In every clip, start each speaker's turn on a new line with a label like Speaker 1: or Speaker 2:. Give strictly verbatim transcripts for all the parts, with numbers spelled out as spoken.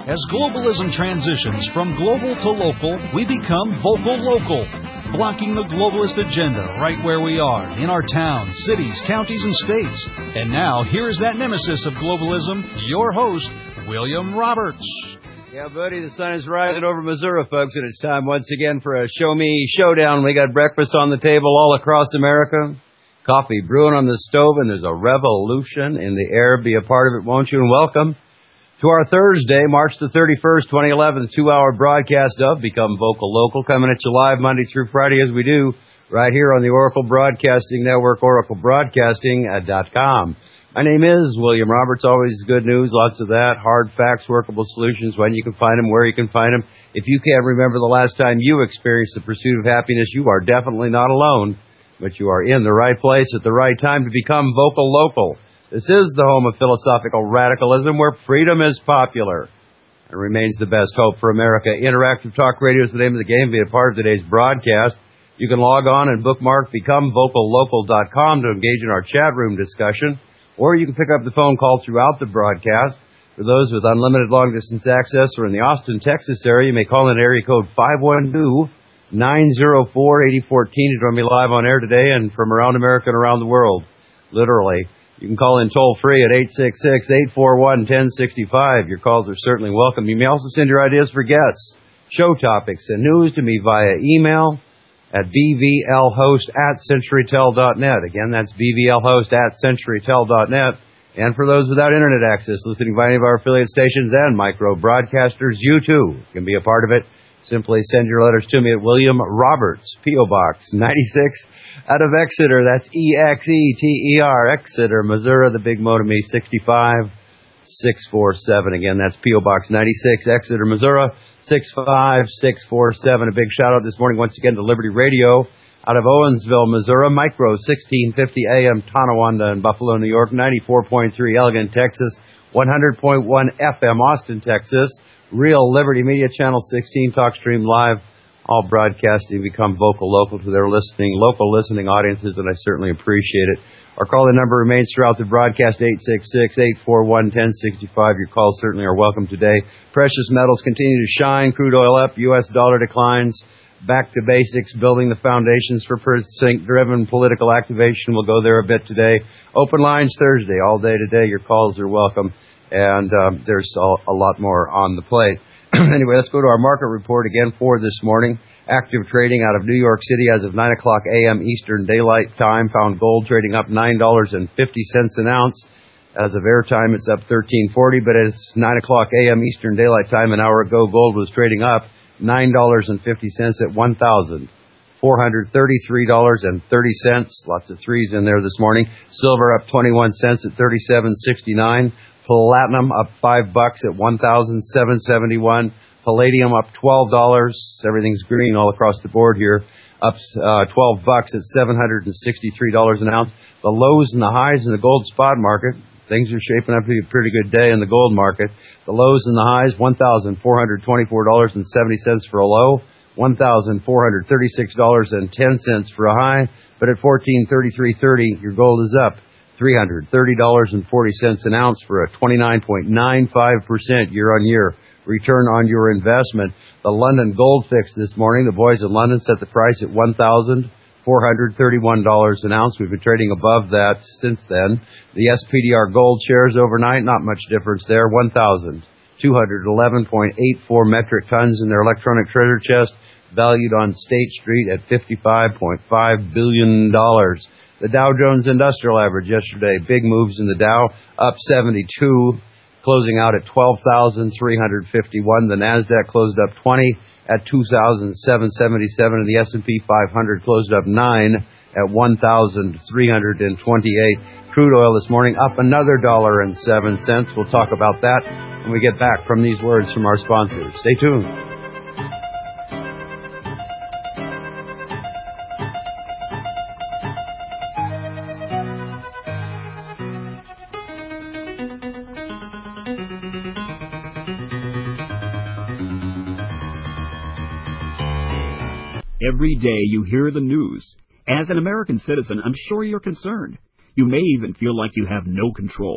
Speaker 1: As globalism transitions from global to local, we become vocal local, blocking the globalist agenda right where we are, in our towns, cities, counties, and states. And now, here is that nemesis of globalism, your host, William Roberts.
Speaker 2: Yeah, buddy, the sun is rising over Missouri, folks, and it's time once again for a Show Me Showdown. We got breakfast on the table all across America, coffee brewing on the stove, and there's a revolution in the air. Be a part of it, won't you? And welcome to our Thursday, March the thirty-first, twenty eleven, two-hour broadcast of Become Vocal Local, coming at you live Monday through Friday as we do right here on the Oracle Broadcasting Network, oracle broadcasting dot com. My name is William Roberts. Always good news, lots of that, hard facts, workable solutions, when you can find them, where you can find them. If you can't remember the last time you experienced the pursuit of happiness, you are definitely not alone, but you are in the right place at the right time to become vocal local. This is the home of philosophical radicalism, where freedom is popular and remains the best hope for America. Interactive Talk Radio is the name of the game. Be a part of today's broadcast. You can log on and bookmark become vocal local dot com to engage in our chat room discussion, or you can pick up the phone call throughout the broadcast. For those with unlimited long-distance access or in the Austin, Texas area, you may call in area code five one two, nine zero four, eight zero one four to join me live on air today and from around America and around the world, literally. You can call in toll-free at eight six six, eight four one, one zero six five. Your calls are certainly welcome. You may also send your ideas for guests, show topics, and news to me via email at b v l host at century tel dot net. Again, that's b v l host at century tel dot net. And for those without Internet access, listening via any of our affiliate stations and micro-broadcasters, you too can be a part of it. Simply send your letters to me at William Roberts, P O. Box ninety-six, out of Exeter. That's E X E T E R, Exeter, Missouri, the big mo to me, six five six four seven. Again, that's P O. Box ninety-six, Exeter, Missouri, six five six four seven. A big shout-out this morning once again to Liberty Radio out of Owensville, Missouri, Micro sixteen fifty A M, Tonawanda in Buffalo, New York, ninety-four point three Elgin, Texas, one hundred point one F M, Austin, Texas, Real Liberty Media, Channel sixteen, TalkStream Live, all broadcasting Become Vocal Local to their listening, local listening audiences, and I certainly appreciate it. Our call-in number remains throughout the broadcast, eight six six, eight four one, one zero six five. Your calls certainly are welcome today. Precious metals continue to shine, crude oil up, U S dollar declines, back to basics, building the foundations for precinct-driven political activation. We'll go there a bit today. Open lines Thursday, all day today. Your calls are welcome. And um, there's a, a lot more on the plate. Anyway, let's go to our market report again for this morning. Active trading out of New York City as of nine o'clock A M Eastern Daylight Time. Found gold trading up nine dollars and fifty cents an ounce. As of airtime, it's up thirteen forty, but it's nine o'clock A M Eastern Daylight Time. An hour ago, gold was trading up nine dollars and fifty cents at one thousand four hundred thirty-three dollars and thirty cents. Lots of threes in there this morning. Silver up twenty-one cents at thirty-seven sixty-nine. Platinum up five bucks at one thousand seven hundred seventy-one. Palladium up twelve dollars. Everything's green all across the board here. Up uh, twelve bucks at seven hundred sixty-three dollars an ounce. The lows and the highs in the gold spot market. Things are shaping up to be a pretty good day in the gold market. The lows and the highs, one thousand four hundred twenty-four dollars and seventy cents for a low, one thousand four hundred thirty-six dollars and ten cents for a high. But at fourteen thirty-three thirty, your gold is up three hundred thirty dollars and forty cents an ounce for a twenty-nine point nine five percent year-on-year return on your investment. The London Gold Fix this morning, the boys in London set the price at one thousand four hundred thirty-one dollars an ounce. We've been trading above that since then. The S P D R Gold shares overnight, not much difference there, one thousand two hundred eleven point eight four metric tons in their electronic treasure chest, valued on State Street at fifty-five point five billion dollars. The Dow Jones Industrial Average yesterday, big moves in the Dow, up seventy-two, closing out at twelve thousand three hundred fifty-one. The NASDAQ closed up twenty at two thousand seven hundred seventy-seven, and the S and P five hundred closed up nine at one thousand three hundred twenty-eight. Crude oil this morning up another dollar and seven cents. We'll talk about that when we get back from these words from our sponsors. Stay tuned.
Speaker 3: Every day you hear the news. As an American citizen, I'm sure you're concerned. You may even feel like you have no control.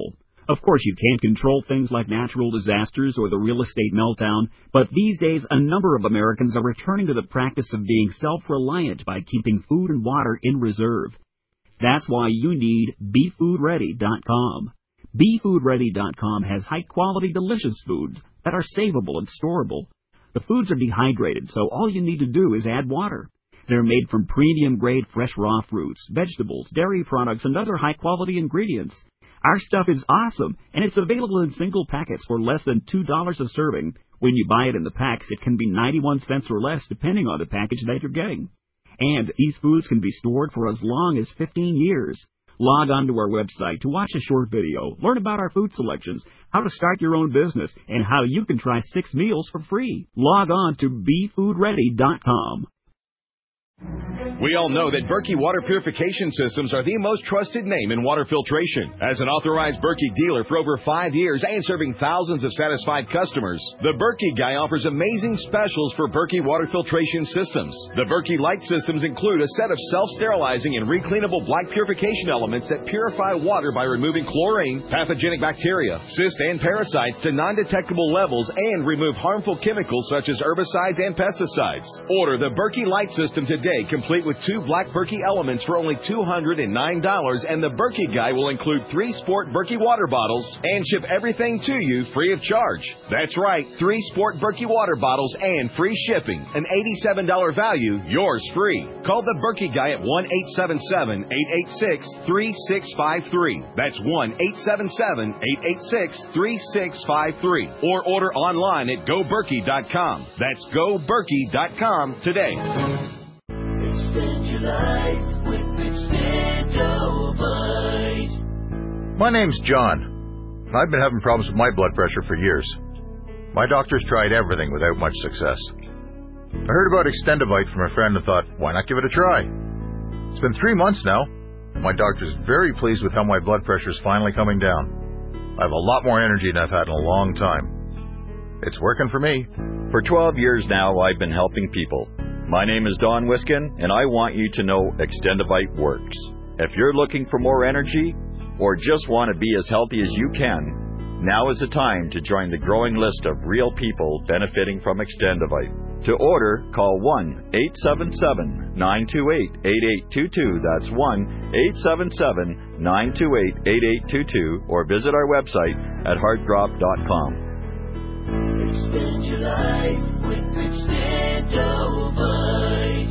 Speaker 3: Of course, you can't control things like natural disasters or the real estate meltdown, but these days a number of Americans are returning to the practice of being self-reliant by keeping food and water in reserve. That's why you need Be Food Ready dot com. Be Food Ready dot com has high-quality, delicious foods that are savable and storable. The foods are dehydrated, so all you need to do is add water. They're made from premium-grade fresh raw fruits, vegetables, dairy products, and other high-quality ingredients. Our stuff is awesome, and it's available in single packets for less than two dollars a serving. When you buy it in the packs, it can be ninety-one cents or less, depending on the package that you're getting. And these foods can be stored for as long as fifteen years. Log on to our website to watch a short video, learn about our food selections, how to start your own business, and how you can try six meals for free. Log on to Be Food Ready dot com.
Speaker 4: We all know that Berkey Water Purification Systems are the most trusted name in water filtration. As an authorized Berkey dealer for over five years and serving thousands of satisfied customers, the Berkey Guy offers amazing specials for Berkey Water Filtration Systems. The Berkey Light Systems include a set of self-sterilizing and recleanable black purification elements that purify water by removing chlorine, pathogenic bacteria, cysts, and parasites to non-detectable levels and remove harmful chemicals such as herbicides and pesticides. Order the Berkey Light System today, complete with two black Berkey elements for only two hundred nine dollars, and the Berkey Guy will include three Sport Berkey water bottles and ship everything to you free of charge. That's right, three Sport Berkey water bottles and free shipping. An eighty-seven dollars value, yours free. Call the Berkey Guy at one eight seven seven, eight eight six, three six five three. That's one eight seven seven, eight eight six, three six five three. Or order online at go berkey dot com. That's go berkey dot com today.
Speaker 5: Extend your life with Extendovite.
Speaker 6: My name's John. I've been having problems with my blood pressure for years. My doctor's tried everything without much success. I heard about Extendovite from a friend and thought, why not give it a try? It's been three months now. My doctor's very pleased with how my blood pressure's finally coming down. I have a lot more energy than I've had in a long time. It's working for me.
Speaker 7: For twelve years now, I've been helping people. My name is Don Wiskin, and I want you to know Extendovite works. If you're looking for more energy, or just want to be as healthy as you can, now is the time to join the growing list of real people benefiting from Extendovite. To order, call one eight seven seven, nine two eight, eight eight two two. That's one eight seven seven, nine two eight, eight eight two two, or visit our website at heartdrop dot com.
Speaker 5: Extend your life with Extendovite.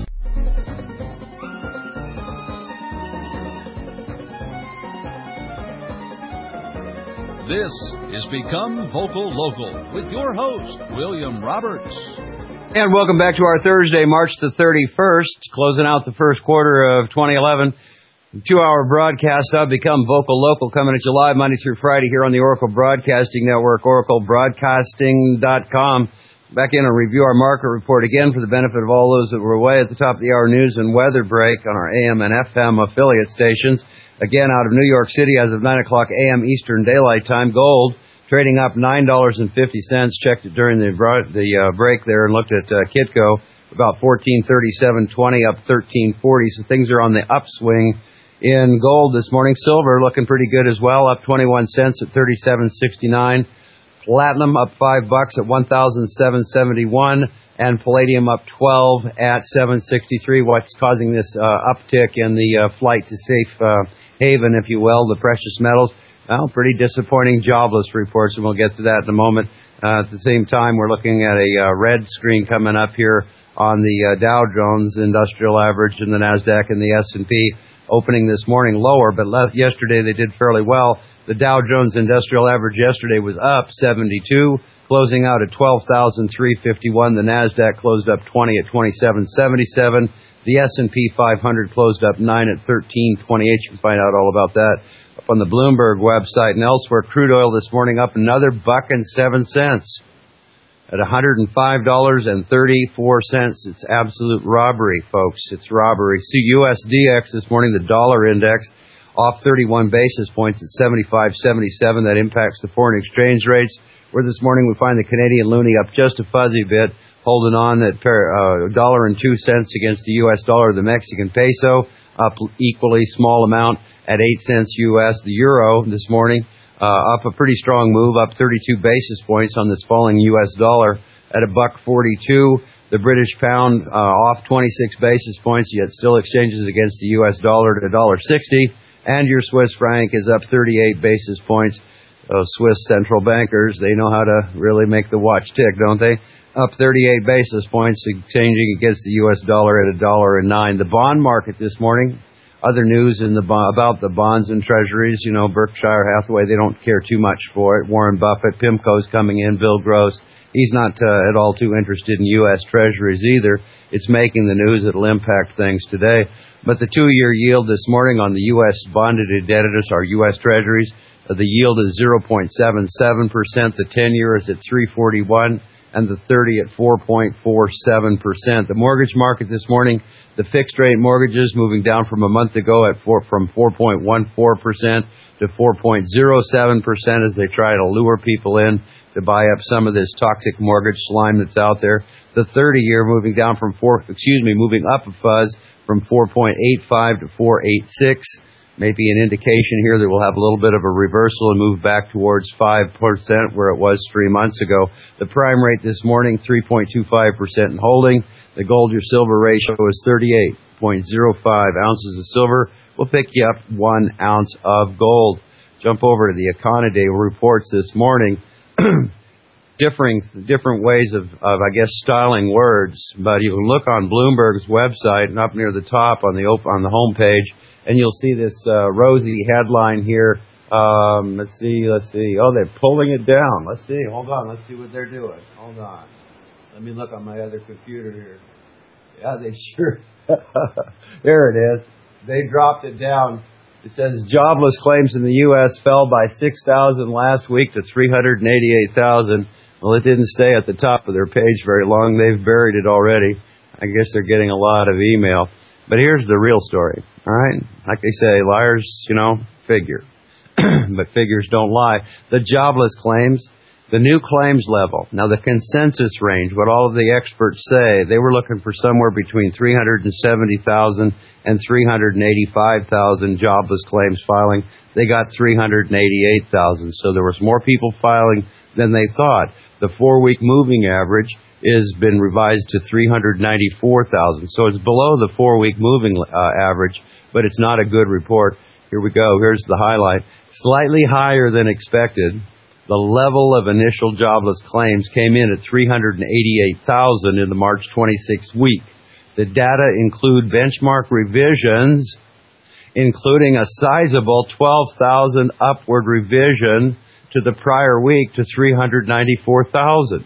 Speaker 1: This is Become Vocal Local with your host, William Roberts.
Speaker 2: And welcome back to our Thursday, March the thirty-first, closing out the first quarter of twenty eleven. Two-hour broadcast of Become Vocal Local coming at you live Monday through Friday here on the Oracle Broadcasting Network, oracle broadcasting dot com. Back in and review our market report again for the benefit of all those that were away at the top of the hour news and weather break on our A M and F M affiliate stations. Again, out of New York City as of nine o'clock A M Eastern Daylight Time, gold trading up nine dollars and fifty cents. Checked it during the the uh, break there and looked at uh, Kitco, about fourteen thirty-seven twenty, up thirteen forty. So things are on the upswing in gold this morning. Silver looking pretty good as well, up twenty-one cents at thirty-seven sixty-nine. Platinum up five bucks at one thousand seven hundred seventy-one, and palladium up twelve at seven sixty-three. What's causing this uh, uptick in the uh, flight to safe uh, haven, if you will, the precious metals? Well, pretty disappointing jobless reports, and we'll get to that in a moment. Uh, at the same time, we're looking at a uh, red screen coming up here on the uh, Dow Jones Industrial Average and the NASDAQ and the S and P. Opening this morning lower, but left yesterday they did fairly well. The Dow Jones Industrial Average yesterday was up seventy-two, closing out at twelve thousand three hundred fifty-one. The NASDAQ closed up twenty at twenty-seven seventy-seven. The S and P five hundred closed up nine at thirteen twenty-eight. You can find out all about that up on the Bloomberg website and elsewhere. Crude oil this morning up another buck and seven cents. At one hundred five dollars and thirty-four cents. It's absolute robbery, folks. It's robbery. See U S D X this morning, the dollar index, off thirty-one basis points at seventy-five seventy-seven. That impacts the foreign exchange rates. Where this morning we find the Canadian loonie up just a fuzzy bit, holding on at a uh, dollar and two cents against the U S dollar. The Mexican peso up equally small amount at eight cents U S. The euro this morning uh, up a pretty strong move, up thirty-two basis points on this falling U S dollar at a buck forty-two. The British pound uh, off twenty-six basis points, yet still exchanges against the U S dollar at one dollar sixty. And your Swiss franc is up thirty-eight basis points. Those Swiss central bankers, they know how to really make the watch tick, don't they? Up thirty-eight basis points, exchanging against the U S dollar at a dollar and nine. The bond market this morning, other news in the about the bonds and treasuries, you know, Berkshire Hathaway, they don't care too much for it. Warren Buffett, PIMCO's coming in, Bill Gross, he's not uh, at all too interested in U S treasuries either. It's making the news. It'll impact things today. But the two-year yield this morning on the U S bonded indebtedness, our U S treasuries, uh, the yield is zero point seven seven percent. The ten-year is at three forty-one, and the thirty at four point four seven percent. The mortgage market this morning, the fixed-rate mortgages moving down from a month ago at four, from four point one four percent to four point zero seven percent as they try to lure people in to buy up some of this toxic mortgage slime that's out there. The thirty-year moving down from four, excuse me, moving up a fuzz from four point eight five to four point eight six. Maybe an indication here that we'll have a little bit of a reversal and move back towards five percent where it was three months ago. The prime rate this morning, three point two five percent and holding. The gold to silver ratio is thirty-eight point zero five ounces of silver. We'll pick you up one ounce of gold. Jump over to the Econoday reports this morning. differing different ways of, of, I guess, styling words, but you can look on Bloomberg's website and up near the top on the op- on the home page, and you'll see this uh, rosy headline here. Um, let's see, let's see. Oh, they're pulling it down. Let's see. Hold on. Let's see what they're doing. Hold on. Let me look on my other computer here. Yeah, they sure. There it is. They dropped it down. It says jobless claims in the U S fell by six thousand last week to three hundred eighty-eight thousand. Well, it didn't stay at the top of their page very long. They've buried it already. I guess they're getting a lot of email. But here's the real story, all right? Like they say, liars, you know, figure. But figures don't lie. The jobless claims, the new claims level. Now, the consensus range, what all of the experts say, they were looking for somewhere between three hundred seventy thousand and three hundred eighty-five thousand jobless claims filing. They got three hundred eighty-eight thousand. So there was more people filing than they thought. The four-week moving average has been revised to three hundred ninety-four thousand. So it's below the four-week moving uh, average, but it's not a good report. Here we go. Here's the highlight. Slightly higher than expected. The level of initial jobless claims came in at three hundred eighty-eight thousand in the March twenty-sixth week. The data include benchmark revisions, including a sizable twelve thousand upward revision to the prior week to three hundred ninety-four thousand.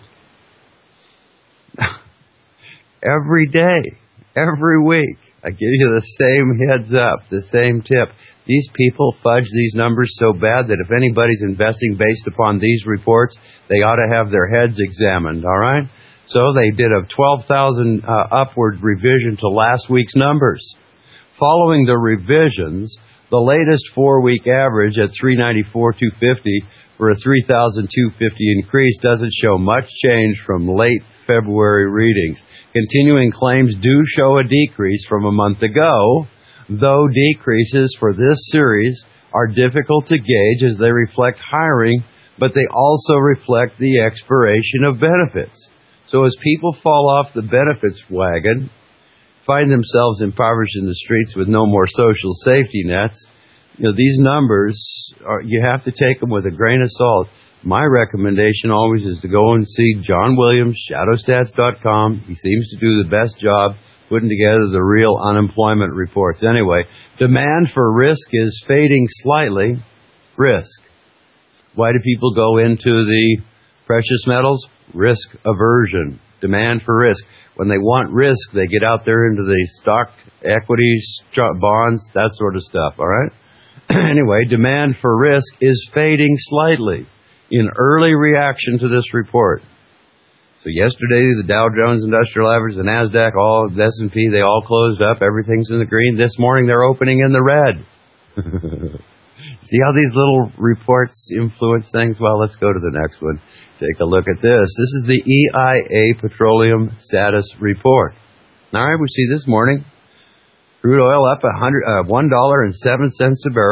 Speaker 2: Every day, every week, I give you the same heads up, the same tip. These people fudge these numbers so bad that if anybody's investing based upon these reports, they ought to have their heads examined, all right? So they did a twelve thousand uh, upward revision to last week's numbers. Following the revisions, the latest four-week average at three ninety-four two fifty for a three thousand two hundred fifty increase doesn't show much change from late February readings. Continuing claims do show a decrease from a month ago, though decreases for this series are difficult to gauge as they reflect hiring, but they also reflect the expiration of benefits. So as people fall off the benefits wagon, find themselves impoverished in the streets with no more social safety nets, you know, these numbers, are, you have to take them with a grain of salt. My recommendation always is to go and see John Williams, shadow stats dot com. He seems to do the best job putting together the real unemployment reports. Anyway, demand for risk is fading slightly. Risk. Why do people go into the precious metals? Risk aversion. Demand for risk. When they want risk, they get out there into the stock, equities, bonds, that sort of stuff, all right? Anyway, demand for risk is fading slightly in early reaction to this report. So yesterday, the Dow Jones Industrial Average, the NASDAQ, all the S and P, they all closed up. Everything's in the green. This morning, they're opening in the red. See how these little reports influence things? Well, let's go to the next one. Take a look at this. This is the E I A Petroleum Status Report. All right, we see this morning, crude oil up one dollar and seven cents a barrel.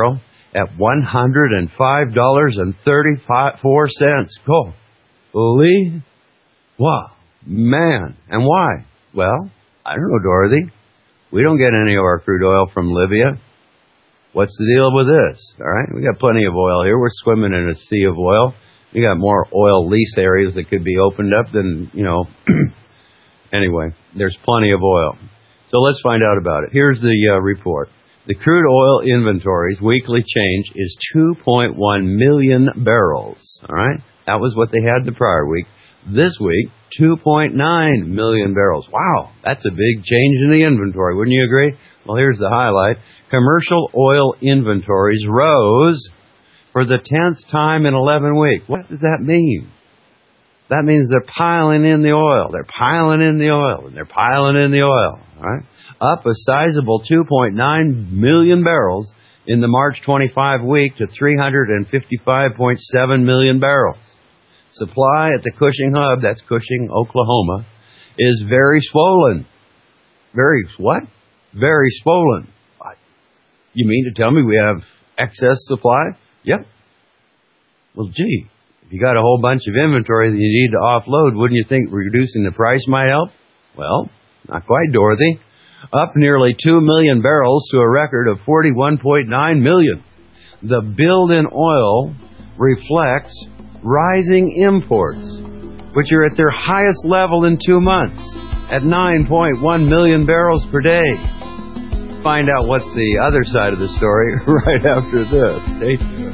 Speaker 2: at one hundred five dollars and thirty-four cents. Holy, wow, man. And why? Well, I don't know, Dorothy. We don't get any of our crude oil from Libya. What's the deal with this? All right, we got plenty of oil here. We're swimming in a sea of oil. We got more oil lease areas that could be opened up than, you know. Anyway, there's plenty of oil. So let's find out about it. Here's the uh, report. The crude oil inventory's weekly change is two point one million barrels. All right, that was what they had the prior week. This week, two point nine million barrels. Wow, that's a big change in the inventory. Wouldn't you agree? Well, here's the highlight. Commercial oil inventories rose for the tenth time in eleven weeks. What does that mean? That means they're piling in the oil. They're piling in the oil. And they're piling in the oil. All right? Up a sizable two point nine million barrels in the March twenty-five week to three hundred fifty-five point seven million barrels. Supply at the Cushing Hub, that's Cushing, Oklahoma, is very swollen. Very, what? Very swollen. You mean to tell me we have excess supply? Yep. Well, gee, if you got a whole bunch of inventory that you need to offload, wouldn't you think reducing the price might help? Well, not quite, Dorothy. Up nearly two million barrels to a record of forty-one point nine million. The build in oil reflects rising imports, which are at their highest level in two months, at nine point one million barrels per day. Find out what's the other side of the story right after this. Stay tuned.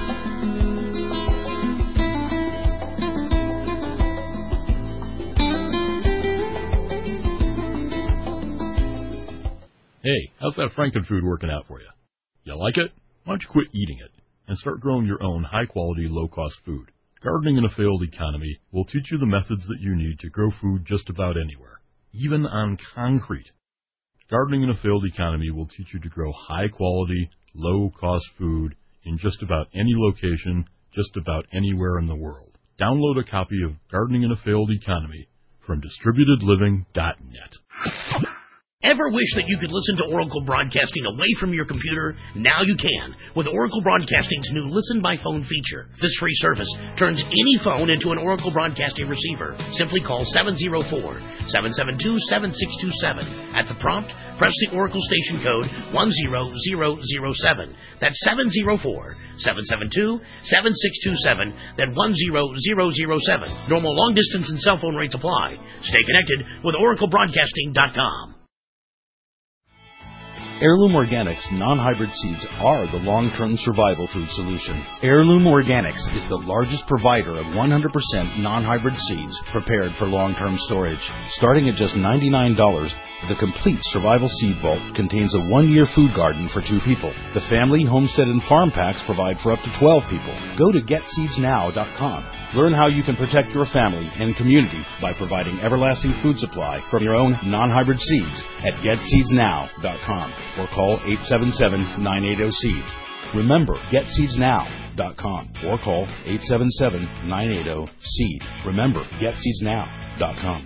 Speaker 8: Hey, how's that Frankenfood working out for you? You like it? Why don't you quit eating it and start growing your own high-quality, low-cost food? Gardening in a Failed Economy will teach you the methods that you need to grow food just about anywhere, even on concrete. Gardening in a Failed Economy will teach you to grow high-quality, low-cost food in just about any location, just about anywhere in the world. Download a copy of Gardening in a Failed Economy from distributed living dot net.
Speaker 9: Ever wish that you could listen to Oracle Broadcasting away from your computer? Now you can with Oracle Broadcasting's new Listen by Phone feature. This free service turns any phone into an Oracle Broadcasting receiver. Simply call seven oh four, seven seven two, seven six two seven. At the prompt, press the Oracle station code one zero zero zero seven. That's seven oh four, seven seven two, seven six two seven. Then one zero zero zero seven. Normal long distance and cell phone rates apply. Stay connected with Oracle Broadcasting dot com.
Speaker 10: Heirloom Organics non-hybrid seeds are the long-term survival food solution. Heirloom Organics is the largest provider of one hundred percent non-hybrid seeds prepared for long-term storage. Starting at just ninety-nine dollars, the complete survival seed vault contains a one-year food garden for two people. The family, homestead, and farm packs provide for up to twelve people. Go to get seeds now dot com. Learn how you can protect your family and community by providing everlasting food supply from your own non-hybrid seeds at get seeds now dot com. Or call eight seven seven, nine eight zero, seed. Remember, get seeds now dot com or call eight seven seven, nine eight zero, seed. Remember, get seeds now dot com.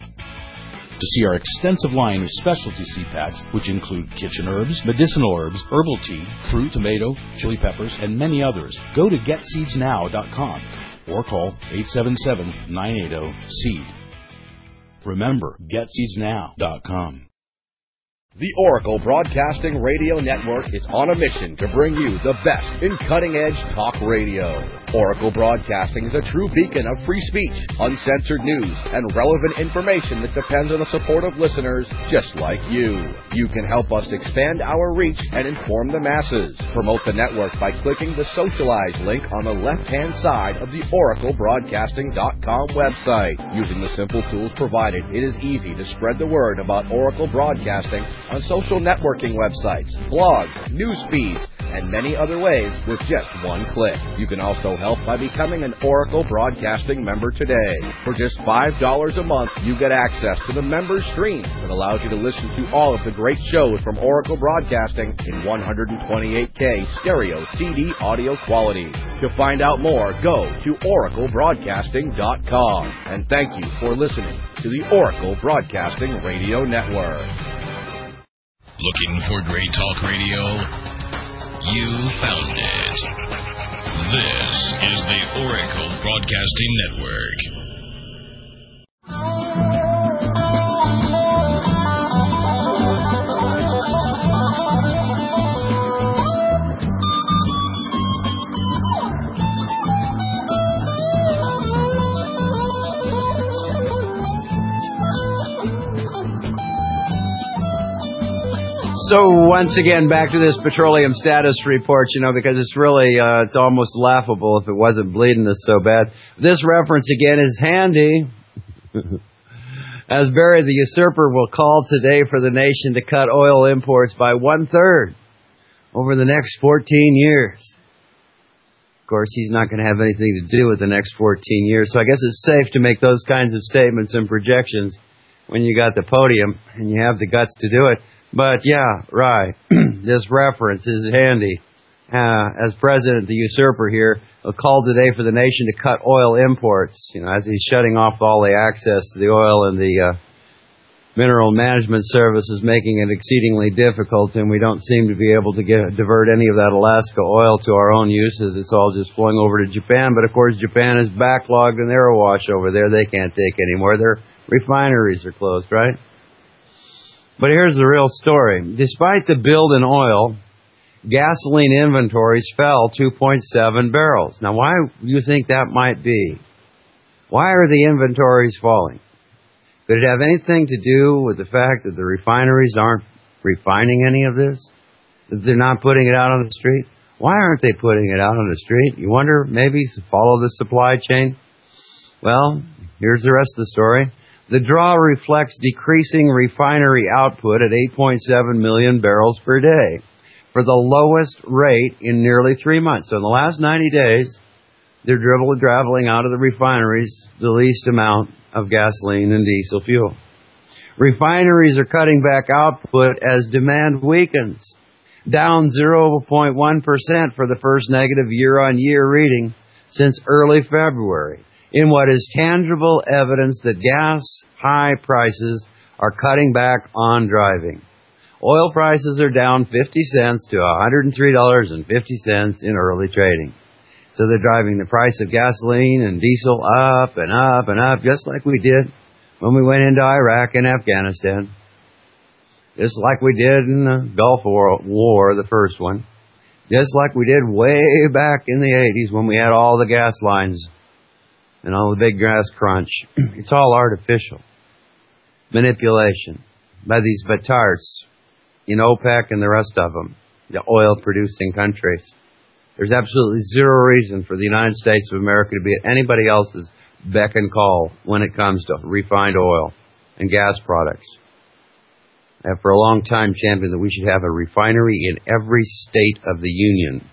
Speaker 10: To see our extensive line of specialty seed packs, which include kitchen herbs, medicinal herbs, herbal tea, fruit, tomato, chili peppers, and many others, go to get seeds now dot com or call eight seven seven, nine eight zero, seed. Remember, get seeds now dot com.
Speaker 11: The Oracle Broadcasting Radio Network is on a mission to bring you the best in cutting-edge talk radio. Oracle Broadcasting is a true beacon of free speech, uncensored news, and relevant information that depends on the support of listeners just like you. You can help us expand our reach and inform the masses. Promote the network by clicking the Socialize link on the left-hand side of the Oracle Broadcasting dot com website. Using the simple tools provided, it is easy to spread the word about Oracle Broadcasting on social networking websites, blogs, news feeds, and many other ways with just one click. You can also help by becoming an Oracle Broadcasting member today. For just five dollars a month, you get access to the member stream that allows you to listen to all of the great shows from Oracle Broadcasting in one twenty-eight K stereo C D audio quality. To find out more, go to Oracle Broadcasting dot com. And thank you for listening to the Oracle Broadcasting Radio Network.
Speaker 12: Looking for great talk radio? You found it. This is the Oracle Broadcasting Network.
Speaker 2: So once again, back to this petroleum status report, you know, because it's really, uh, it's almost laughable if it wasn't bleeding us so bad. This reference again is handy. As Barry the Usurper will call today for the nation to cut oil imports by one-third over the next fourteen years. Of course, he's not going to have anything to do with the next fourteen years, so I guess it's safe to make those kinds of statements and projections when you got the podium and you have the guts to do it. But yeah, right. This reference is handy. Uh, as President the Usurper here, a call today for the nation to cut oil imports. You know, as he's shutting off all the access to the oil and the uh, mineral management services, making it exceedingly difficult, and we don't seem to be able to get divert any of that Alaska oil to our own uses. It's all just flowing over to Japan. But of course, Japan is backlogged and they're awash over there. They can't take anymore. Their refineries are closed, right? But here's the real story. Despite the build in oil, gasoline inventories fell two point seven barrels. Now, why do you think that might be? Why are the inventories falling? Could it have anything to do with the fact that the refineries aren't refining any of this? That they're not putting it out on the street? Why aren't they putting it out on the street? You wonder, maybe follow the supply chain? Well, here's the rest of the story. The draw reflects decreasing refinery output at eight point seven million barrels per day for the lowest rate in nearly three months. So in the last ninety days, they're dribbling, traveling out of the refineries the least amount of gasoline and diesel fuel. Refineries are cutting back output as demand weakens, down zero point one percent for the first negative year-on-year reading since early February, in what is tangible evidence that gas high prices are cutting back on driving. Oil prices are down fifty cents to one hundred three dollars and fifty cents in early trading. So they're driving the price of gasoline and diesel up and up and up, just like we did when we went into Iraq and Afghanistan. Just like we did in the Gulf War, the first one. Just like we did way back in the eighties when we had all the gas lines and all the big gas crunch. It's all artificial. Manipulation by these batards in OPEC and the rest of them, the oil-producing countries. There's absolutely zero reason for the United States of America to be at anybody else's beck and call when it comes to refined oil and gas products. I have for a long time championed that we should have a refinery in every state of the Union.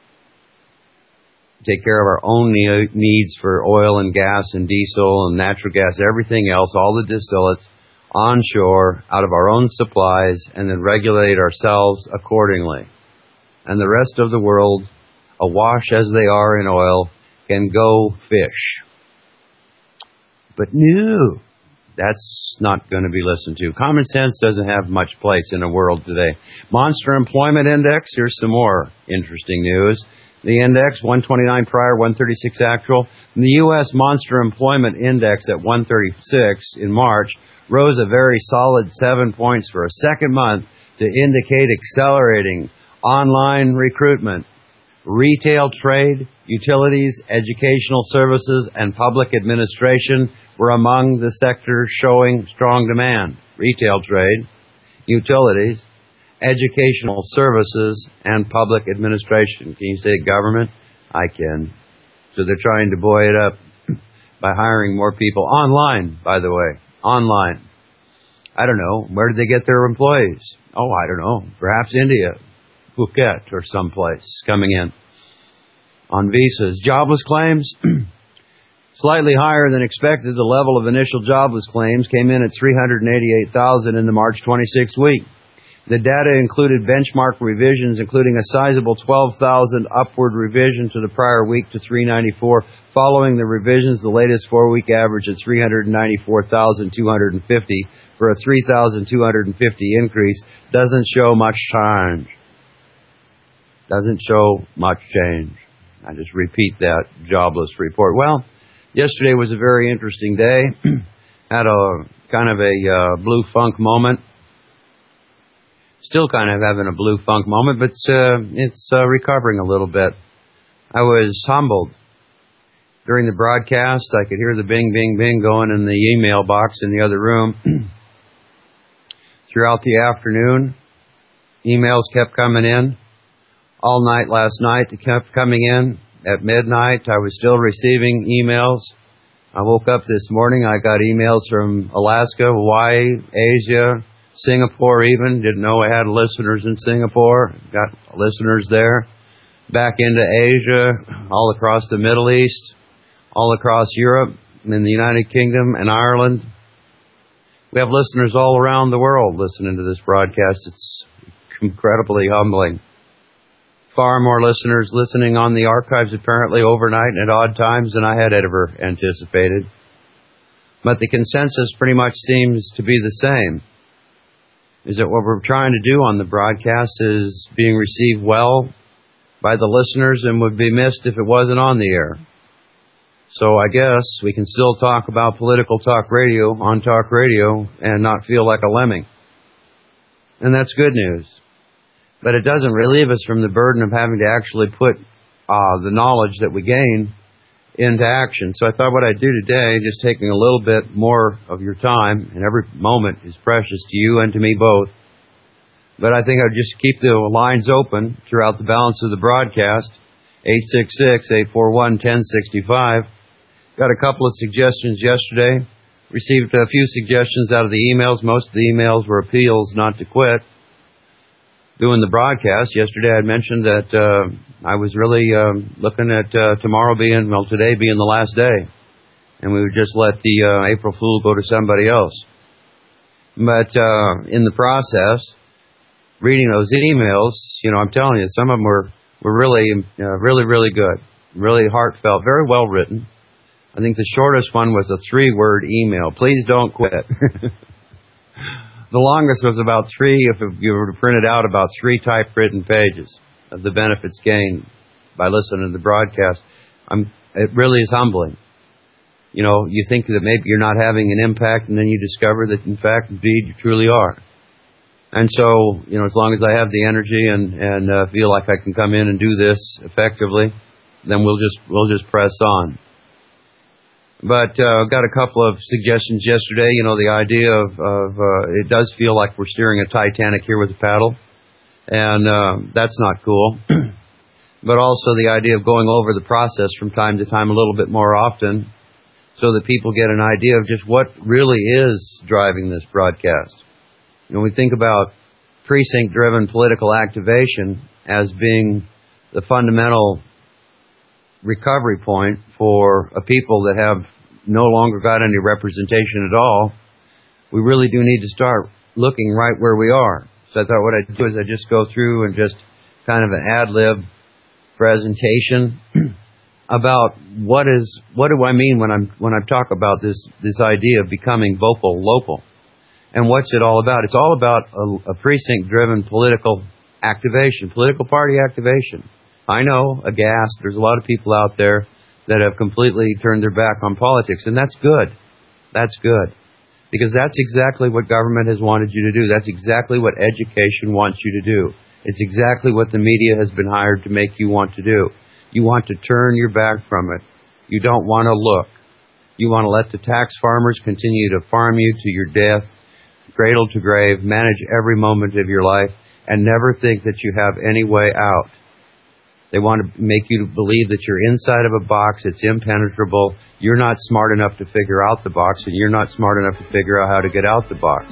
Speaker 2: Take care of our own needs for oil and gas and diesel and natural gas, everything else, all the distillates onshore out of our own supplies, and then regulate ourselves accordingly. And the rest of the world, awash as they are in oil, can go fish. But no, that's not going to be listened to. Common sense doesn't have much place in the world today. Monster Employment Index, here's some more interesting news. The index, one twenty-nine prior, one thirty-six actual. And the U S Monster Employment Index at one thirty-six in March rose a very solid seven points for a second month to indicate accelerating online recruitment. Retail, trade, utilities, educational services, and public administration were among the sectors showing strong demand. Retail, trade, utilities, educational services, and public administration. Can you say government? I can. So they're trying to buoy it up by hiring more people online, by the way. Online. I don't know. Where did they get their employees? Oh, I don't know. Perhaps India, Phuket, or someplace coming in on visas. Jobless claims, slightly higher than expected. The level of initial jobless claims came in at three hundred eighty-eight thousand in the March twenty-sixth week. The data included benchmark revisions, including a sizable twelve thousand upward revision to the prior week to three ninety-four. Following the revisions, the latest four-week average at three hundred ninety-four thousand two hundred fifty for a three thousand two hundred fifty increase doesn't show much change. doesn't show much change. I just repeat that jobless report. Well, yesterday was a very interesting day. Had a kind of a uh, blue funk moment. Still kind of having a blue funk moment, but uh, it's uh, recovering a little bit. I was humbled. During the broadcast, I could hear the bing, bing, bing going in the email box in the other room. Throughout the afternoon, emails kept coming in. All night last night, they kept coming in. At midnight, I was still receiving emails. I woke up this morning, I got emails from Alaska, Hawaii, Asia, Singapore even. Didn't know I had listeners in Singapore. Got listeners there. Back into Asia, all across the Middle East, all across Europe, in the United Kingdom and Ireland. We have listeners all around the world listening to this broadcast. It's incredibly humbling. Far more listeners listening on the archives apparently overnight and at odd times than I had ever anticipated. But the consensus pretty much seems to be the same. Is that what we're trying to do on the broadcast is being received well by the listeners and would be missed if it wasn't on the air. So I guess we can still talk about political talk radio on talk radio and not feel like a lemming. And that's good news. But it doesn't relieve us from the burden of having to actually put uh, the knowledge that we gain into action. So I thought what I'd do today, just taking a little bit more of your time, and every moment is precious to you and to me both. But I think I'd just keep the lines open throughout the balance of the broadcast. eight six six, eight four one, one zero six five. Got a couple of suggestions yesterday. Received a few suggestions out of the emails. Most of the emails were appeals not to quit. Doing the broadcast, yesterday I mentioned that uh, I was really um, looking at uh, tomorrow being, well, today being the last day. And we would just let the uh, April Fool go to somebody else. But uh, in the process, reading those emails, you know, I'm telling you, some of them were, were really, uh, really, really good. Really heartfelt, very well written. I think the shortest one was a three-word email. Please don't quit. The longest was about three, if you were to print it out, about three typewritten pages of the benefits gained by listening to the broadcast. I'm, it really is humbling. You know, you think that maybe you're not having an impact, and then you discover that, in fact, indeed, you truly are. And so, you know, as long as I have the energy and, and uh, feel like I can come in and do this effectively, then we'll just we'll just press on. But uh, got a couple of suggestions yesterday. You know, the idea of, of uh, it does feel like we're steering a Titanic here with a paddle, and uh, that's not cool. But also the idea of going over the process from time to time a little bit more often, so that people get an idea of just what really is driving this broadcast. You know, we think about precinct-driven political activation as being the fundamental recovery point for a people that have no longer got any representation at all. We really do need to start looking right where we are. So I thought what I'd do is I'd just go through and just kind of an ad-lib presentation about what is what do I mean when I'm when I talk about this this idea of becoming vocal local, and what's it all about? It's all about a, a precinct-driven political activation, political party activation. I know, aghast, there's a lot of people out there that have completely turned their back on politics, and that's good. That's good. Because that's exactly what government has wanted you to do. That's exactly what education wants you to do. It's exactly what the media has been hired to make you want to do. You want to turn your back from it. You don't want to look. You want to let the tax farmers continue to farm you to your death, cradle to grave, manage every moment of your life, and never think that you have any way out. They want to make you believe that you're inside of a box, it's impenetrable, you're not smart enough to figure out the box, and you're not smart enough to figure out how to get out the box.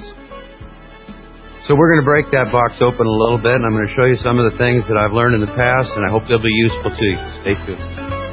Speaker 2: So we're going to break that box open a little bit, and I'm going to show you some of the things that I've learned in the past, and I hope they'll be useful to you. Stay tuned.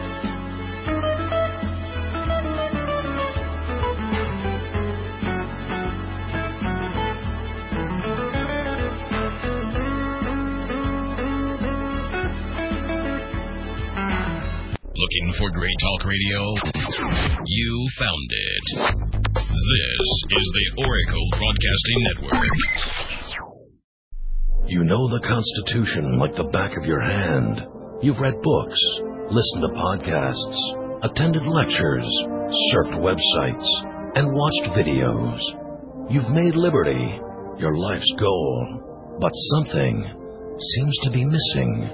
Speaker 12: Looking for great talk radio? You found it. This is the Oracle Broadcasting Network.
Speaker 13: You know the Constitution like the back of your hand. You've read books, listened to podcasts, attended lectures, surfed websites, and watched videos. You've made liberty your life's goal, but something seems to be missing.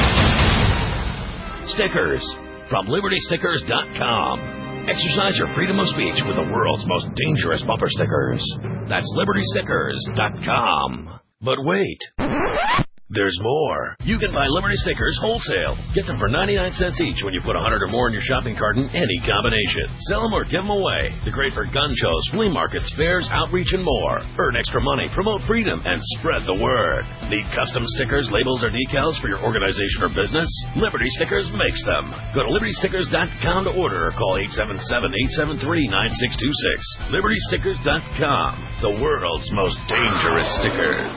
Speaker 13: Stickers from Liberty Stickers dot com. Exercise your freedom of speech with the world's most dangerous bumper stickers. That's Liberty Stickers dot com. But wait, there's more. You can buy Liberty Stickers wholesale. Get them for ninety-nine cents each when you put one hundred or more in your shopping cart in any combination. Sell them or give them away. They're great for gun shows, flea markets, fairs, outreach, and more. Earn extra money, promote freedom, and spread the word. Need custom stickers, labels, or decals for your organization or business? Liberty Stickers makes them. Go to Liberty Stickers dot com to order or call eight seven seven, eight seven three, nine six two six. Liberty Stickers dot com, the world's most dangerous stickers.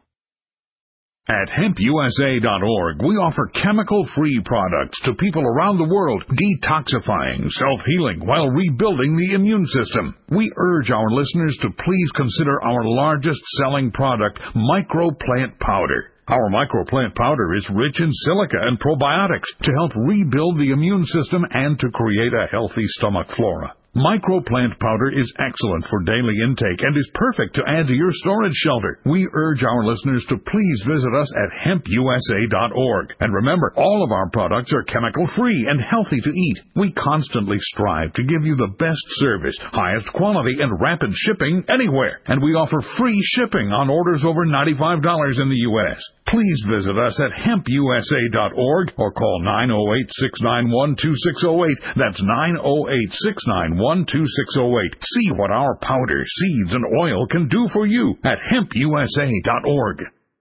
Speaker 14: At hemp U S A dot org, we offer chemical-free products to people around the world, detoxifying, self-healing, while rebuilding the immune system. We urge our listeners to please consider our largest-selling product, Microplant Powder. Our Microplant Powder is rich in silica and probiotics to help rebuild the immune system and to create a healthy stomach flora. Microplant Powder is excellent for daily intake and is perfect to add to your storage shelter. We urge our listeners to please visit us at hemp U S A dot org. And remember, all of our products are chemical-free and healthy to eat. We constantly strive to give you the best service, highest quality, and rapid shipping anywhere. And we offer free shipping on orders over ninety-five dollars in the U S Please visit us at hemp U S A dot org or call nine oh eight, six nine one, two six oh eight. That's nine oh eight, six nine one, two six oh eight. See what our powder, seeds, and oil can do for you at hemp U S A dot org.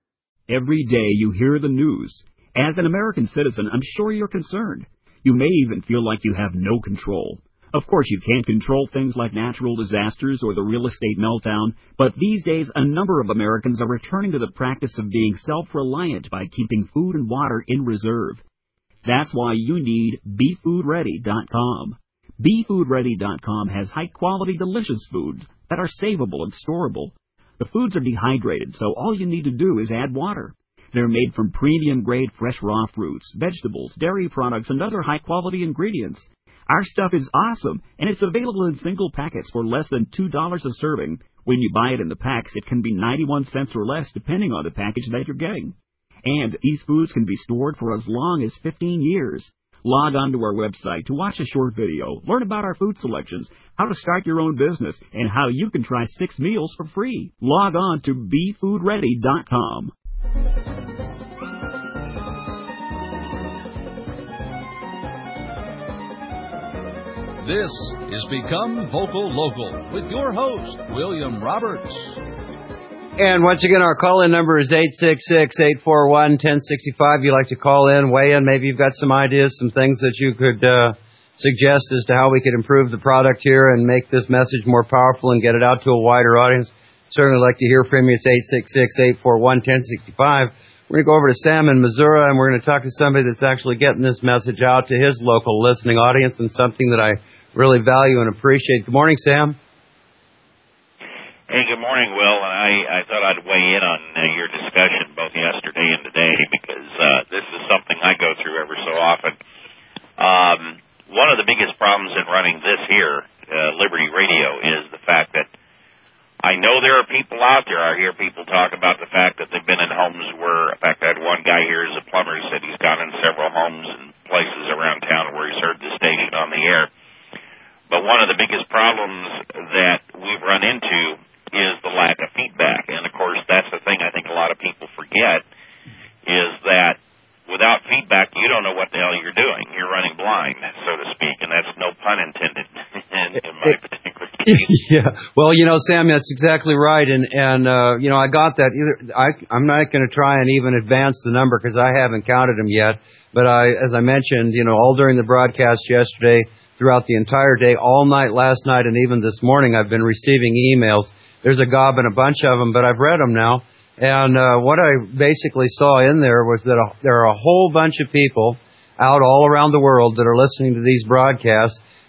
Speaker 3: Every day you hear the news. As an American citizen, I'm sure you're concerned. You may even feel like you have no control. Of course, you can't control things like natural disasters or the real estate meltdown, but these days a number of Americans are returning to the practice of being self-reliant by keeping food and water in reserve. That's why you need be food ready dot com. be food ready dot com has high-quality, delicious foods that are savable and storable. The foods are dehydrated, so all you need to do is add water. They're made from premium-grade fresh raw fruits, vegetables, dairy products, and other high-quality ingredients. Our stuff is awesome, and it's available in single packets for less than two dollars a serving. When you buy it in the packs, it can be ninety-one cents or less, depending on the package that you're getting. And these foods can be stored for as long as fifteen years. Log on to our website to watch a short video, learn about our food selections, how to start your own business, and how you can try six meals for free. Log on to be food ready dot com.
Speaker 1: This is Become Vocal Local with your host, William Roberts.
Speaker 2: And once again, our call-in number is eight six six, eight four one, one zero six five. You'd like to call in, weigh in. Maybe you've got some ideas, some things that you could uh, suggest as to how we could improve the product here and make this message more powerful and get it out to a wider audience. Certainly like to hear from you. It's eight six six, eight four one, one zero six five. We're going to go over to Sam in Missouri, and we're going to talk to somebody that's actually getting this message out to his local listening audience, and something that I really value and appreciate. Good morning, Sam.
Speaker 15: Hey, good morning, Will. And I, I thought I'd weigh in on uh, your discussion both yesterday and today, because uh, this is something I go through ever so often. Um, one of the biggest problems in running this here, uh, Liberty Radio, is the fact that I know there are people out there. I hear people talk about the fact that they've been in homes where, in fact, I had one guy here who's a plumber who said he's gone in several homes and places around town where he's heard the station on the air. But one of the biggest problems that we've run into is the lack of feedback. And, of course, that's the thing I think a lot of people forget, is that without feedback, you don't know what the hell you're doing. You're running blind, so to speak, and that's no pun intended in, in my particular case.
Speaker 2: Yeah. Well, you know, Sam, that's exactly right. And, and uh, you know, I got that. Either I, I'm not going to try and even advance the number because I haven't counted them yet. But I, as I mentioned, you know, all during the broadcast yesterday, throughout the entire day, all night last night, and even this morning, I've been receiving emails. There's a gob and a bunch of them, but I've read them now. And uh, what I basically saw in there was that a, there are a whole bunch of people out all around the world that are listening to these broadcasts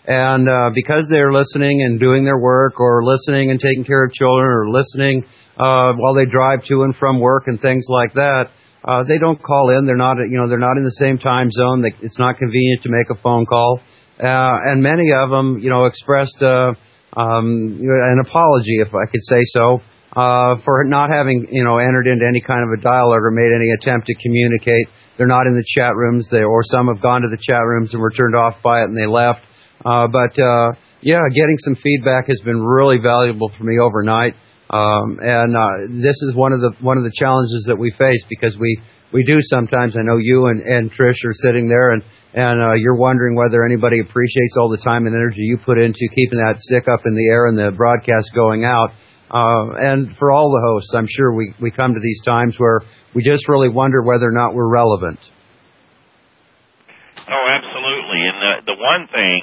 Speaker 2: And uh, because they're listening and doing their work, or listening and taking care of children, or listening uh, while they drive to and from work and things like that, uh, they don't call in. They're not, you know, they're not in the same time zone. They, it's not convenient to make a phone call. Uh, and many of them, you know, expressed uh, um, an apology, if I could say so, uh, for not having, you know, entered into any kind of a dialogue or made any attempt to communicate. They're not in the chat rooms, they, or some have gone to the chat rooms and were turned off by it and they left. Uh, but, uh, yeah, getting some feedback has been really valuable for me overnight. Um, and, uh, this is one of the, one of the challenges that we face, because we, we do sometimes, I know you and, and Trish are sitting there and, and, uh, you're wondering whether anybody appreciates all the time and energy you put into keeping that stick up in the air and the broadcast going out. Uh, and for all the hosts, I'm sure we, we come to these times where we just really wonder whether or not we're relevant.
Speaker 15: Oh, absolutely. And the, the one thing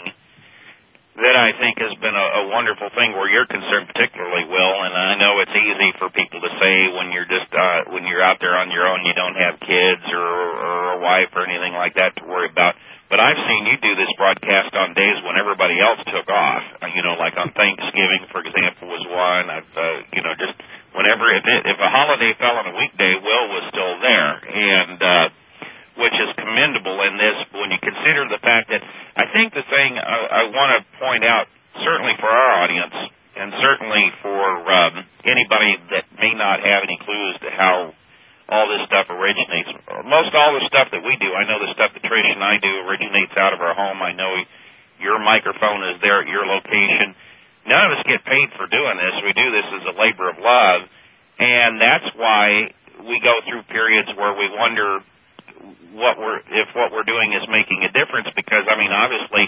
Speaker 15: that I think has been a, a wonderful thing where you're concerned particularly, Will, and I know it's easy for people to say when you're just uh, when you're out there on your own, you don't have kids or, or a wife or anything like that to worry about. But I've seen you do this broadcast on days when everybody else took off. You know, like on Thanksgiving, for example, was one. I've, uh, you know, just whenever if it, if a holiday fell on a weekday, Will was still there, and uh, which is commendable in this. When you consider the fact that I think the thing I, I want to point out, certainly for our audience, and certainly for um, anybody that may not have any clues to how all this stuff originates. Most all the stuff that we do, I know the stuff that Trish and I do originates out of our home. I know your microphone is there at your location. None of us get paid for doing this. We do this as a labor of love, and that's why we go through periods where we wonder what we're if what we're doing is making a difference. Because I mean, obviously,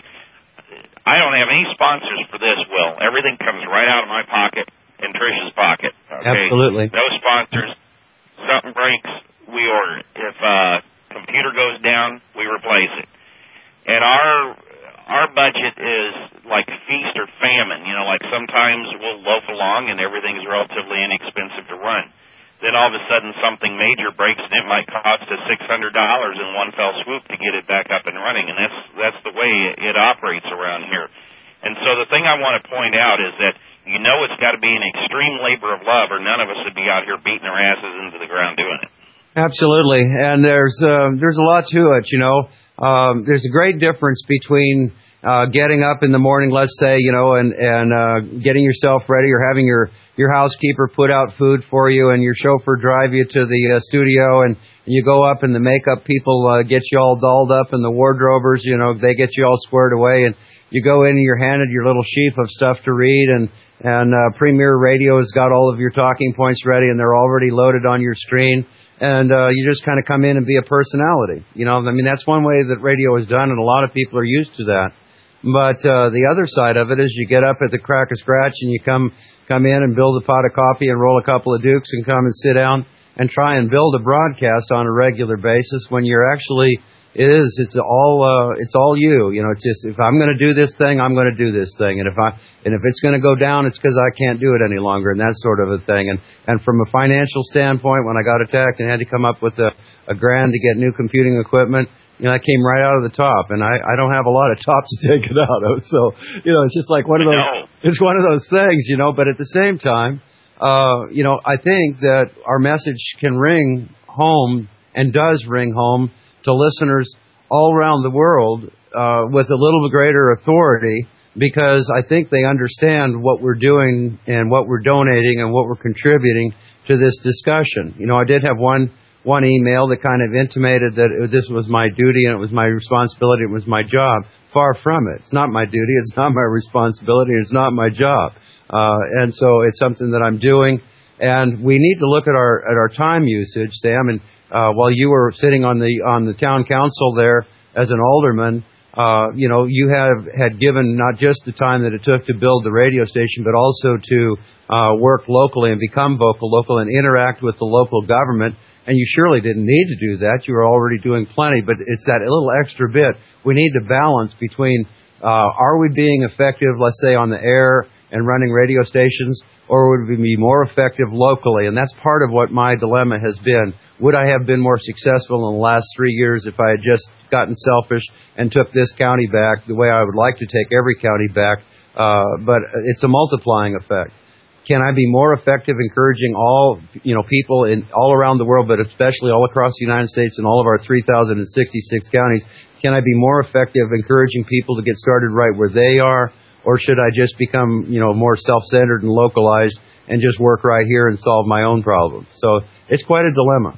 Speaker 15: I don't have any sponsors for this. Will, everything comes right out of my pocket and Trish's pocket. Okay?
Speaker 2: Absolutely,
Speaker 15: no sponsors. Something breaks, we order it. If a uh, computer goes down, we replace it. And our our budget is like feast or famine. You know, like sometimes we'll loaf along and everything's relatively inexpensive to run. Then all of a sudden something major breaks and it might cost us six hundred dollars in one fell swoop to get it back up and running. And that's that's the way it operates around here. And so the thing I want to point out is that you know it's got to be an extreme labor of love, or none of us would be out here beating our asses into the ground doing it.
Speaker 2: Absolutely, and there's uh, there's a lot to it. You know, um, there's a great difference between uh, getting up in the morning, let's say, you know, and and uh, getting yourself ready, or having your your housekeeper put out food for you, and your chauffeur drive you to the uh, studio, and you go up, and the makeup people uh, get you all dolled up, and the wardrobers, you know, they get you all squared away, and you go in and you're handed your little sheaf of stuff to read, and And uh, Premier Radio has got all of your talking points ready, and they're already loaded on your screen. And uh, you just kind of come in and be a personality. You know, I mean, that's one way that radio is done, and a lot of people are used to that. But uh, the other side of it is you get up at the crack of scratch, and you come come in and build a pot of coffee and roll a couple of dukes and come and sit down and try and build a broadcast on a regular basis when you're actually... It is. It's all. Uh, it's all you. You know. It's just if I'm going to do this thing, I'm going to do this thing, and if I and if it's going to go down, it's because I can't do it any longer, and that sort of a thing. And and from a financial standpoint, when I got attacked and had to come up with a, a grand to get new computing equipment, you know, that came right out of the top, and I, I don't have a lot of top to take it out of. So you know, it's just like one of those. It's one of those things, you know. But at the same time, uh, you know, I think that our message can ring home and does ring home to listeners all around the world uh, with a little greater authority, because I think they understand what we're doing and what we're donating and what we're contributing to this discussion. You know, I did have one one email that kind of intimated that this was my duty and it was my responsibility, it was my job. Far from it. It's not my duty, it's not my responsibility, it's not my job. Uh, and so it's something that I'm doing. And we need to look at our at our time usage, Sam, and Uh, while you were sitting on the on the town council there as an alderman, uh, you know, you have had given not just the time that it took to build the radio station, but also to uh, work locally and become vocal local and interact with the local government. And you surely didn't need to do that. You were already doing plenty, but it's that little extra bit. We need to balance between uh, are we being effective, let's say, on the air and running radio stations, or would we be more effective locally? And that's part of what my dilemma has been. Would I have been more successful in the last three years if I had just gotten selfish and took this county back the way I would like to take every county back? Uh, but it's a multiplying effect. Can I be more effective encouraging all, you know, people in all around the world, but especially all across the United States and all of our three thousand sixty-six counties? Can I be more effective encouraging people to get started right where they are? Or should I just become, you know, more self-centered and localized and just work right here and solve my own problems? So it's quite a dilemma.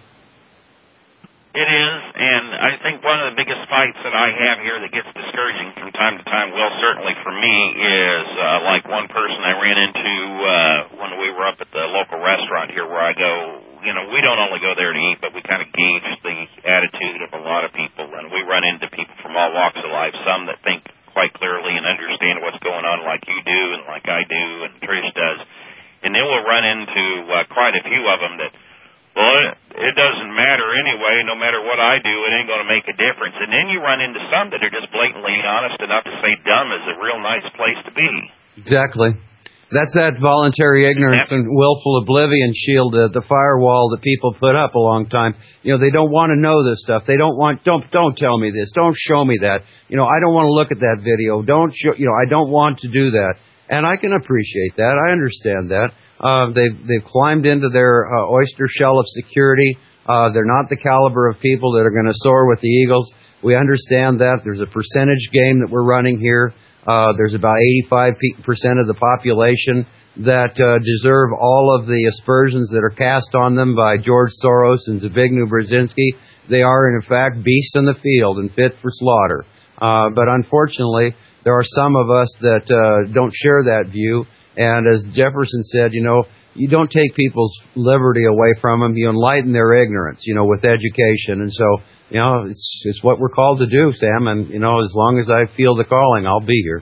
Speaker 15: It is, and I think one of the biggest fights that I have here that gets discouraging from time to time, well, certainly for me, is uh, like one person I ran into uh, when we were up at the local restaurant here where I go, you know, we don't only go there to eat, but we kind of gauge the attitude of a lot of people, and we run into people from all walks of life, some that think quite clearly and understand what's going on like you do and like I do and Trish does, and then we'll run into uh, quite a few of them that, well, it doesn't matter anyway. No matter what I do, it ain't going to make a difference. And then you run into some that are just blatantly honest enough to say dumb is a real nice place to be.
Speaker 2: Exactly. That's that voluntary ignorance and willful oblivion shield, uh, the firewall that people put up a long time. You know, they don't want to know this stuff. They don't want, don't, don't tell me this. Don't show me that. You know, I don't want to look at that video. Don't show, you know, I don't want to do that. And I can appreciate that. I understand that. Uh, they've, they've climbed into their uh, oyster shell of security. Uh, they're not the caliber of people that are going to soar with the eagles. We understand that. There's a percentage game that we're running here. Uh, there's about eighty-five percent of the population that uh, deserve all of the aspersions that are cast on them by George Soros and Zbigniew Brzezinski. They are, in fact, beasts in the field and fit for slaughter. Uh, but unfortunately, there are some of us that uh, don't share that view. And as Jefferson said, you know, you don't take people's liberty away from them. You enlighten their ignorance, you know, with education. And so, you know, it's it's what we're called to do, Sam. And, you know, as long as I feel the calling, I'll be here.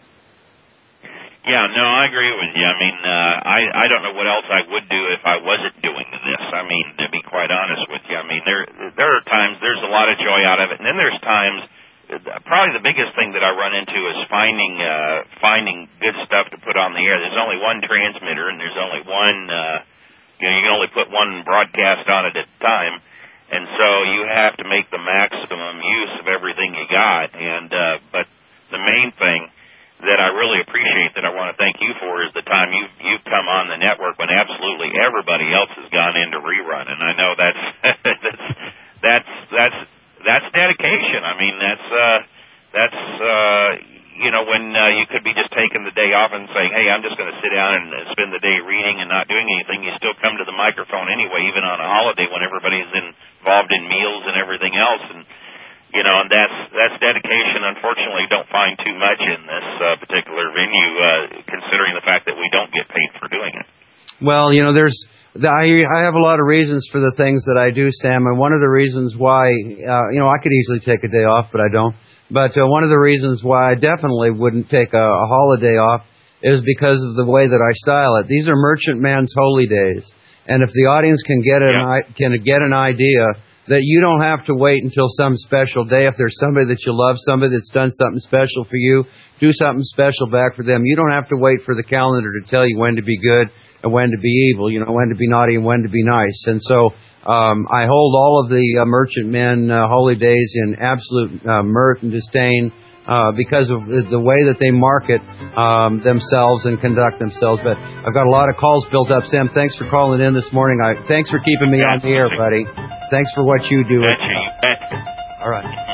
Speaker 15: Yeah, no, I agree with you. I mean, uh, I, I don't know what else I would do if I wasn't doing this. I mean, to be quite honest with you, I mean, there there are times there's a lot of joy out of it. And then there's times probably the biggest thing that I run into is finding uh, finding good stuff to put on the air. There's only one transmitter, and there's only one. Uh, you know, you can only put one broadcast on it at a time, and so you have to make the maximum use of everything you got. And uh, but the main thing that I really appreciate that I want to thank you for is the time you've you've come on the network when absolutely everybody else has gone into rerun, and I know that's that's that's that's. That's dedication. I mean, that's, uh, that's, uh, you know, when uh, you could be just taking the day off and saying, hey, I'm just going to sit down and spend the day reading and not doing anything. You still come to the microphone anyway, even on a holiday when everybody's involved in meals and everything else. And, you know, and that's, that's dedication. Unfortunately, don't find too much in this uh, particular venue, uh, considering the fact that we don't get paid for doing it.
Speaker 2: Well, you know, there's, I, I have a lot of reasons for the things that I do, Sam, and one of the reasons why, uh, you know, I could easily take a day off, but I don't. But uh, one of the reasons why I definitely wouldn't take a, a holiday off is because of the way that I style it. These are merchant man's holy days, and if the audience can get an yeah. can get an idea that you don't have to wait until some special day. If there's somebody that you love, somebody that's done something special for you, do something special back for them. You don't have to wait for the calendar to tell you when to be good and when to be evil, you know, when to be naughty and when to be nice. And so um, I hold all of the uh, merchant men uh, holy days in absolute uh, mirth and disdain uh, because of the way that they market um, themselves and conduct themselves. But I've got a lot of calls built up. Sam, thanks for calling in this morning. I, thanks for keeping me on the air, buddy. Thanks for what you do. All right.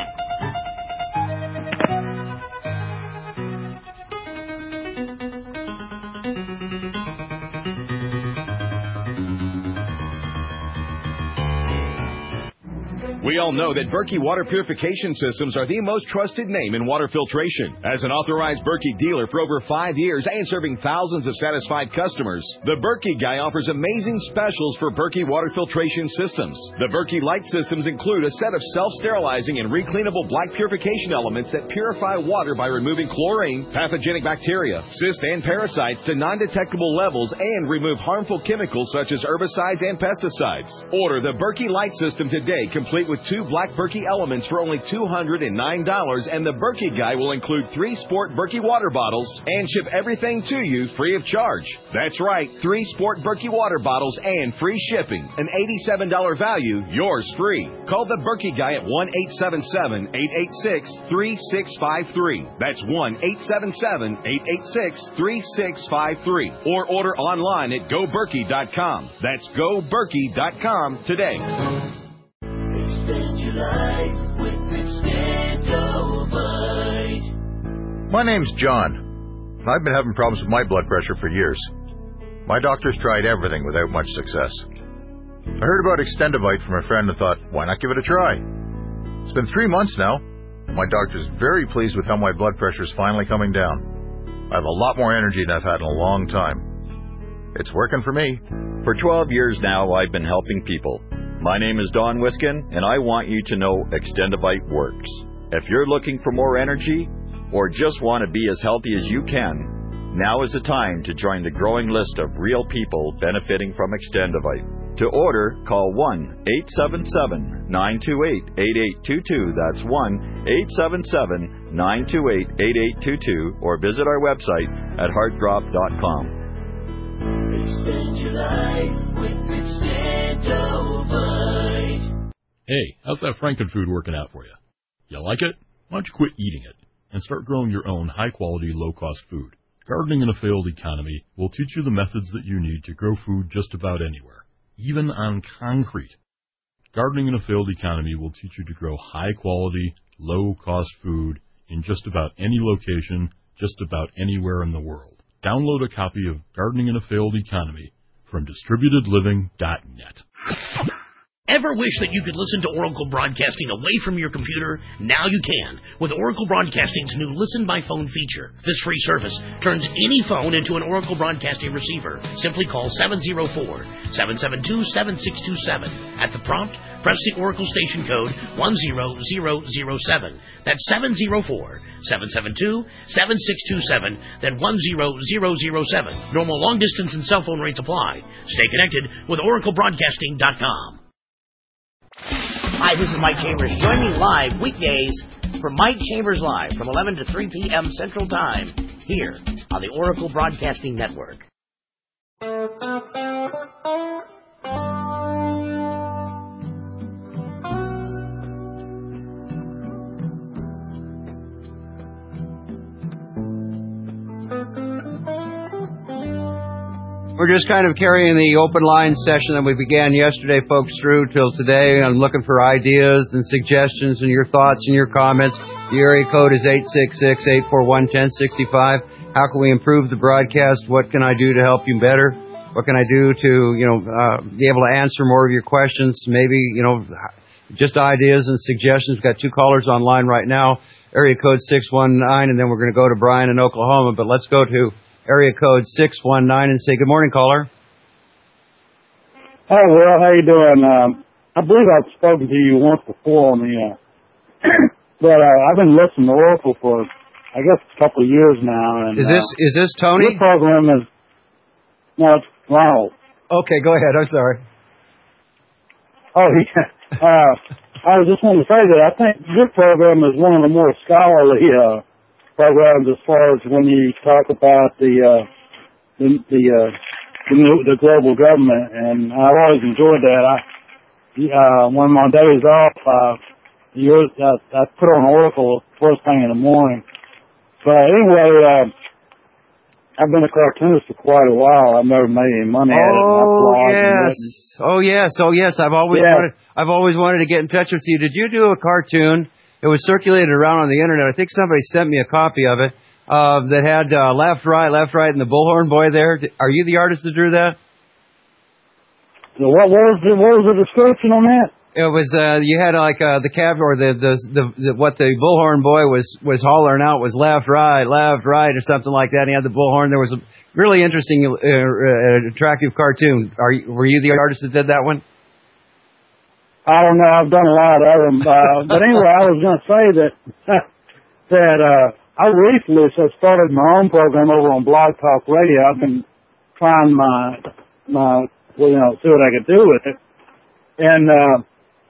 Speaker 4: We all know that Berkey Water Purification Systems are the most trusted name in water filtration. As an authorized Berkey dealer for over five years and serving thousands of satisfied customers, the Berkey Guy offers amazing specials for Berkey Water Filtration Systems. The Berkey Light Systems include a set of self-sterilizing and recleanable black purification elements that purify water by removing chlorine, pathogenic bacteria, cysts, and parasites to non-detectable levels and remove harmful chemicals such as herbicides and pesticides. Order the Berkey Light System today, complete with with two Black Berkey Elements for only two hundred nine dollars, and the Berkey Guy will include three Sport Berkey water bottles and ship everything to you free of charge. That's right, three Sport Berkey water bottles and free shipping. An eighty-seven dollars value, yours free. Call the Berkey Guy at one eight seven seven, eight eight six, three six five three. That's one eight seven seven, eight eight six, three six five three. Or order online at go berkey dot com. That's go berkey dot com today.
Speaker 5: Extend your life with Extendovite.
Speaker 6: My name's John. I've been having problems with my blood pressure for years. My doctor's tried everything without much success. I heard about Extendovite from a friend and thought, why not give it a try? It's been three months now. My doctor's very pleased with how my blood pressure is finally coming down. I have a lot more energy than I've had in a long time. It's working for me.
Speaker 7: For twelve years now, I've been helping people. My name is Don Wiskin, and I want you to know Extendovite works. If you're looking for more energy or just want to be as healthy as you can, now is the time to join the growing list of real people benefiting from Extendovite. To order, call one eight seven seven, nine two eight, eight eight two two. That's one eight seven seven, nine two eight, eight eight two two, or visit our website at heartdrop dot com.
Speaker 5: Extend your life with Extendovite.
Speaker 8: Hey, how's that Frankenfood working out for you? You like it? Why don't you quit eating it and start growing your own high-quality, low-cost food? Gardening in a failed economy will teach you the methods that you need to grow food just about anywhere, even on concrete. Gardening in a failed economy will teach you to grow high-quality, low-cost food in just about any location, just about anywhere in the world. Download a copy of Gardening in a Failed Economy from distributed living dot net.
Speaker 9: Ever wish that you could listen to Oracle Broadcasting away from your computer? Now you can with Oracle Broadcasting's new Listen by Phone feature. This free service turns any phone into an Oracle Broadcasting receiver. Simply call seven oh four, seven seven two, seven six two seven. At the prompt, press the Oracle station code one zero zero zero seven. That's seven oh four, seven seven two, seven six two seven, then one zero zero zero seven. Normal long distance and cell phone rates apply. Stay connected with Oracle Broadcasting dot com.
Speaker 16: Hi, this is Mike Chambers. Join me live weekdays for Mike Chambers Live from eleven to three p.m. Central Time here on the Oracle Broadcasting Network.
Speaker 2: We're just kind of carrying the open line session that we began yesterday, folks, through till today. I'm looking for ideas and suggestions and your thoughts and your comments. The area code is eight six six, eight four one, one oh six five. How can we improve the broadcast? What can I do to help you better? What can I do to, you know, uh, be able to answer more of your questions? Maybe, you know, just ideas and suggestions. We've got two callers online right now. Area code six one nine, and then we're going to go to Brian in Oklahoma. But let's go to area code six one nine and say good morning, caller.
Speaker 17: Hi, Will. How you doing? Um, I believe I've spoken to you once before on the, uh, but uh, I've been listening to Oracle for, I guess, a couple of years now. And,
Speaker 2: is this
Speaker 17: uh,
Speaker 2: is this Tony?
Speaker 17: Your program is no, it's Ronald.
Speaker 2: Okay, go ahead. I'm sorry.
Speaker 17: Oh yeah. Uh, I was just wanting to say that I think your program is one of the more scholarly Uh, programs as far as when you talk about the uh, the the, uh, the, new, the global government, and I've always enjoyed that. I uh, when my days off, uh, you uh, I put on Oracle first thing in the morning. But anyway, uh, I've been a cartoonist for quite a while. I've never made any money at it.
Speaker 2: Oh yes, oh yes, oh yes. I've always
Speaker 17: yeah.
Speaker 2: wanted, I've always wanted to get in touch with you. Did you do a cartoon? It was circulated around on the internet. I think somebody sent me a copy of it uh, that had uh, left, right, left, right, and the bullhorn boy there. Are you the artist that drew that?
Speaker 17: So what was the, what was the description on that?
Speaker 2: It was uh, you had like uh, the cab or the, the the the what the bullhorn boy was was hollering out was left, right, left, right, or something like that. And he had the bullhorn. There was a really interesting, uh, uh, attractive cartoon. Are you, were you the artist that did that one?
Speaker 17: I don't know. I've done a lot of them. Uh, but anyway, I was going to say that that uh, I recently so started my own program over on Blog Talk Radio. I've been trying my my well, you know, see what I could do with it, and uh,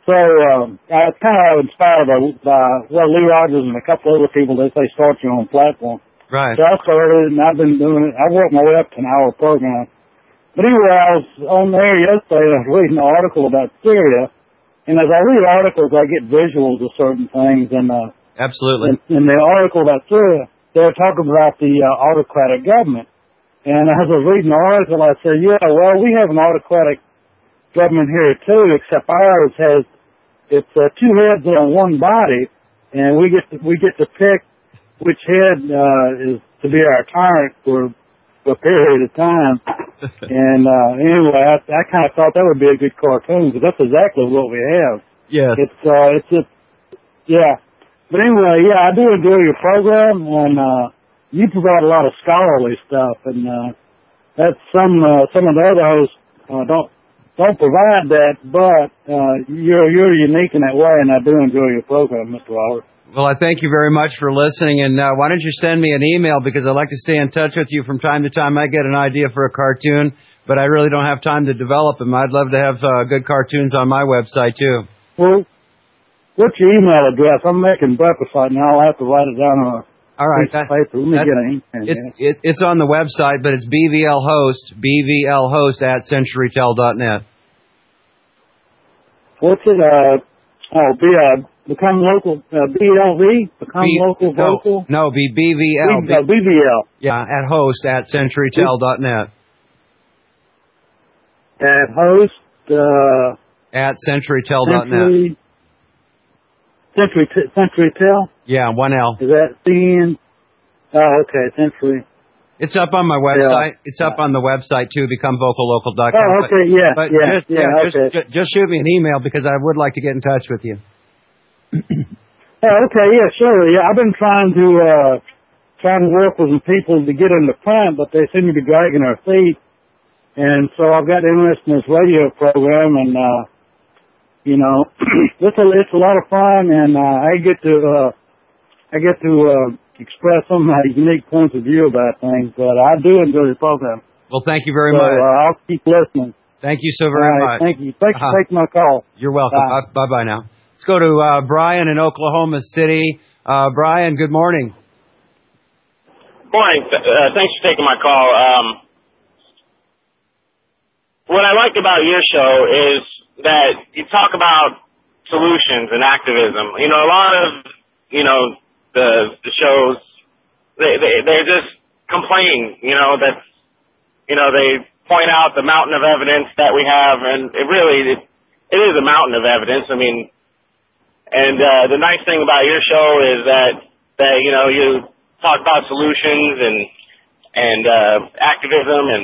Speaker 17: So um, I was kind of inspired by, by well, Lee Rogers and a couple other people. They say start your own platform.
Speaker 2: Right.
Speaker 17: So I started, and I've been doing it. I worked my way up to an hour program. But anyway, I was on there yesterday, and I was reading an article about Syria. And as I read articles, I get visuals of certain things. And uh,
Speaker 2: absolutely.
Speaker 17: In, in the article about Syria, they were talking about the uh, autocratic government. And as I was reading the article, I said, yeah, well, we have an autocratic government here too, except ours has it's uh, two heads on one body, and we get to, we get to pick which head uh, is to be our tyrant for, for a period of time. And uh, anyway, I, I kind of thought that would be a good cartoon because that's exactly what we have.
Speaker 2: Yeah.
Speaker 17: It's uh, it's just yeah. But anyway, yeah, I do enjoy your program, and uh, you provide a lot of scholarly stuff, and uh, that's some uh, some of the other hosts uh, don't. Don't provide that, but uh, you're you're unique in that way, and I do enjoy your program, Mister Robert.
Speaker 2: Well, I thank you very much for listening, and uh, why don't you send me an email, because I'd like to stay in touch with you from time to time. I get an idea for a cartoon, but I really don't have time to develop them. I'd love to have uh, good cartoons on my website, too.
Speaker 17: Well, what's your email address? I'm making breakfast right now. I'll have to write it down on a
Speaker 2: All right,
Speaker 17: piece of
Speaker 2: that,
Speaker 17: paper. Let me
Speaker 2: that,
Speaker 17: get an ink.
Speaker 2: It's, it, it's on the website, but it's B V L host, B V L host at centurytel dot net.
Speaker 17: What's it? Uh, oh, be uh, become local. Uh, B L V, become
Speaker 2: B,
Speaker 17: local
Speaker 2: no,
Speaker 17: vocal.
Speaker 2: No, be B V L.
Speaker 17: B, uh, B V L.
Speaker 2: Yeah, at host at centurytel dot net.
Speaker 17: At host. Uh,
Speaker 2: at centurytel dot net.
Speaker 17: Century. Century. T- Centurytel.
Speaker 2: Yeah, one L.
Speaker 17: Is that C N? Oh, okay, Century.
Speaker 2: It's up on my website.
Speaker 17: Yeah.
Speaker 2: It's up on the website too, become vocal local dot com.
Speaker 17: Oh, okay, yeah,
Speaker 2: but
Speaker 17: yeah,
Speaker 2: just,
Speaker 17: yeah,
Speaker 2: yeah,
Speaker 17: okay.
Speaker 2: just, just shoot me an email because I would like to get in touch with you.
Speaker 17: Oh, okay, yeah, sure. Yeah, I've been trying to uh trying to work with some people to get into print, but they seem to be dragging their feet. And so I've got interest in this radio program, and uh you know, it's a it's a lot of fun, and uh, I get to uh I get to uh express some of my unique points of view about things, but I do enjoy the program.
Speaker 2: Well, thank you very
Speaker 17: so,
Speaker 2: much.
Speaker 17: Uh, I'll keep listening.
Speaker 2: Thank you so very
Speaker 17: right,
Speaker 2: much.
Speaker 17: Thank you. Thanks
Speaker 2: uh-huh.
Speaker 17: for taking my call.
Speaker 2: You're welcome. Bye. Bye bye now. Let's go to uh, Brian in Oklahoma City. Uh, Brian, good morning.
Speaker 18: Morning. Uh, thanks for taking my call. Um, what I like about your show is that you talk about solutions and activism. You know, a lot of, you know, the, the shows, they, they, they're just complaining, you know, that, you know, they point out the mountain of evidence that we have, and it really, it, it is a mountain of evidence. I mean, and uh, the nice thing about your show is that, that, you know, you talk about solutions and, and uh, activism, and,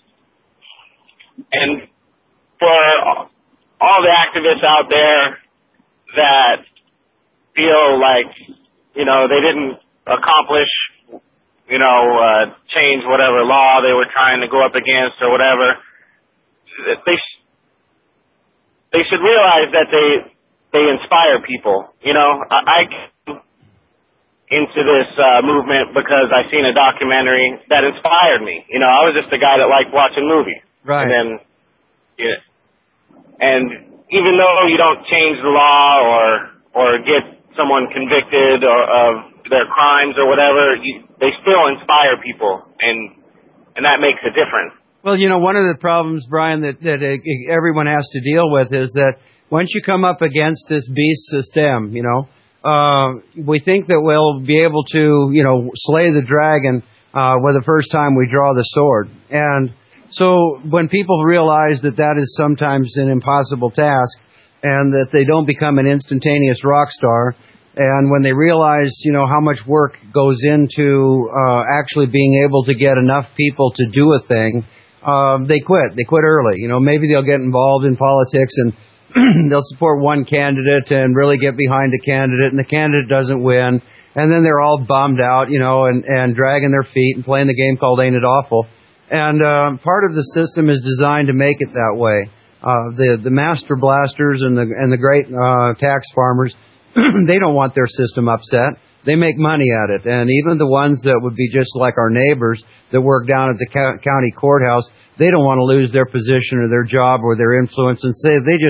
Speaker 18: and for all the activists out there that feel like, you know, they didn't accomplish, you know, uh, change whatever law they were trying to go up against or whatever, they they should realize that they they inspire people. You know, I, I came into this uh, movement because I seen a documentary that inspired me. You know, I was just a guy that liked watching movies.
Speaker 2: Right.
Speaker 18: And then, yeah, and even though you don't change the law or or get someone convicted or of their crimes or whatever, you, they still inspire people, and and that makes a difference.
Speaker 2: Well, you know, one of the problems, Brian, that, that uh, everyone has to deal with is that once you come up against this beast system, you know, uh, we think that we'll be able to, you know, slay the dragon uh, with the first time we draw the sword. And so when people realize that that is sometimes an impossible task and that they don't become an instantaneous rock star, and when they realize, you know, how much work goes into uh, actually being able to get enough people to do a thing, uh, they quit. They quit early. You know, maybe they'll get involved in politics and they'll support one candidate and really get behind a candidate, and the candidate doesn't win, and then they're all bummed out, you know, and, and dragging their feet and playing the game called Ain't It Awful. And uh, part of the system is designed to make it that way. Uh, the the master blasters and the and the great uh, tax farmers, they don't want their system upset. They make money at it. And even the ones that would be just like our neighbors that work down at the co- county courthouse, they don't want to lose their position or their job or their influence, and say they just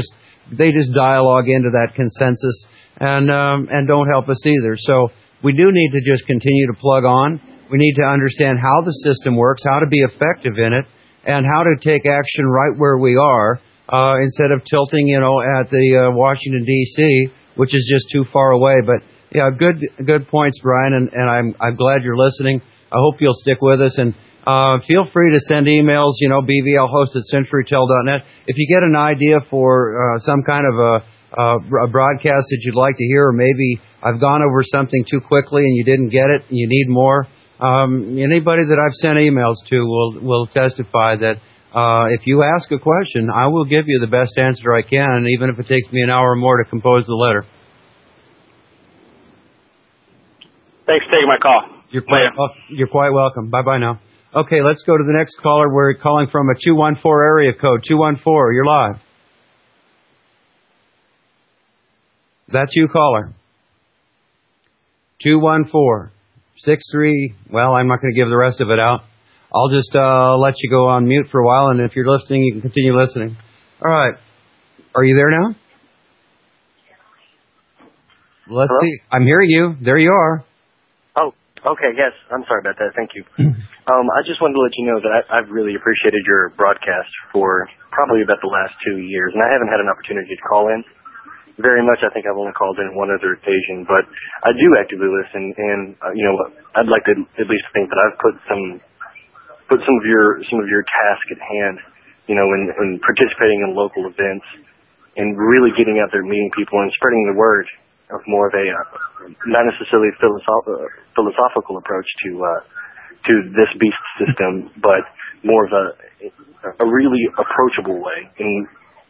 Speaker 2: they just dialogue into that consensus and um, and don't help us either. So we do need to just continue to plug on. We need to understand how the system works, how to be effective in it, and how to take action right where we are uh, instead of tilting, you know, at the uh, Washington D C, which is just too far away. But yeah, good good points, Brian, and, and I'm I'm glad you're listening. I hope you'll stick with us, and uh, feel free to send emails, you know, B V L host at centurytel dot net. If you get an idea for uh, some kind of a, uh, a broadcast that you'd like to hear, or maybe I've gone over something too quickly and you didn't get it and you need more, um, anybody that I've sent emails to will, will testify that uh, if you ask a question, I will give you the best answer I can, even if it takes me an hour or more to compose the letter.
Speaker 18: Thanks for taking my call.
Speaker 2: You're quite, wel- you're quite welcome. Bye-bye now. Okay, let's go to the next caller. We're calling from a two one four area code. two one four, you're live. That's you, caller. two one four six three, well, I'm not going to give the rest of it out. I'll just uh, let you go on mute for a while, and if you're listening, you can continue listening. All right. Are you there now? Let's
Speaker 19: Hello?
Speaker 2: see. I'm hearing you. There you are.
Speaker 19: Oh, okay, yes. I'm sorry about that. Thank you. um, I just wanted to let you know that I, I've really appreciated your broadcast for probably about the last two years, and I haven't had an opportunity to call in very much. I think I've only called in one other occasion, but I do actively listen, and, uh, you know, I'd like to at least think that I've put some put some of your some of your task at hand, you know, in, in participating in local events and really getting out there, meeting people, and spreading the word of more of a uh, not necessarily philosoph- uh, philosophical approach to uh, to this beast system, but more of a a really approachable way. And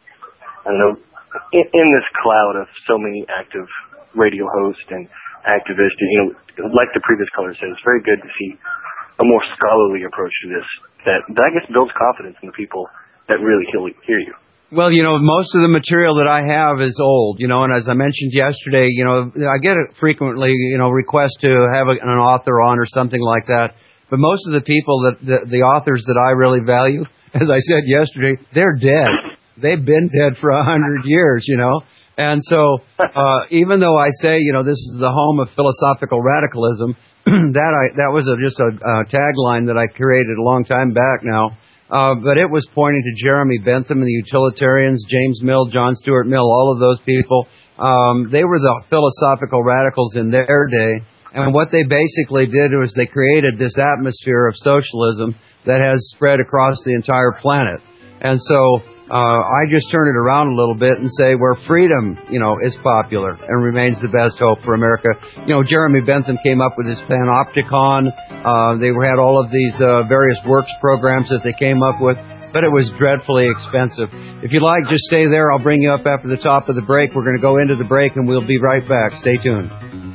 Speaker 19: I don't know, in, in this cloud of so many active radio hosts and activists, you know, like the previous caller said, it's very good to see a more scholarly approach to this that, that I guess builds confidence in the people that really hear you.
Speaker 2: Well, you know, most of the material that I have is old, you know, and as I mentioned yesterday, you know, I get it frequently, you know, requests to have a, an author on or something like that. But most of the people that, the, the authors that I really value, as I said yesterday, they're dead. They've been dead for a hundred years, you know. And so, uh, even though I say, you know, this is the home of philosophical radicalism, that I, that was a, just a, a tagline that I created a long time back now. Uh, but it was pointing to Jeremy Bentham and the utilitarians, James Mill, John Stuart Mill, all of those people. Um, they were the philosophical radicals in their day. And what they basically did was they created this atmosphere of socialism that has spread across the entire planet. And so uh, I just turn it around a little bit and say where freedom, you know, is popular and remains the best hope for America. You know, Jeremy Bentham came up with his Panopticon. Uh, they had all of these uh, various works programs that they came up with, but it was dreadfully expensive. If you like, just stay there. I'll bring you up after the top of the break. We're going to go into the break, and we'll be right back. Stay tuned.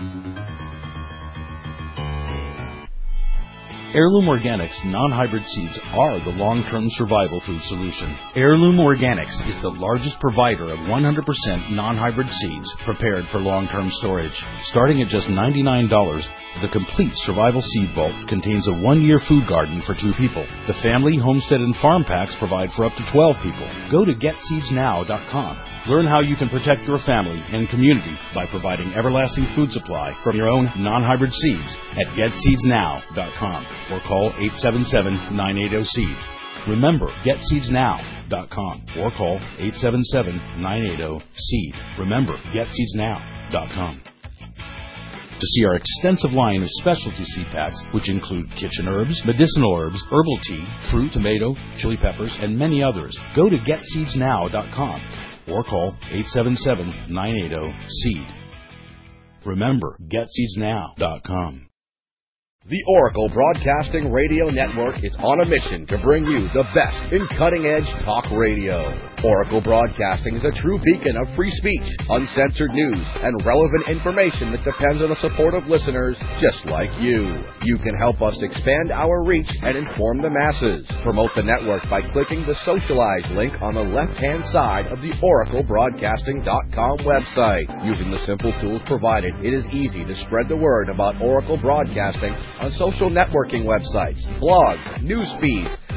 Speaker 10: Heirloom Organics non-hybrid seeds are the long-term survival food solution. Heirloom Organics is the largest provider of one hundred percent non-hybrid seeds prepared for long-term storage. Starting at just ninety-nine dollars, the complete survival seed vault contains a one-year food garden for two people. The family, homestead, and farm packs provide for up to twelve people. Go to get seeds now dot com. Learn how you can protect your family and community by providing everlasting food supply from your own non-hybrid seeds at get seeds now dot com. Or call eight seven seven, nine eight zero, seed. Remember, get seeds now dot com or call eight seven seven, nine eight zero, seed. Remember, get seeds now dot com. To see our extensive line of specialty seed packs, which include kitchen herbs, medicinal herbs, herbal tea, fruit, tomato, chili peppers, and many others, go to get seeds now dot com or call eight seven seven, nine eight zero, seed. Remember, get seeds now dot com.
Speaker 11: The Oracle Broadcasting Radio Network is on a mission to bring you the best in cutting-edge talk radio. Oracle Broadcasting is a true beacon of free speech, uncensored news, and relevant information that depends on the support of listeners just like you. You can help us expand our reach and inform the masses. Promote the network by clicking the Socialize link on the left-hand side of the oracle broadcasting dot com website. Using the simple tools provided, it is easy to spread the word about Oracle Broadcasting on social networking websites, blogs, news feeds,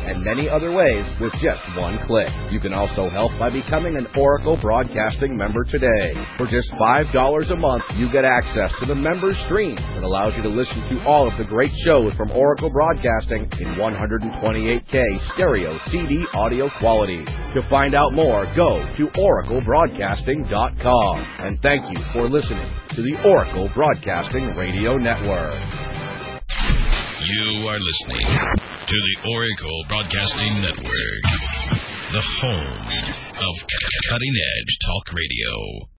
Speaker 11: and many other ways with just one click. You can also help by becoming an Oracle Broadcasting member today. For just five dollars a month, you get access to the member stream that allows you to listen to all of the great shows from Oracle Broadcasting in one twenty-eight K stereo C D audio quality. To find out more, go to oracle broadcasting dot com. And thank you for listening to the Oracle Broadcasting Radio Network.
Speaker 12: You are listening to the Oracle Broadcasting Network, the home of cutting-edge talk radio.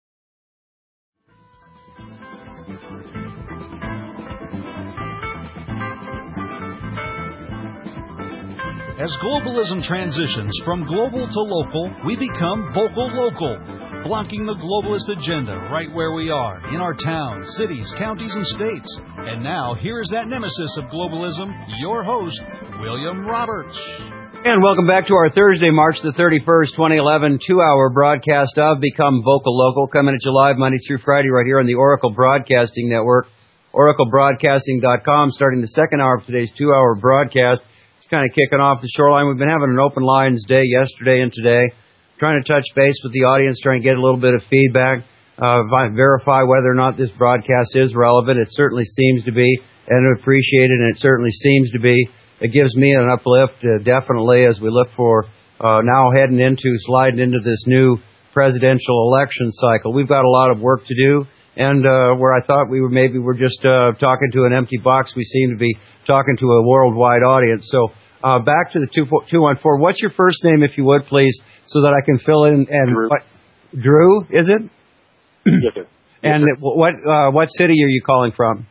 Speaker 1: As globalism transitions from global to local, we become vocal local, blocking the globalist agenda right where we are, in our towns, cities, counties, and states. And now, here is that nemesis of globalism, your host, William Roberts.
Speaker 2: And welcome back to our Thursday, March the thirty-first, twenty eleven, two-hour broadcast of Become Vocal Local, coming at you live Monday through Friday right here on the Oracle Broadcasting Network, oracle broadcasting dot com, starting the second hour of today's two-hour broadcast. It's kind of kicking off the shoreline. We've been having an open lines day yesterday and today, trying to touch base with the audience, trying to get a little bit of feedback, uh, verify whether or not this broadcast is relevant. It certainly seems to be, and appreciated, and it certainly seems to be. It gives me an uplift, uh, definitely, as we look for uh, now heading into, sliding into this new presidential election cycle. We've got a lot of work to do, and uh, where I thought we were maybe we're just uh, talking to an empty box, we seem to be talking to a worldwide audience. So uh, back to the two one four. What's your first name, if you would, please, so that I can fill in? And
Speaker 20: Drew.
Speaker 2: What, Drew, is it?
Speaker 20: Yes, sir.
Speaker 2: And
Speaker 20: Yes, sir.
Speaker 2: what uh, what city are you calling from?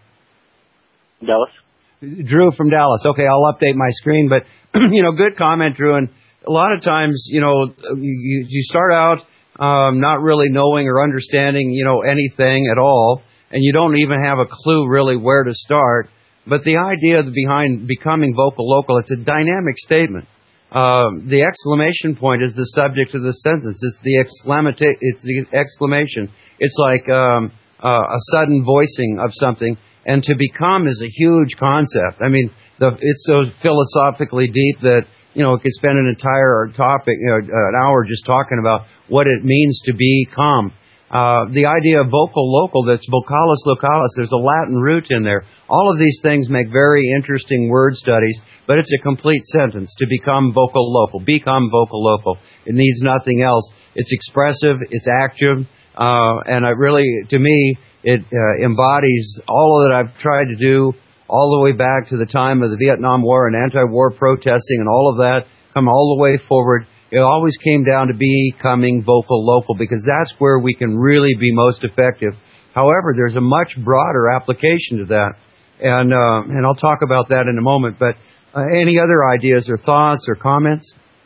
Speaker 20: Dallas.
Speaker 2: Drew from Dallas. Okay, I'll update my screen. But, you know, good comment, Drew. And a lot of times, you know, you, you start out um, not really knowing or understanding, you know, anything at all, and you don't even have a clue really where to start. But the idea behind becoming vocal local, it's a dynamic statement. Um, the exclamation point is the subject of the sentence. It's the exclamata- It's the exclamation. It's like um, uh, a sudden voicing of something. And to become is a huge concept. I mean, the, it's so philosophically deep that, you know, we could spend an entire topic, you know, an hour just talking about what it means to become. Uh, the idea of vocal local, that's vocalis localis, there's a Latin root in there. All of these things make very interesting word studies, but it's a complete sentence. To become vocal local, become vocal local. It needs nothing else. It's expressive, it's active, uh, and I really, to me, it uh, embodies all that I've tried to do all the way back to the time of the Vietnam War and anti-war protesting and all of that, come all the way forward. It always came down to becoming vocal local, because that's where we can really be most effective. However, there's a much broader application to that, and uh, and I'll talk about that in a moment. But uh, any other ideas or thoughts or comments?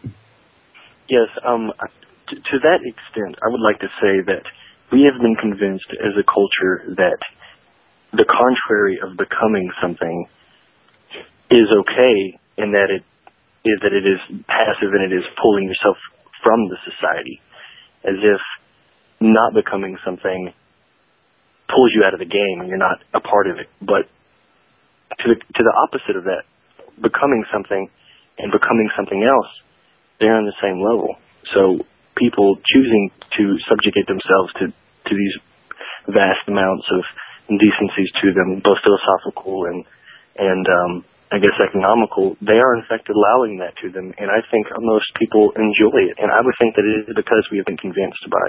Speaker 19: Yes, um, to, to that extent, I would like to say that we have been convinced as a culture that the contrary of becoming something is okay, in that it is that it is passive and it is pulling yourself from the society, as if not becoming something pulls you out of the game and you're not a part of it. But to the, to the opposite of that, becoming something and becoming something else, they're on the same level. So people choosing to subjugate themselves to, to these vast amounts of indecencies to them, both philosophical and, and um, I guess economical, they are in fact allowing that to them. And I think most people enjoy it. And I would think that it is because we have been convinced by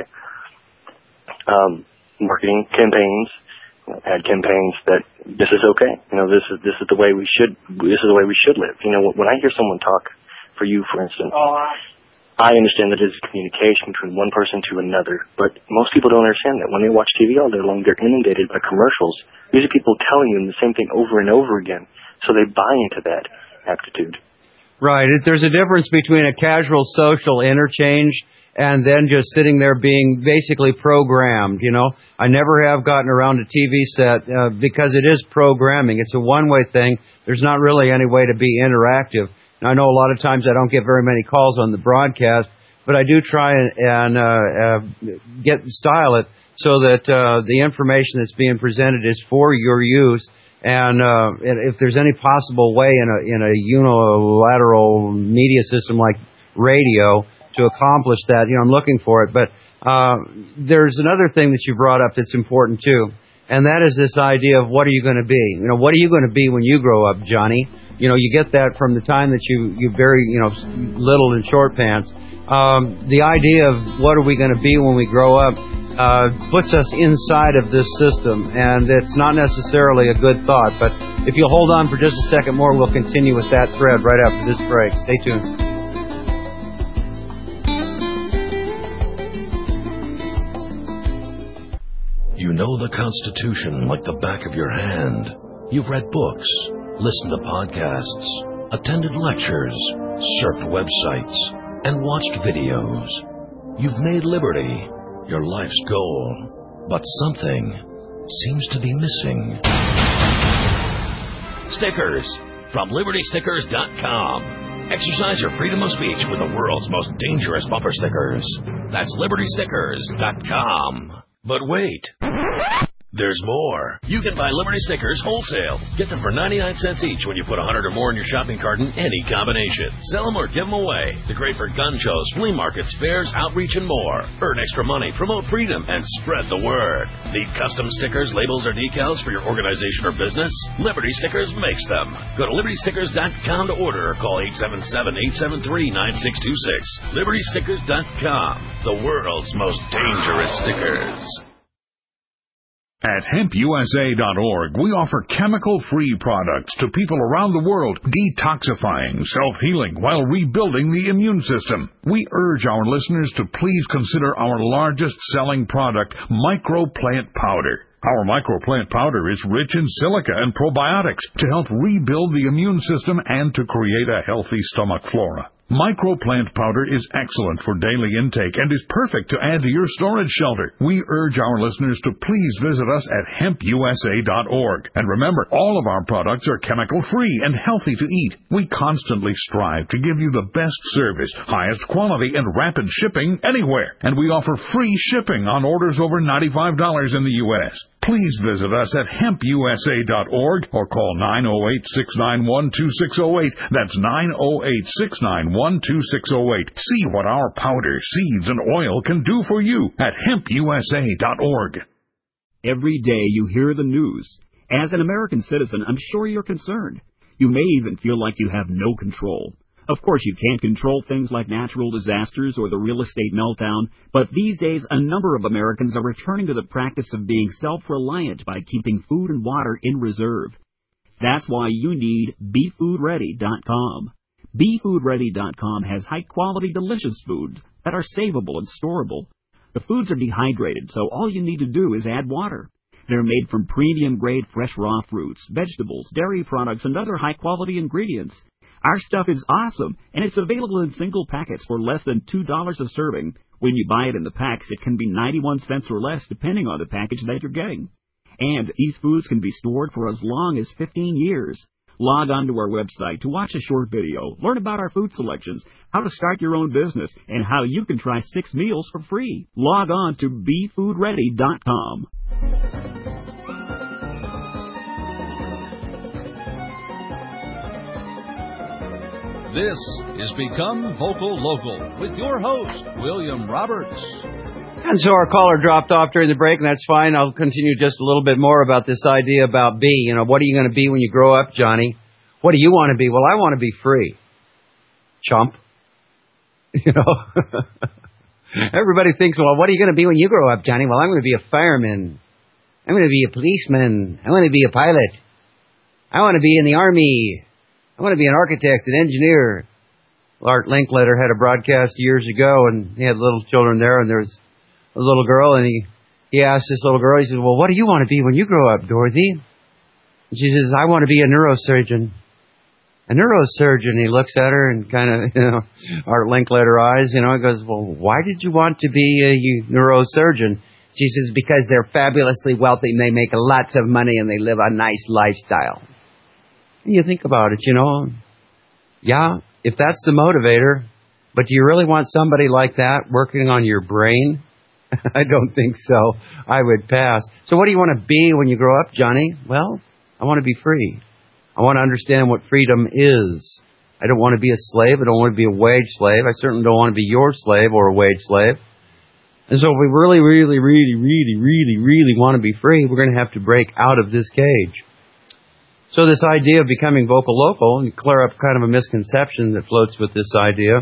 Speaker 19: um, marketing campaigns, ad campaigns, that this is okay. You know, this is this is the way we should this is the way we should live. You know, when I hear someone talk, for you, for instance, oh, I understand that it's communication between one person to another, but most people don't understand that. When they watch T V all day long, they're inundated by commercials. These are people telling them the same thing over and over again, so they buy into that aptitude.
Speaker 2: Right. There's a difference between a casual social interchange and then just sitting there being basically programmed, you know. I never have gotten around a T V set uh, because it is programming. It's a one-way thing. There's not really any way to be interactive. I know a lot of times I don't get very many calls on the broadcast, but I do try and, and uh, uh, get style it so that uh, the information that's being presented is for your use, And uh, if there's any possible way in a in a unilateral media system like radio to accomplish that, you know, I'm looking for it. But uh, there's another thing that you brought up that's important too, and that is this idea of what are you going to be? You know, what are you going to be when you grow up, Johnny? You know, you get that from the time that you you very you know little in short pants. Um, the idea of what are we going to be when we grow up uh, puts us inside of this system, and it's not necessarily a good thought. But if you'll hold on for just a second more, we'll continue with that thread right after this break. Stay tuned.
Speaker 13: You know the Constitution like the back of your hand. You've read books, listened to podcasts, attended lectures, surfed websites, and watched videos. You've made liberty your life's goal, but something seems to be missing. Stickers from Liberty Stickers dot com. Exercise your freedom of speech with the world's most dangerous bumper stickers. That's Liberty Stickers dot com. But wait, there's more. You can buy Liberty Stickers wholesale. Get them for ninety-nine cents each when you put one hundred or more in your shopping cart in any combination. Sell them or give them away. They're great for gun shows, flea markets, fairs, outreach, and more. Earn extra money, promote freedom, and spread the word. Need custom stickers, labels, or decals for your organization or business? Liberty Stickers makes them. Go to Liberty Stickers dot com to order or call eight seven seven, eight seven three, nine six two six. Liberty Stickers dot com, the world's most dangerous stickers.
Speaker 14: At hemp U S A dot org, we offer chemical-free products to people around the world, detoxifying, self-healing, while rebuilding the immune system. We urge our listeners to please consider our largest-selling product, Microplant Powder. Our Microplant Powder is rich in silica and probiotics to help rebuild the immune system and to create a healthy stomach flora. Microplant Powder is excellent for daily intake and is perfect to add to your storage shelter. We urge our listeners to please visit us at hemp U S A dot org. And remember, all of our products are chemical-free and healthy to eat. We constantly strive to give you the best service, highest quality, and rapid shipping anywhere. And we offer free shipping on orders over ninety-five dollars in the U S Please visit us at hemp U S A dot org or call nine oh eight, six nine one, two six oh eight. That's nine oh eight, six nine one, two six oh eight. See what our powder, seeds, and oil can do for you at hemp U S A dot org.
Speaker 3: Every day you hear the news. As an American citizen, I'm sure you're concerned. You may even feel like you have no control. Of course, you can't control things like natural disasters or the real estate meltdown, but these days a number of Americans are returning to the practice of being self-reliant by keeping food and water in reserve. That's why you need be food ready dot com. be food ready dot com has high-quality, delicious foods that are savable and storable. The foods are dehydrated, so all you need to do is add water. They're made from premium-grade fresh raw fruits, vegetables, dairy products, and other high-quality ingredients. Our stuff is awesome, and it's available in single packets for less than two dollars a serving. When you buy it in the packs, it can be ninety-one cents or less, depending on the package that you're getting. And these foods can be stored for as long as fifteen years. Log on to our website to watch a short video, learn about our food selections, how to start your own business, and how you can try six meals for free. Log on to be food ready dot com.
Speaker 1: This is Become Vocal Local with your host, William Roberts.
Speaker 2: And so our caller dropped off during the break, and that's fine. I'll continue just a little bit more about this idea about be. You know, what are you going to be when you grow up, Johnny? What do you want to be? Well, I want to be free. Chump. You know? Everybody thinks, well, what are you going to be when you grow up, Johnny? Well, I'm going to be a fireman. I'm going to be a policeman. I'm going to be a pilot. I want to be in the Army. I want to be an architect, an engineer. Art Linkletter had a broadcast years ago, and he had little children there, and there was a little girl, and he, he asked this little girl, he said, well, what do you want to be when you grow up, Dorothy? And she says, I want to be a neurosurgeon. A neurosurgeon. He looks at her and kind of, you know, Art Linkletter eyes, you know, he goes, well, why did you want to be a neurosurgeon? She says, because they're fabulously wealthy and they make lots of money and they live a nice lifestyle. And you think about it, you know, yeah, if that's the motivator, but do you really want somebody like that working on your brain? I don't think so. I would pass. So what do you want to be when you grow up, Johnny? Well, I want to be free. I want to understand what freedom is. I don't want to be a slave. I don't want to be a wage slave. I certainly don't want to be your slave or a wage slave. And so if we really, really, really, really, really, really want to be free, we're going to have to break out of this cage. So this idea of becoming vocal local, and clear up kind of a misconception that floats with this idea.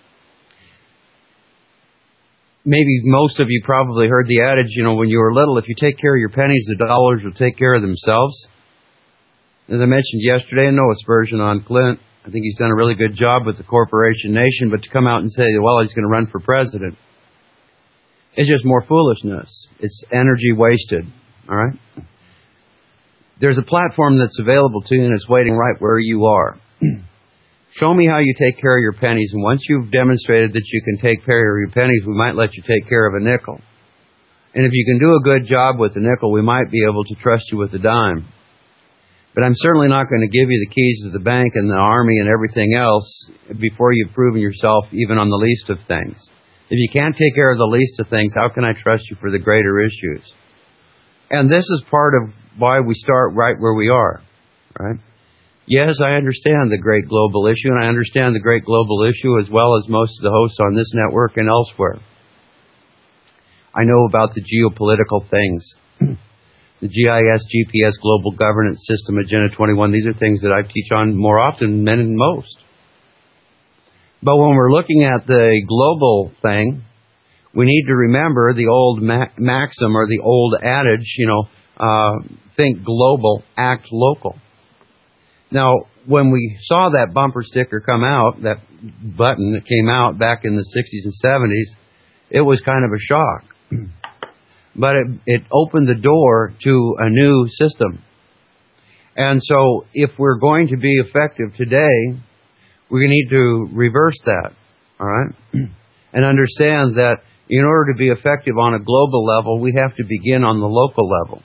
Speaker 2: Maybe most of you probably heard the adage, you know, when you were little, if you take care of your pennies, the dollars will take care of themselves. As I mentioned yesterday, no aspersion on Clint. I think he's done a really good job with the corporation nation, but to come out and say, well, he's going to run for president, it's just more foolishness. It's energy wasted, all right? There's a platform that's available to you, and it's waiting right where you are. Show me how you take care of your pennies, and once you've demonstrated that you can take care of your pennies, we might let you take care of a nickel. And if you can do a good job with a nickel, we might be able to trust you with a dime. But I'm certainly not going to give you the keys to the bank and the army and everything else before you've proven yourself even on the least of things. If you can't take care of the least of things, how can I trust you for the greater issues? And this is part of why we start right where we are, right? Yes, I understand the great global issue, and I understand the great global issue as well as most of the hosts on this network and elsewhere. I know about the geopolitical things. The G I S, G P S, Global Governance System, Agenda twenty-one, these are things that I teach on more often than most. But when we're looking at the global thing, we need to remember the old ma- maxim or the old adage, you know, uh, think global, act local. Now, when we saw that bumper sticker come out, that button that came out back in the sixties and seventies, it was kind of a shock. But it, it opened the door to a new system. And so if we're going to be effective today, we need to reverse that, all right? And understand that in order to be effective on a global level, we have to begin on the local level.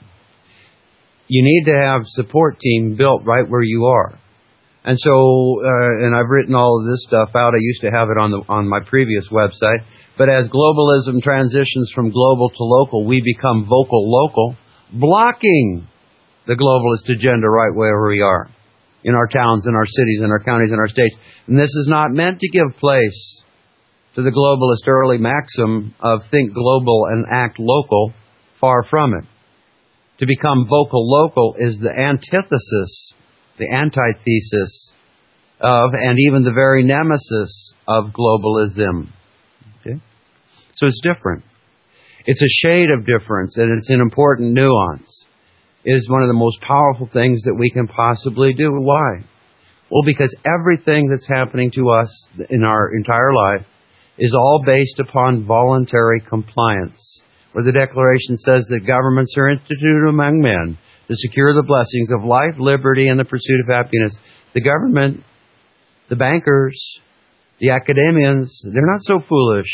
Speaker 2: You need to have support team built right where you are. And so, uh, and I've written all of this stuff out. I used to have it on the on my previous website. But as globalism transitions from global to local, we become vocal local, blocking the globalist agenda right where we are, in our towns, in our cities, in our counties, in our states. And this is not meant to give place to the globalist early maxim of think global and act local. Far from it. To become vocal local is the antithesis, the antithesis of, and even the very nemesis of globalism. Okay? So it's different. It's a shade of difference, and it's an important nuance. It is one of the most powerful things that we can possibly do. Why? Well, because everything that's happening to us in our entire life is all based upon voluntary compliance, where the Declaration says that governments are instituted among men to secure the blessings of life, liberty, and the pursuit of happiness. The government, the bankers, the academians, they're not so foolish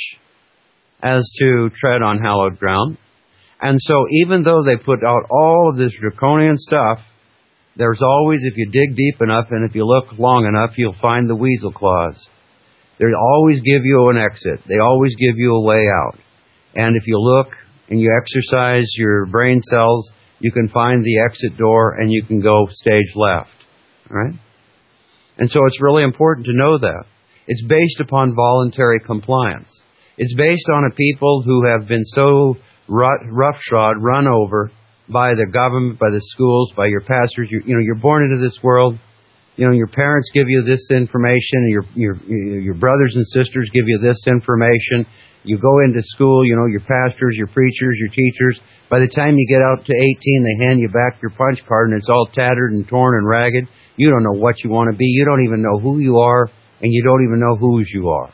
Speaker 2: as to tread on hallowed ground. And so even though they put out all of this draconian stuff, there's always, if you dig deep enough and if you look long enough, you'll find the weasel clause. They always give you an exit. They always give you a way out. And if you look and you exercise your brain cells, you can find the exit door and you can go stage left. All right? And so it's really important to know that. It's based upon voluntary compliance. It's based on a people who have been so roughshod, run over by the government, by the schools, by your pastors. You, you know, you're born into this world. You know, your parents give you this information. Your your your brothers and sisters give you this information. You go into school. You know, your pastors, your preachers, your teachers. By the time you get out to eighteen, they hand you back your punch card, and it's all tattered and torn and ragged. You don't know what you want to be. You don't even know who you are, and you don't even know whose you are.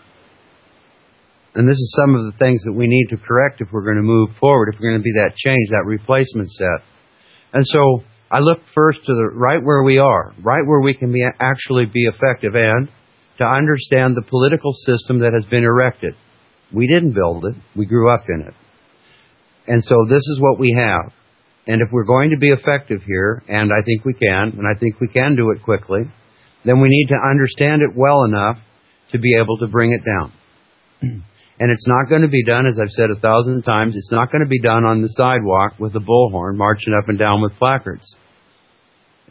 Speaker 2: And this is some of the things that we need to correct if we're going to move forward, if we're going to be that change, that replacement set. And so I look first to the right where we are, right where we can be actually be effective, and to understand the political system that has been erected. We didn't build it. We grew up in it. And so this is what we have. And if we're going to be effective here, and I think we can, and I think we can do it quickly, then we need to understand it well enough to be able to bring it down. And it's not going to be done, as I've said a thousand times, it's not going to be done on the sidewalk with a bullhorn marching up and down with placards.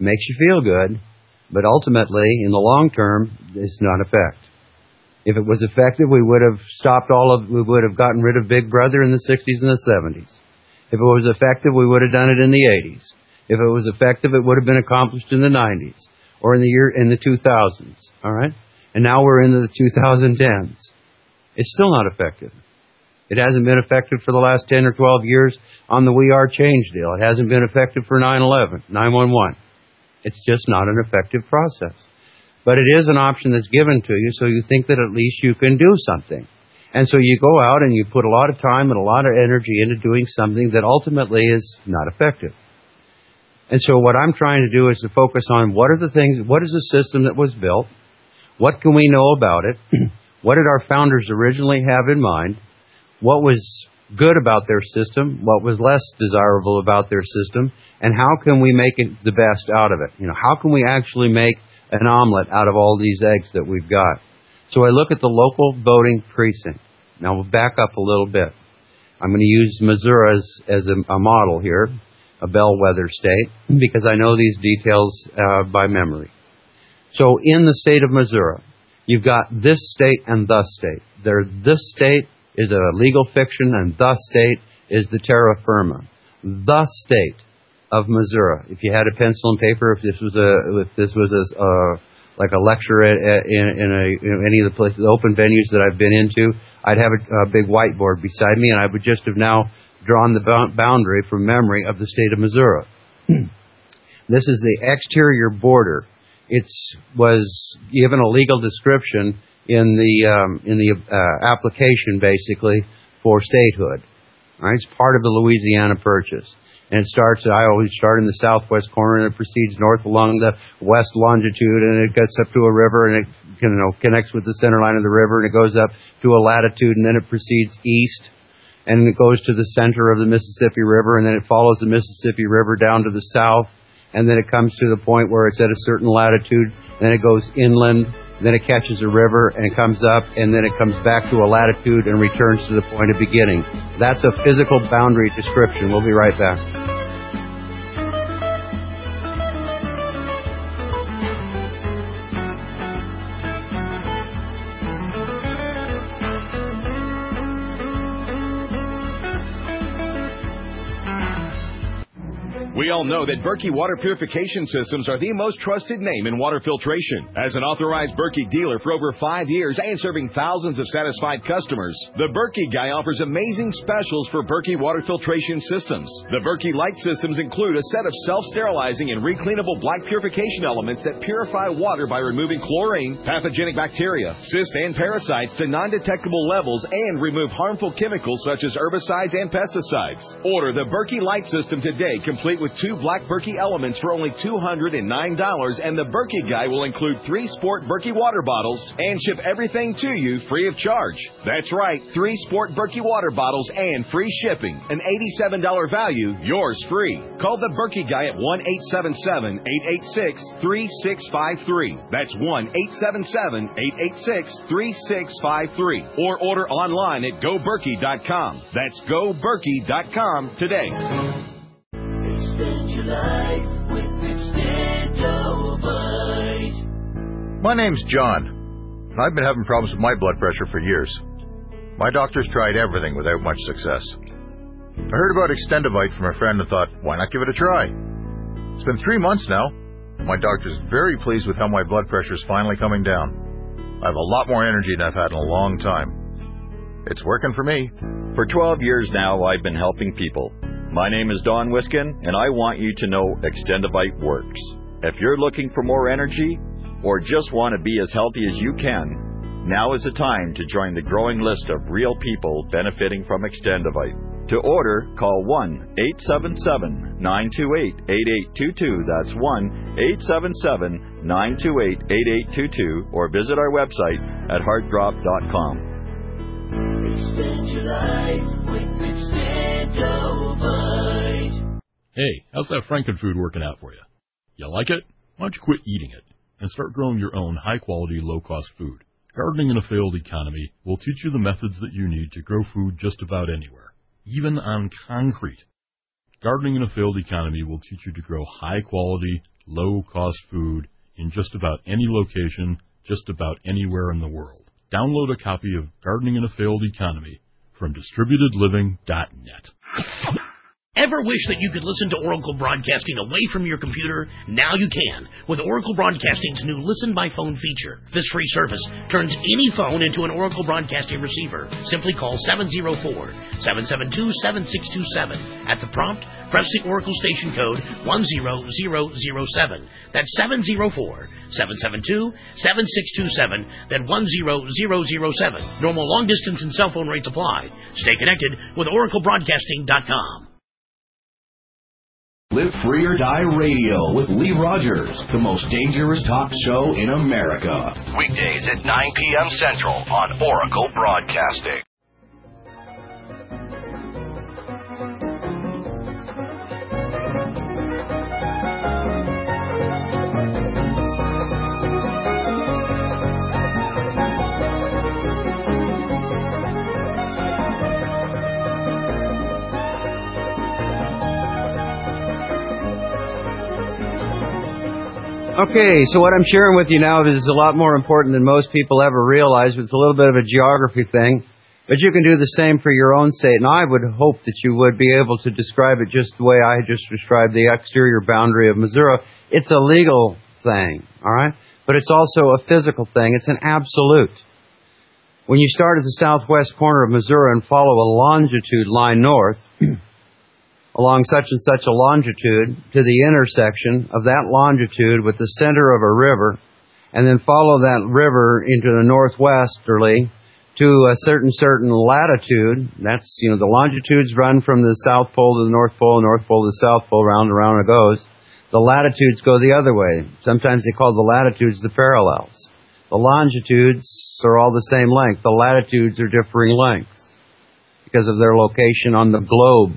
Speaker 2: makes you feel good, but ultimately, in the long term, it's not effect. If it was effective, we would have stopped all of, we would have gotten rid of Big Brother in the sixties and the seventies. If it was effective, we would have done it in the eighties. If it was effective, it would have been accomplished in the nineties or in the year in the two thousands. All right, and now we're into the twenty tens. It's still not effective. It hasn't been effective for the last ten or twelve years on the We Are Change deal. It hasn't been effective for nine eleven, nine one one. It's just not an effective process. But it is an option that's given to you, so you think that at least you can do something. And so you go out and you put a lot of time and a lot of energy into doing something that ultimately is not effective. And so what I'm trying to do is to focus on what are the things, what is the system that was built? What can we know about it? What did our founders originally have in mind? What was good about their system? What was less desirable about their system? And how can we make it the best out of it? You know, how can we actually make an omelet out of all these eggs that we've got? So I look at the local voting precinct. Now we'll back up a little bit. I'm going to use Missouri as, as a, a model here, a bellwether state, because I know these details uh, by memory. So in the state of Missouri, you've got this state and the state. There, this state is a legal fiction, and the state is the terra firma. The state of Missouri. If you had a pencil and paper, if this was a, if this was a, uh, like a lecture at, at, in, in, a, in any of the places, open venues that I've been into, I'd have a, a big whiteboard beside me, and I would just have now drawn the boundary from memory of the state of Missouri. This is the exterior border. It was given a legal description in the um, in the uh, application, basically, for statehood. All right, it's part of the Louisiana Purchase. And it starts, I always start in the southwest corner, and it proceeds north along the west longitude, and it gets up to a river, and it you know, connects with the center line of the river, and it goes up to a latitude, and then it proceeds east, and it goes to the center of the Mississippi River, and then it follows the Mississippi River down to the south, and then it comes to the point where it's at a certain latitude, and then it goes inland, then it catches a river, and it comes up, and then it comes back to a latitude and returns to the point of beginning. That's a physical boundary description. We'll be right back.
Speaker 4: We all know that Berkey water purification systems are the most trusted name in water filtration. As an authorized Berkey dealer for over five years and serving thousands of satisfied customers, the Berkey Guy offers amazing specials for Berkey water filtration systems. The Berkey Light systems include a set of self-sterilizing and recleanable black purification elements that purify water by removing chlorine, pathogenic bacteria, cysts, and parasites to non-detectable levels and remove harmful chemicals such as herbicides and pesticides. Order the Berkey Light system today, complete with two black Berkey elements for only two hundred nine dollars, and the Berkey Guy will include three Sport Berkey water bottles and ship everything to you free of charge. That's right, three Sport Berkey water bottles and free shipping. An eighty-seven dollars value, yours free. Call the Berkey Guy at one eight seven seven, eight eight six, three six five three. That's one eight seven seven, eight eight six, three six five three. Or order online at go berkey dot com. That's go berkey dot com today.
Speaker 5: Extend your life with Extendovite.
Speaker 6: My name's John, and I've been having problems with my blood pressure for years. My doctor's tried everything without much success. I heard about Extendovite from a friend and thought, why not give it a try? It's been three months now. My doctor's very pleased with how my blood pressure's finally coming down. I have a lot more energy than I've had in a long time. It's working for me.
Speaker 7: For twelve years now, I've been helping people. My name is Don Wiskin, and I want you to know Extendovite works. If you're looking for more energy, or just want to be as healthy as you can, now is the time to join the growing list of real people benefiting from Extendovite. To order, call one eight seven seven, nine two eight, eight eight two two. That's one eight seven seven, nine two eight, eight eight two two, or visit our website at heartdrop dot com.
Speaker 5: Extend your life with Extendovite.
Speaker 8: Hey, how's that Frankenfood working out for you? You like it? Why don't you quit eating it and start growing your own high-quality, low-cost food? Gardening in a failed economy will teach you the methods that you need to grow food just about anywhere, even on concrete. Gardening in a Failed Economy will teach you to grow high-quality, low-cost food in just about any location, just about anywhere in the world. Download a copy of Gardening in a Failed Economy from distributed living dot net.
Speaker 9: Ever wish that you could listen to Oracle Broadcasting away from your computer? Now you can with Oracle Broadcasting's new Listen by Phone feature. This free service turns any phone into an Oracle Broadcasting receiver. Simply call seven oh four, seven seven two, seven six two seven. At the prompt, press the Oracle station code one zero zero zero seven. That's seven oh four, seven seven two, seven six two seven. Then one zero zero zero seven. Normal long distance and cell phone rates apply. Stay connected with Oracle Broadcasting dot com.
Speaker 13: Live Free or Die Radio with Lee Rogers, the most dangerous talk show in America. Weekdays at nine p.m. Central on Oracle Broadcasting.
Speaker 2: Okay, so what I'm sharing with you now is a lot more important than most people ever realize. It's a little bit of a geography thing, but you can do the same for your own state, and I would hope that you would be able to describe it just the way I just described the exterior boundary of Missouri. It's a legal thing, all right? But it's also a physical thing. It's an absolute. When you start at the southwest corner of Missouri and follow a longitude line north, along such and such a longitude to the intersection of that longitude with the center of a river, and then follow that river into the northwesterly to a certain certain latitude. That's, you know, the longitudes run from the South Pole to the North Pole, North Pole to the South Pole, round and round it goes. The latitudes go the other way. Sometimes they call the latitudes the parallels. The longitudes are all the same length. The latitudes are differing lengths because of their location on the globe.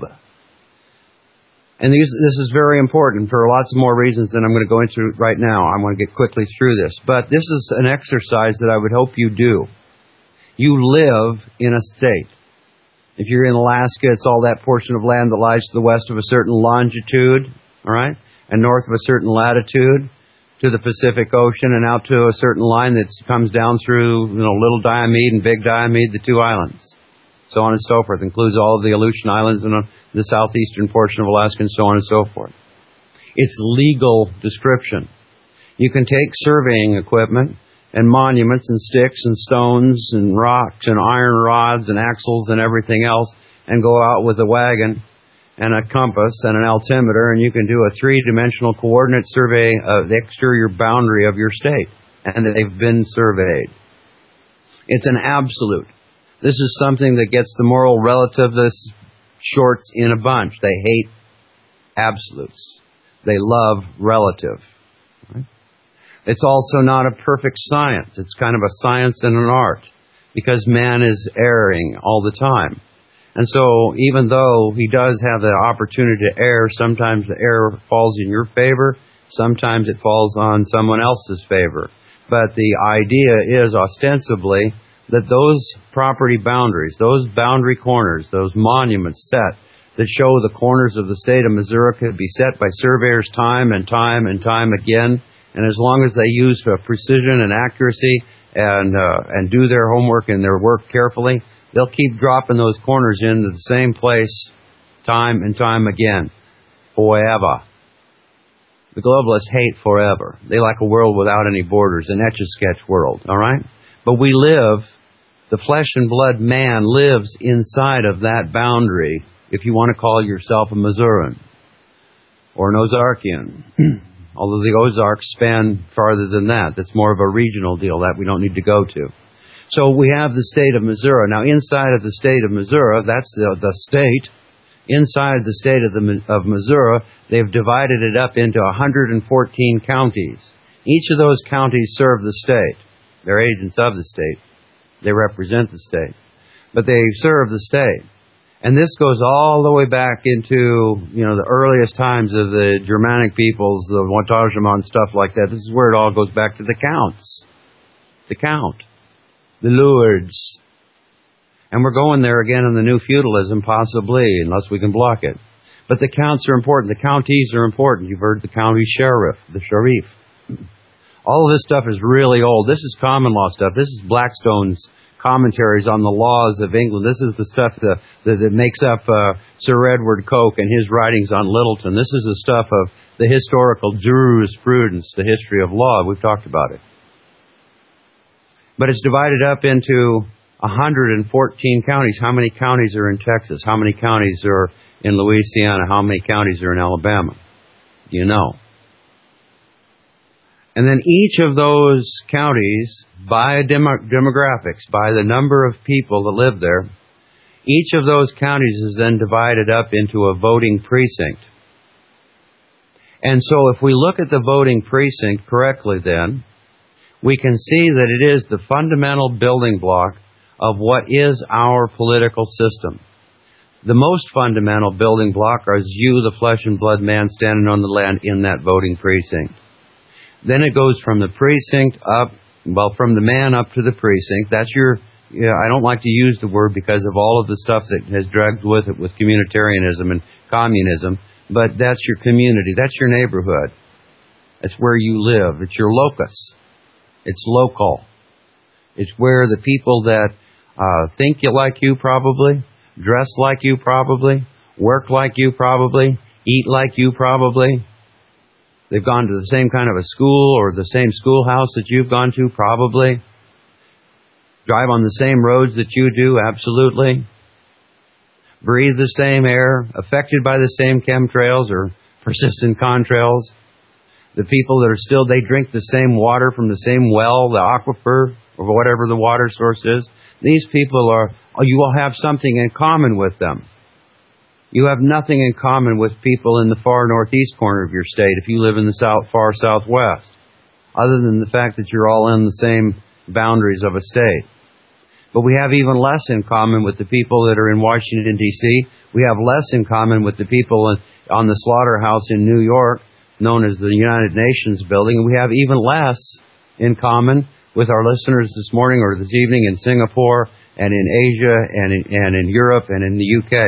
Speaker 2: And these, this is very important for lots of more reasons than I'm going to go into right now. I want to get quickly through this. But this is an exercise that I would hope you do. You live in a state. If you're in Alaska, it's all that portion of land that lies to the west of a certain longitude, all right, and north of a certain latitude to the Pacific Ocean and out to a certain line that comes down through, you know, Little Diomede and Big Diomede, the two islands. So on and so forth. Includes all of the Aleutian Islands and the southeastern portion of Alaska and so on and so forth. It's legal description. You can take surveying equipment and monuments and sticks and stones and rocks and iron rods and axles and everything else and go out with a wagon and a compass and an altimeter, and you can do a three-dimensional coordinate survey of the exterior boundary of your state. And they've been surveyed. It's an absolute. This is something that gets the moral relativist shorts in a bunch. They hate absolutes. They love relative. Right? It's also not a perfect science. It's kind of a science and an art because man is erring all the time. And so even though he does have the opportunity to err, sometimes the error falls in your favor. Sometimes it falls on someone else's favor. But the idea is ostensibly that those property boundaries, those boundary corners, those monuments set that show the corners of the state of Missouri could be set by surveyors time and time and time again. And as long as they use uh, precision and accuracy and uh, and do their homework and their work carefully, they'll keep dropping those corners into the same place time and time again, forever. The globalists hate forever. They like a world without any borders, an etch-a-sketch world, all right? But we live, the flesh and blood man lives inside of that boundary, if you want to call yourself a Missourian or an Ozarkian. Although the Ozarks span farther than that. That's more of a regional deal that we don't need to go to. So we have the state of Missouri. Now, inside of the state of Missouri, that's the, the state. Inside the state of, the, of Missouri, they've divided it up into one hundred fourteen counties. Each of those counties serve the state. They're agents of the state. They represent the state. But they serve the state. And this goes all the way back into, you know, the earliest times of the Germanic peoples, the Watajima and stuff like that. This is where it all goes back to the counts. The count. The lords. And we're going there again in the new feudalism, possibly, unless we can block it. But the counts are important. The counties are important. You've heard the county sheriff, the sharif. All of this stuff is really old. This is common law stuff. This is Blackstone's commentaries on the laws of England. This is the stuff that, that, that makes up uh, Sir Edward Coke and his writings on Littleton. This is the stuff of the historical jurisprudence, the history of law. We've talked about it. But it's divided up into one hundred fourteen counties. How many counties are in Texas? How many counties are in Louisiana? How many counties are in Alabama? Do you know? And then each of those counties, by demo- demographics, by the number of people that live there, each of those counties is then divided up into a voting precinct. And so if we look at the voting precinct correctly then, we can see that it is the fundamental building block of what is our political system. The most fundamental building block is you, the flesh and blood man, standing on the land in that voting precinct. Then it goes from the precinct up, well, from the man up to the precinct. That's your, yeah, I don't like to use the word because of all of the stuff that has dragged with it with communitarianism and communism, but that's your community. That's your neighborhood. It's where you live. It's your locus. It's local. It's where the people that uh, think you like you probably, dress like you probably, work like you probably, eat like you probably. They've gone to the same kind of a school or the same schoolhouse that you've gone to, probably. Drive on the same roads that you do, absolutely. Breathe the same air, affected by the same chemtrails or persistent contrails. The people that are still, they drink the same water from the same well, the aquifer, or whatever the water source is. These people are, you will have something in common with them. You have nothing in common with people in the far northeast corner of your state if you live in the south, far southwest, other than the fact that you're all in the same boundaries of a state. But we have even less in common with the people that are in Washington, D C We have less in common with the people in, on the slaughterhouse in New York, known as the United Nations building. We have even less in common with our listeners this morning or this evening in Singapore and in Asia and in, and in Europe and in the U K.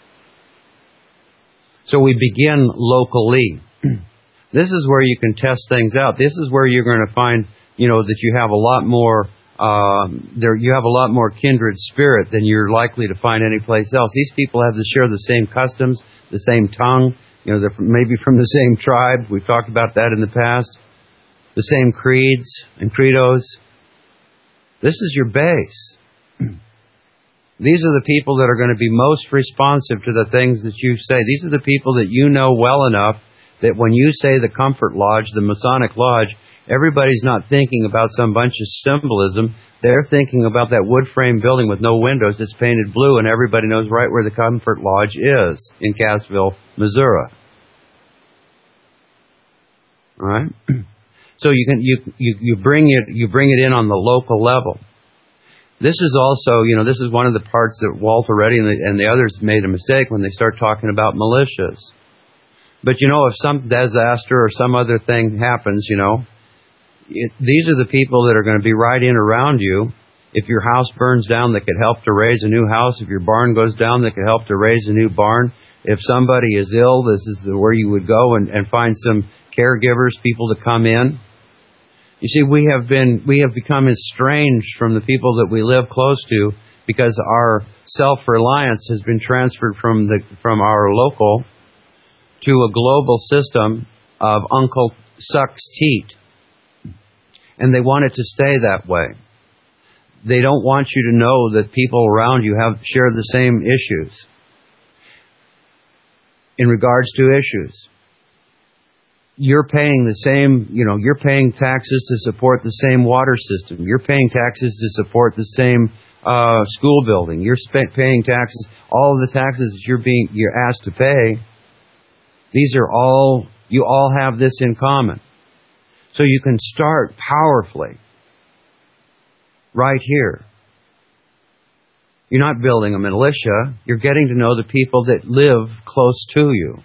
Speaker 2: So we begin locally. This is where you can test things out. This is where you're going to find, you know, that you have a lot more, um, there you have a lot more kindred spirit than you're likely to find anyplace else. These people have to share the same customs, the same tongue. You know, they're from, maybe from the same tribe. We've talked about that in the past. The same creeds and credos. This is your base. These are the people that are going to be most responsive to the things that you say. These are the people that you know well enough that when you say the Comfort Lodge, the Masonic Lodge, everybody's not thinking about some bunch of symbolism. They're thinking about that wood frame building with no windows that's painted blue, and everybody knows right where the Comfort Lodge is in Cassville, Missouri. All right? So you can you, you you bring it you bring it in on the local level. This is also, you know, this is one of the parts that Walter Reddy and the, and the others made a mistake when they start talking about militias. But, you know, if some disaster or some other thing happens, you know, it, these are the people that are going to be right in around you. If your house burns down, they could help to raise a new house. If your barn goes down, they could help to raise a new barn. If somebody is ill, this is the, where you would go and, and find some caregivers, people to come in. You see, we have been, we have become estranged from the people that we live close to because our self-reliance has been transferred from the, from our local to a global system of Uncle Sucks Teat. And they want it to stay that way. They don't want you to know that people around you have share the same issues in regards to issues. You're paying the same, you know, you're paying taxes to support the same water system. You're paying taxes to support the same uh, school building. You're sp- paying taxes, all of the taxes that you're being, you're asked to pay. These are all, you all have this in common. So you can start powerfully right here. You're not building a militia. You're getting to know the people that live close to you.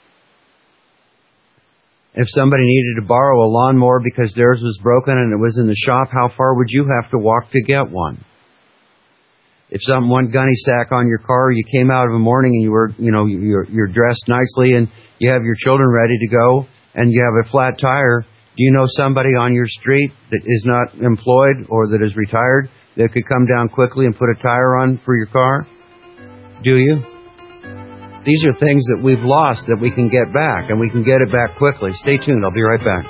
Speaker 2: If somebody needed to borrow a lawnmower because theirs was broken and it was in the shop, how far would you have to walk to get one? if something went gunny sack on your car, you came out of a morning and you were, you know, you're, you're dressed nicely and you have your children ready to go and you have a flat tire, do you know somebody on your street that is not employed or that is retired that could come down quickly and put a tire on for your car? Do you? These are things that we've lost that we can get back, and we can get it back quickly. Stay tuned. I'll be right back.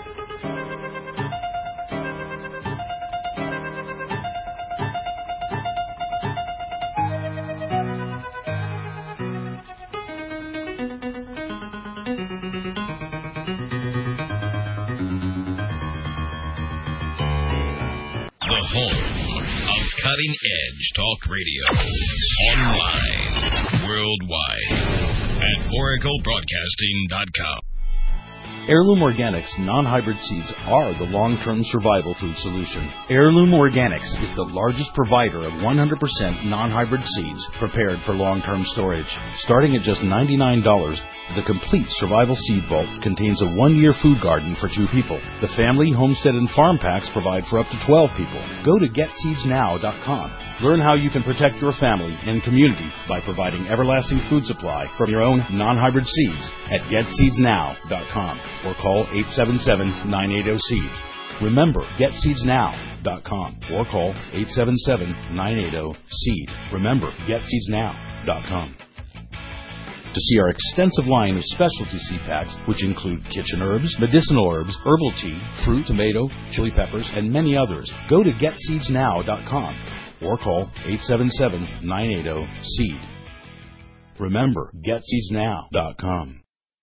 Speaker 12: The home of cutting-edge talk radio. Online, worldwide, at oracle broadcasting dot com.
Speaker 10: Heirloom Organics non-hybrid seeds are the long-term survival food solution. Heirloom Organics is the largest provider of one hundred percent non-hybrid seeds prepared for long-term storage. Starting at just ninety-nine dollars, the complete survival seed vault contains a one-year food garden for two people. The family, homestead, and farm packs provide for up to twelve people. Go to get seeds now dot com. Learn how you can protect your family and community by providing everlasting food supply from your own non-hybrid seeds at get seeds now dot com. Or call eight seven seven, nine eight zero, seed. Remember, get seeds now dot com or call eight seven seven, nine eight zero, seed. Remember, get seeds now dot com. To see our extensive line of specialty seed packs, which include kitchen herbs, medicinal herbs, herbal tea, fruit, tomato, chili peppers, and many others, go to get seeds now dot com or call eight seven seven, nine eight zero, seed. Remember, get seeds now dot com.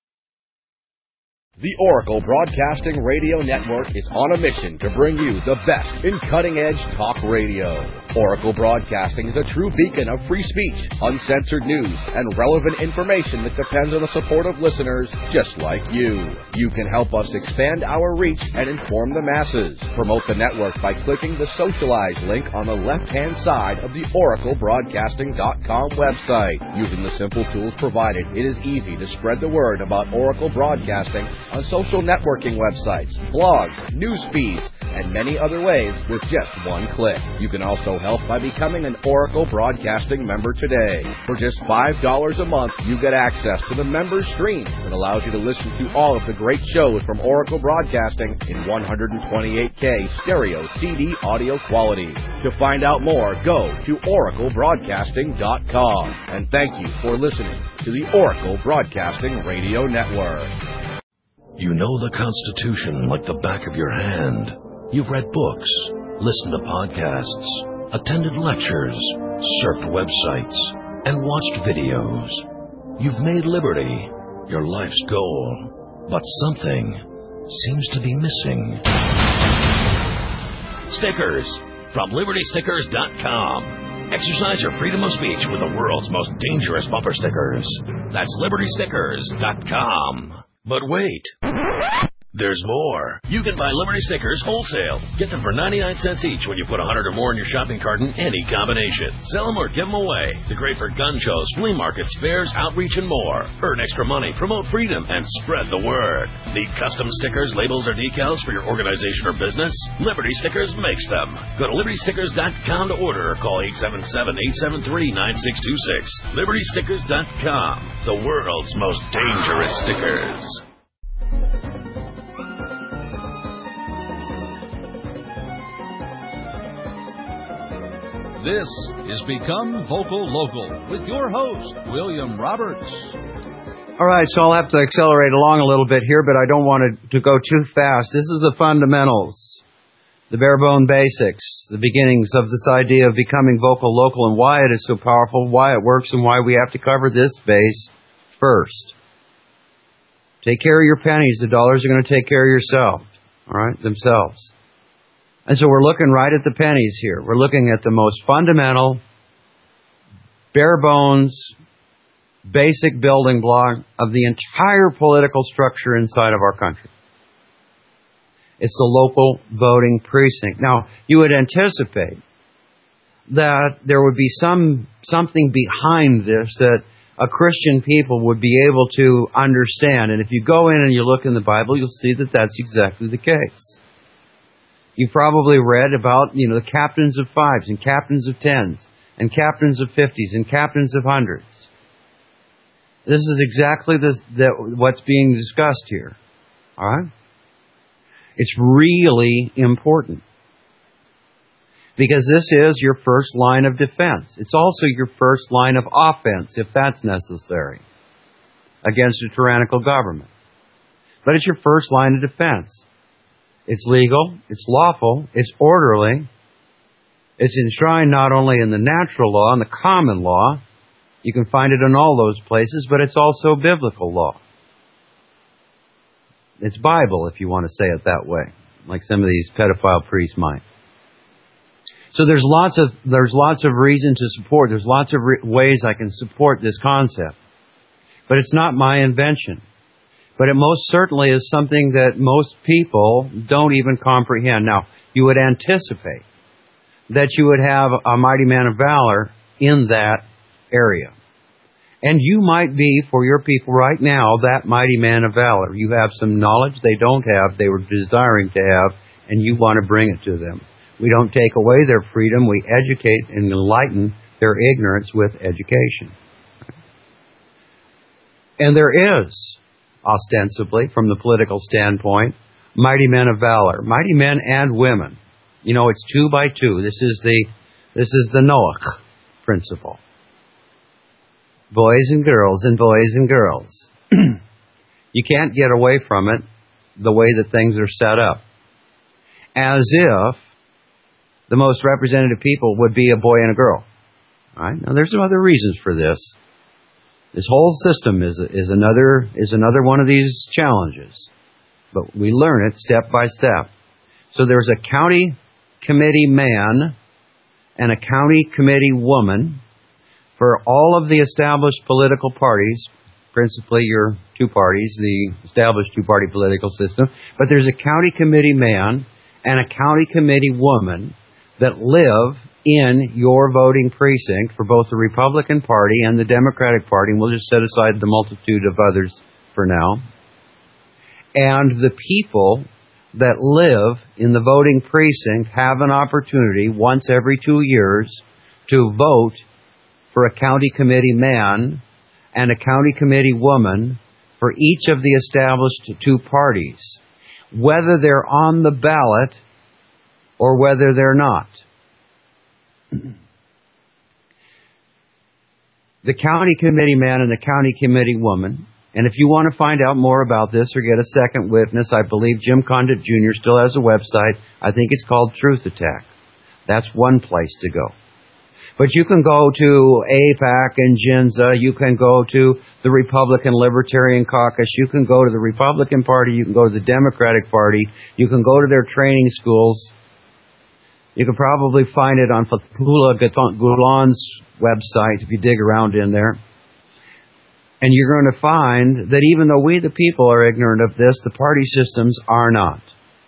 Speaker 11: The Oracle Broadcasting Radio Network is on a mission to bring you the best in cutting-edge talk radio. Oracle Broadcasting is a true beacon of free speech, uncensored news, and relevant information that depends on the support of listeners just like you. You can help us expand our reach and inform the masses. Promote the network by clicking the Socialize link on the left-hand side of the oracle broadcasting dot com website. Using the simple tools provided, it is easy to spread the word about Oracle Broadcasting on social networking websites, blogs, news feeds, and many other ways with just one click. You can also help by becoming an Oracle Broadcasting member today. For just five dollars a month, you get access to the member stream that allows you to listen to all of the great shows from Oracle Broadcasting in one twenty-eight K stereo C D audio quality. To find out more, go to oracle broadcasting dot com. And thank you for listening to the Oracle Broadcasting Radio Network.
Speaker 13: You know the Constitution like the back of your hand. You've read books, listened to podcasts, attended lectures, surfed websites, and watched videos. You've made liberty your life's goal, but something seems to be missing. Stickers from liberty stickers dot com. Exercise your freedom of speech with the world's most dangerous bumper stickers. That's liberty stickers dot com. But wait, there's more. You can buy Liberty stickers wholesale. Get them for ninety-nine cents each when you put one hundred or more in your shopping cart in any combination. Sell them or give them away. They're great for gun shows, flea markets, fairs, outreach, and more. Earn extra money, promote freedom, and spread the word. Need custom stickers, labels, or decals for your organization or business? Liberty Stickers makes them. Go to liberty stickers dot com to order or call eight seven seven, eight seven three, nine six two six. liberty stickers dot com, the world's most dangerous stickers.
Speaker 1: This is Become Vocal Local with your host, William Roberts.
Speaker 2: All right, so I'll have to accelerate along a little bit here, but I don't want it to go too fast. This is the fundamentals, the bare bone basics, the beginnings of this idea of becoming vocal local and why it is so powerful, why it works, and why we have to cover this base first. Take care of your pennies. The dollars are going to take care of yourself, all right, themselves. And so we're looking right at the pennies here. We're looking at the most fundamental, bare bones, basic building block of the entire political structure inside of our country. It's the local voting precinct. Now, you would anticipate that there would be some something behind this that a Christian people would be able to understand. And if you go in and you look in the Bible, you'll see that that's exactly the case. You've probably read about, you know, the captains of fives and captains of tens and captains of fifties and captains of hundreds. This is exactly the, the, what's being discussed here. All right? It's really important. Because this is your first line of defense. It's also your first line of offense, if that's necessary, against a tyrannical government. But it's your first line of defense. It's legal, it's lawful, it's orderly, it's enshrined not only in the natural law and the common law, you can find it in all those places, but it's also biblical law. It's Bible, if you want to say it that way, like some of these pedophile priests might. So there's lots of there's lots of reason to support. There's lots of re- ways I can support this concept. But it's not my invention. But it most certainly is something that most people don't even comprehend. Now, you would anticipate that you would have a mighty man of valor in that area. And you might be, for your people right now, that mighty man of valor. You have some knowledge they don't have, they were desiring to have, and you want to bring it to them. We don't take away their freedom. We educate and enlighten their ignorance with education. And there is, ostensibly, from the political standpoint, mighty men of valor. Mighty men and women. You know, it's two by two. This is the, this is the Noach principle. Boys and girls and boys and girls. You can't get away from it the way that things are set up. As if the most representative people would be a boy and a girl. All right? Now, there's some other reasons for this. This whole system is is another is another one of these challenges, but we learn it step by step. So there's a county committee man and a county committee woman for all of the established political parties, principally your two parties, the established two-party political system. But there's a county committee man and a county committee woman that live in your voting precinct for both the Republican Party and the Democratic Party, and we'll just set aside the multitude of others for now. And the people that live in the voting precinct have an opportunity once every two years to vote for a county committee man and a county committee woman for each of the established two parties, whether they're on the ballot or whether they're not. The county committee man and the county committee woman, and if you want to find out more about this or get a second witness, I believe Jim Condit Junior still has a website. I think it's called Truth Attack. That's one place to go. But you can go to AIPAC and Ginza. You can go to the Republican Libertarian Caucus. You can go to the Republican Party. You can go to the Democratic Party. You can go to their training schools. You can probably find it on Fethullah Gulen's website if you dig around in there. And you're going to find that even though we the people are ignorant of this, the party systems are not.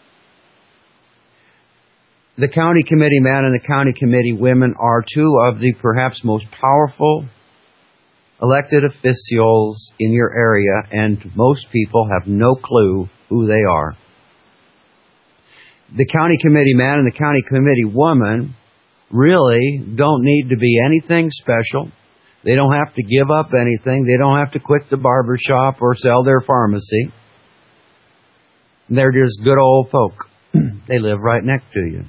Speaker 2: The county committee man and the county committee women are two of the perhaps most powerful elected officials in your area, and most people have no clue who they are. The county committee man and the county committee woman really don't need to be anything special. They don't have to give up anything. They don't have to quit the barber shop or sell their pharmacy. They're just good old folk. They live right next to you.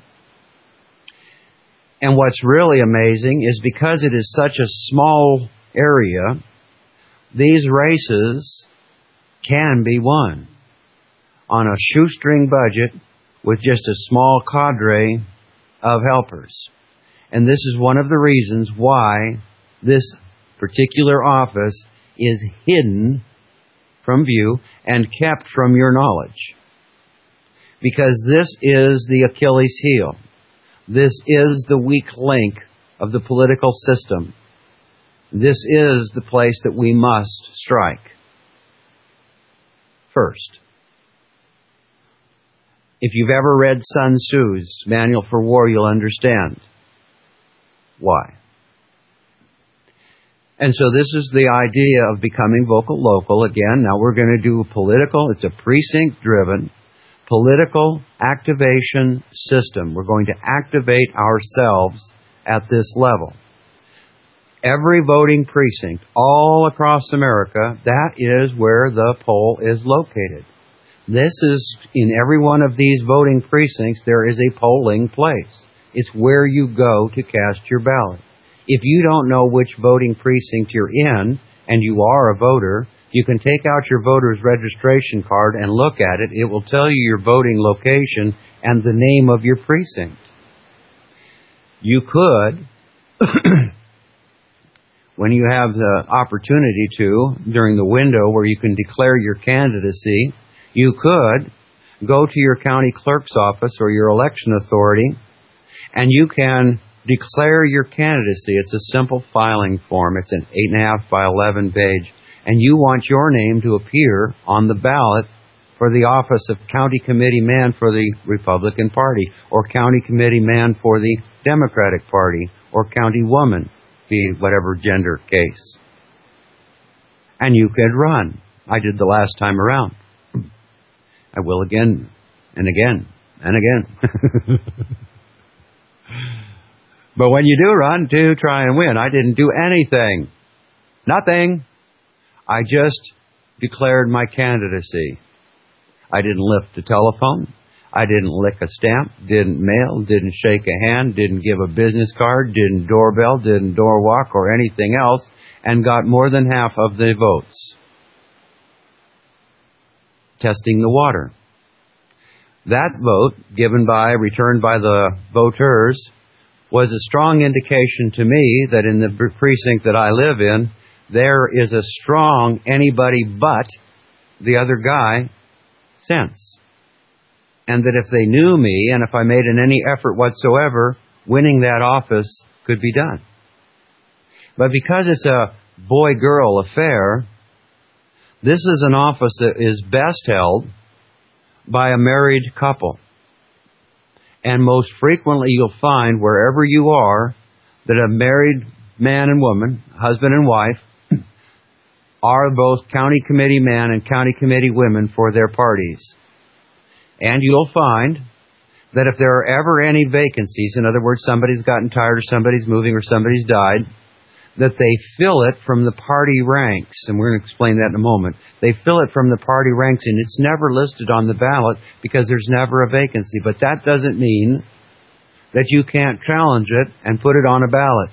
Speaker 2: And what's really amazing is because it is such a small area, these races can be won on a shoestring budget with just a small cadre of helpers. And this is one of the reasons why this particular office is hidden from view and kept from your knowledge. Because this is the Achilles heel. This is the weak link of the political system. This is the place that we must strike first. If you've ever read Sun Tzu's Manual for War, you'll understand why. And so this is the idea of becoming vocal local. Again, now we're going to do a political, it's a precinct-driven political activation system. We're going to activate ourselves at this level. every voting precinct all across America, that is where the poll is located. This is, in every one of these voting precincts, there is a polling place. It's where you go to cast your ballot. If you don't know which voting precinct you're in, and you are a voter, you can take out your voter's registration card and look at it. It will tell you your voting location and the name of your precinct. You could, when you have the opportunity to, during the window where you can declare your candidacy, you could go to your county clerk's office or your election authority, and you can declare your candidacy. It's a simple filing form. It's an eight and a half by eleven page, and you want your name to appear on the ballot for the office of county committee man for the Republican Party, or county committee man for the Democratic Party, or county woman, be whatever gender case. And you could run. I did the last time around. I will again and again and again. But when you do run, do try and win. I didn't do anything. Nothing. I just declared my candidacy. I didn't lift the telephone. I didn't lick a stamp, didn't mail, didn't shake a hand, didn't give a business card, didn't doorbell, didn't door walk or anything else, and got more than half of the votes. Testing the water. That vote, given by, returned by the voters, was a strong indication to me that in the precinct that I live in, there is a strong anybody but the other guy sense. And that if they knew me, and if I made in any effort whatsoever, winning that office could be done. But because it's a boy-girl affair, this is an office that is best held by a married couple. And most frequently you'll find, wherever you are, that a married man and woman, husband and wife, are both county committee man and county committee women for their parties. And you'll find that if there are ever any vacancies, in other words, somebody's gotten tired or somebody's moving or somebody's died, that they fill it from the party ranks. And we're going to explain that in a moment. They fill it from the party ranks, and it's never listed on the ballot because there's never a vacancy. But that doesn't mean that you can't challenge it and put it on a ballot.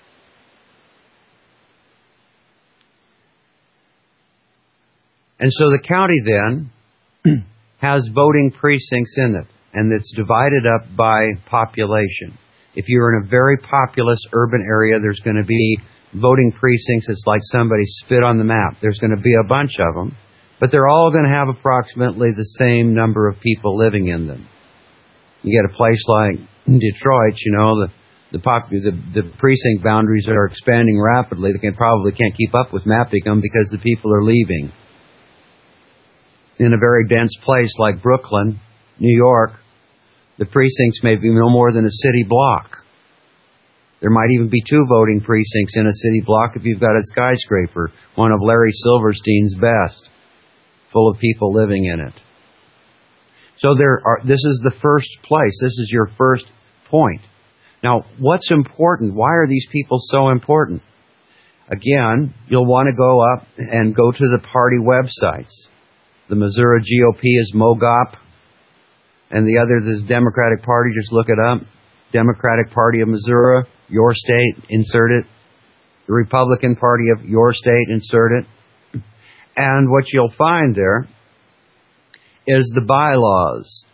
Speaker 2: And so the county then has voting precincts in it, and it's divided up by population. If you're in a very populous urban area, there's going to be voting precincts. It's like somebody spit on the map. There's going to be a bunch of them, but they're all going to have approximately the same number of people living in them. You get a place like Detroit, you know, the the, pop, the, the precinct boundaries are expanding rapidly. They can probably can't keep up with mapping them because the people are leaving. In a very dense place like Brooklyn, New York, the precincts may be no more than a city block. There might even be two voting precincts in a city block if you've got a skyscraper, one of Larry Silverstein's best, full of people living in it. So there are. This is the first place. This is your first point. Now, what's important? Why are these people so important? Again, you'll want to go up and go to the party websites. The Missouri G O P is MoGOP, and the other is Democratic Party. Just look it up. Democratic Party of Missouri, your state, insert it. The Republican Party of your state, insert it. And what you'll find there is the bylaws.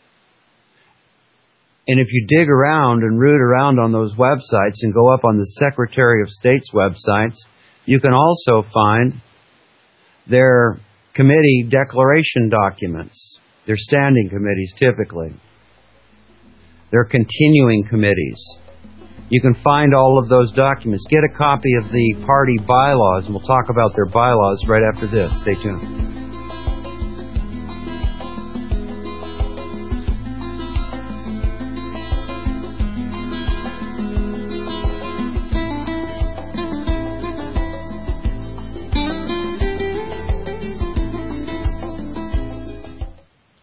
Speaker 2: And if you dig around and root around on those websites and go up on the Secretary of State's websites, you can also find their committee declaration documents. They're standing committees typically. They're continuing committees. You can find all of those documents. Get a copy of the party bylaws, and we'll talk about their bylaws right after this. Stay tuned.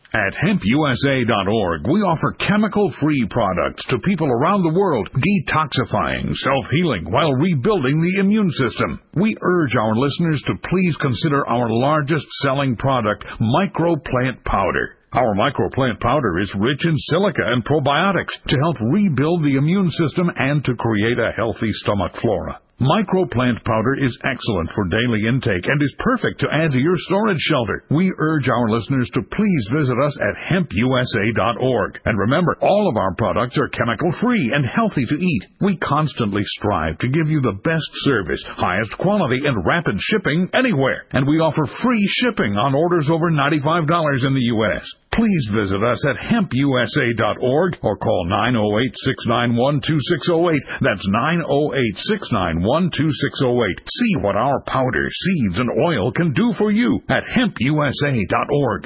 Speaker 14: At hemp U S A dot org, we offer chemical-free products to people around the world, detoxifying, self-healing, while rebuilding the immune system. We urge our listeners to please consider our largest-selling product, Microplant Powder. Our Microplant Powder is rich in silica and probiotics to help rebuild the immune system and to create a healthy stomach flora. Microplant Powder is excellent for daily intake and is perfect to add to your storage shelter. We urge our listeners to please visit us at hemp U S A dot org. And remember, all of our products are chemical-free and healthy to eat. We constantly strive to give you the best service, highest quality, and rapid shipping anywhere. And we offer free shipping on orders over ninety-five dollars in the U S Please visit us at hemp U S A dot org or call nine oh eight, six nine one, two six oh eight. That's nine oh eight, six nine one, two six oh eight. See what our powder, seeds, and oil can do for you at hemp U S A dot org.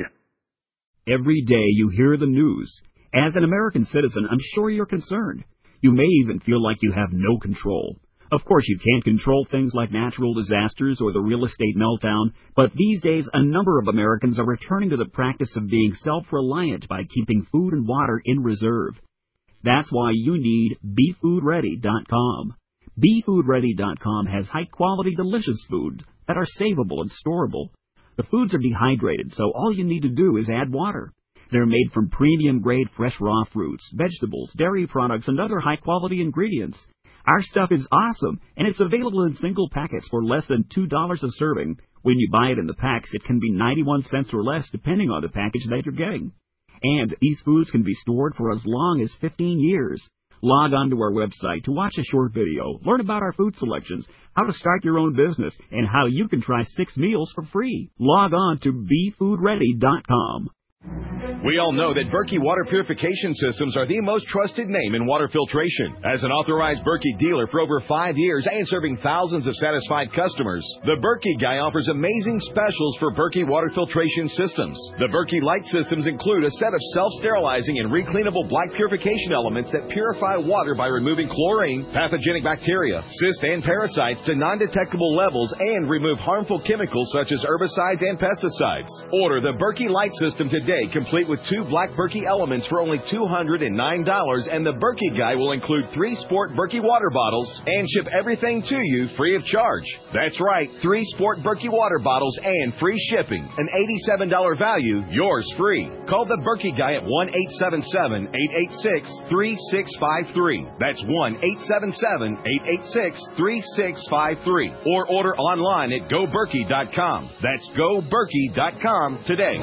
Speaker 3: Every day you hear the news. As an American citizen, I'm sure you're concerned. You may even feel like you have no control. Of course, you can't control things like natural disasters or the real estate meltdown, but these days a number of Americans are returning to the practice of being self-reliant by keeping food and water in reserve. That's why you need be food ready dot com. be food ready dot com has high-quality, delicious foods that are savable and storable. The foods are dehydrated, so all you need to do is add water. They're made from premium-grade fresh raw fruits, vegetables, dairy products, and other high-quality ingredients. Our stuff is awesome, and it's available in single packets for less than two dollars a serving. When you buy it in the packs, it can be ninety-one cents or less, depending on the package that you're getting. And these foods can be stored for as long as fifteen years. Log on to our website to watch a short video, learn about our food selections, how to start your own business, and how you can try six meals for free. Log on to be food ready dot com.
Speaker 4: We all know that Berkey Water Purification Systems are the most trusted name in water filtration. As an authorized Berkey dealer for over five years and serving thousands of satisfied customers, the Berkey Guy offers amazing specials for Berkey Water Filtration Systems. The Berkey Light Systems include a set of self-sterilizing and recleanable black purification elements that purify water by removing chlorine, pathogenic bacteria, cysts, and parasites to non-detectable levels and remove harmful chemicals such as herbicides and pesticides. Order the Berkey Light System today, complete with two black Berkey elements for only two hundred nine dollars, and the Berkey Guy will include three Sport Berkey water bottles and ship everything to you free of charge. That's right, three Sport Berkey water bottles and free shipping. An eighty-seven dollars value, yours free. Call the Berkey Guy at one eight seven seven, eight eight six, three six five three. That's one eight seven seven, eight eight six, three six five three. Or order online at go berkey dot com. That's go berkey dot com today.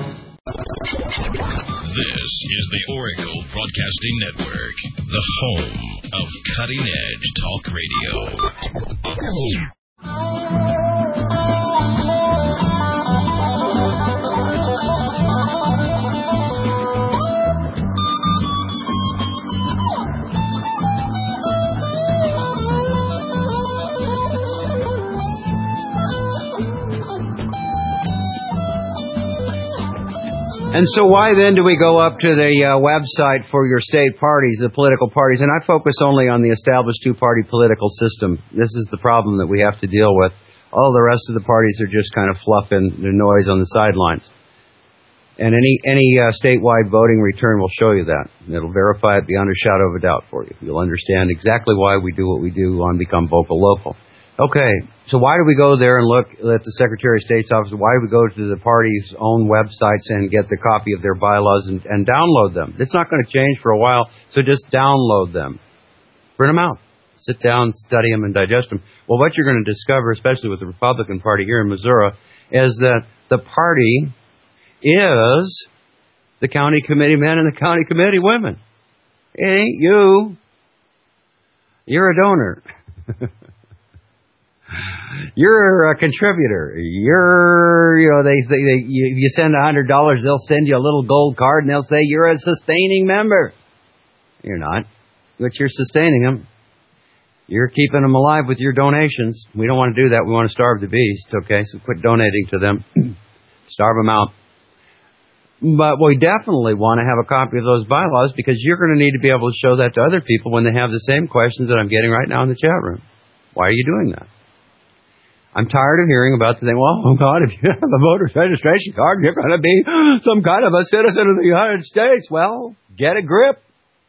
Speaker 12: This is the Oracle Broadcasting Network, the home of cutting-edge talk radio.
Speaker 2: And so why then do we go up to the uh, website for your state parties, the political parties? And I focus only on the established two-party political system. This is the problem that we have to deal with. All the rest of the parties are just kind of fluffing their noise on the sidelines. And any any uh, statewide voting return will show you that. It'll verify it beyond a shadow of a doubt for you. You'll understand exactly why we do what we do on Become Vocal Local. Okay, so why do we go there and look at the Secretary of State's office? Why do we go to the party's own websites and get the copy of their bylaws and, and download them? It's not going to change for a while, so just download them. Print them out. Sit down, study them, and digest them. Well, what you're going to discover, especially with the Republican Party here in Missouri, is that the party is the county committee men and the county committee women. It ain't you. You're a donor. You're a contributor. You're, you know, they, they, they you, if you send a hundred dollars, they'll send you a little gold card and they'll say you're a sustaining member. You're not, but you're sustaining them. You're keeping them alive with your donations. We don't want to do that. We want to starve the beast. Okay, so quit donating to them. Starve them out. But we definitely want to have a copy of those bylaws because you're going to need to be able to show that to other people when they have the same questions that I'm getting right now in the chat room. Why are you doing that? I'm tired of hearing about the thing, well, oh, God, if you have a voter's registration card, you're going to be some kind of a citizen of the United States. Well, get a grip.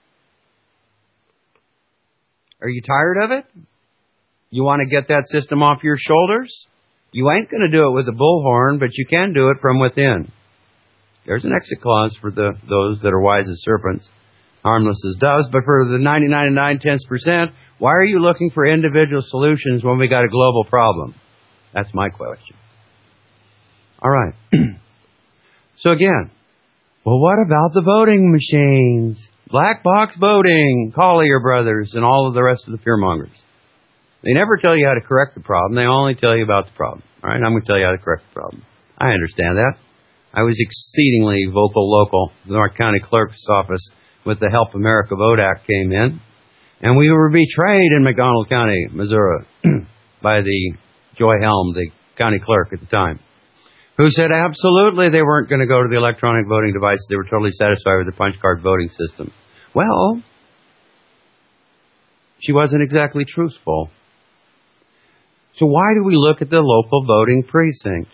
Speaker 2: Are you tired of it? You want to get that system off your shoulders? You ain't going to do it with a bullhorn, but you can do it from within. There's an exit clause for the those that are wise as serpents, harmless as doves. But for the ninety-nine and nine-tenths percent, why are you looking for individual solutions when we got a global problem? That's my question. All right. So again, well, what about the voting machines? Black box voting, Collier Brothers, and all of the rest of the fearmongers. They never tell you how to correct the problem. They only tell you about the problem. All right, I'm going to tell you how to correct the problem. I understand that. I was exceedingly vocal local. The North County Clerk's office with the Help America Vote Act came in, and we were betrayed in McDonald County, Missouri, by the Joy Helm, the county clerk at the time, who said absolutely they weren't going to go to the electronic voting device. They were totally satisfied with the punch card voting system. Well, she wasn't exactly truthful. So why do we look at the local voting precinct?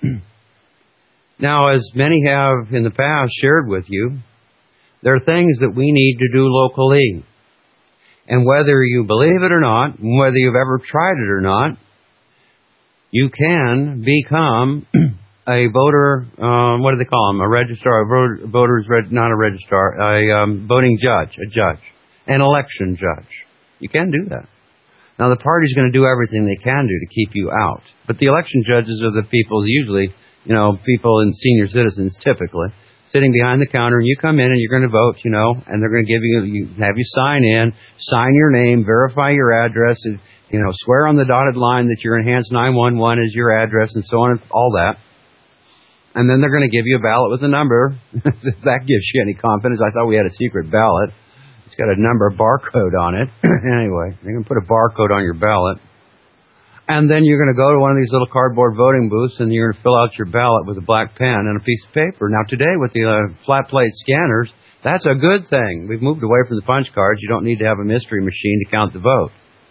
Speaker 2: Now, as many have in the past shared with you, there are things that we need to do locally. And whether you believe it or not, whether you've ever tried it or not, you can become a voter, um, what do they call them? A registrar, a voter's, reg, not a registrar, a um, voting judge, a judge, an election judge. You can do that. Now, the party's going to do everything they can do to keep you out. But the election judges are the people, usually, you know, people and senior citizens typically, sitting behind the counter, and you come in and you're going to vote, you know, and they're going to give you, you have you sign in, sign your name, verify your address, and, you know, swear on the dotted line that your enhanced nine one one is your address, and so on and all that. And then they're going to give you a ballot with a number. If that gives you any confidence. I thought we had a secret ballot. It's got a number barcode on it. Anyway, they're going to put a barcode on your ballot. And then you're going to go to one of these little cardboard voting booths and you're going to fill out your ballot with a black pen and a piece of paper. Now today with the uh, flat plate scanners, that's a good thing. We've moved away from the punch cards. You don't need to have a mystery machine to count the vote.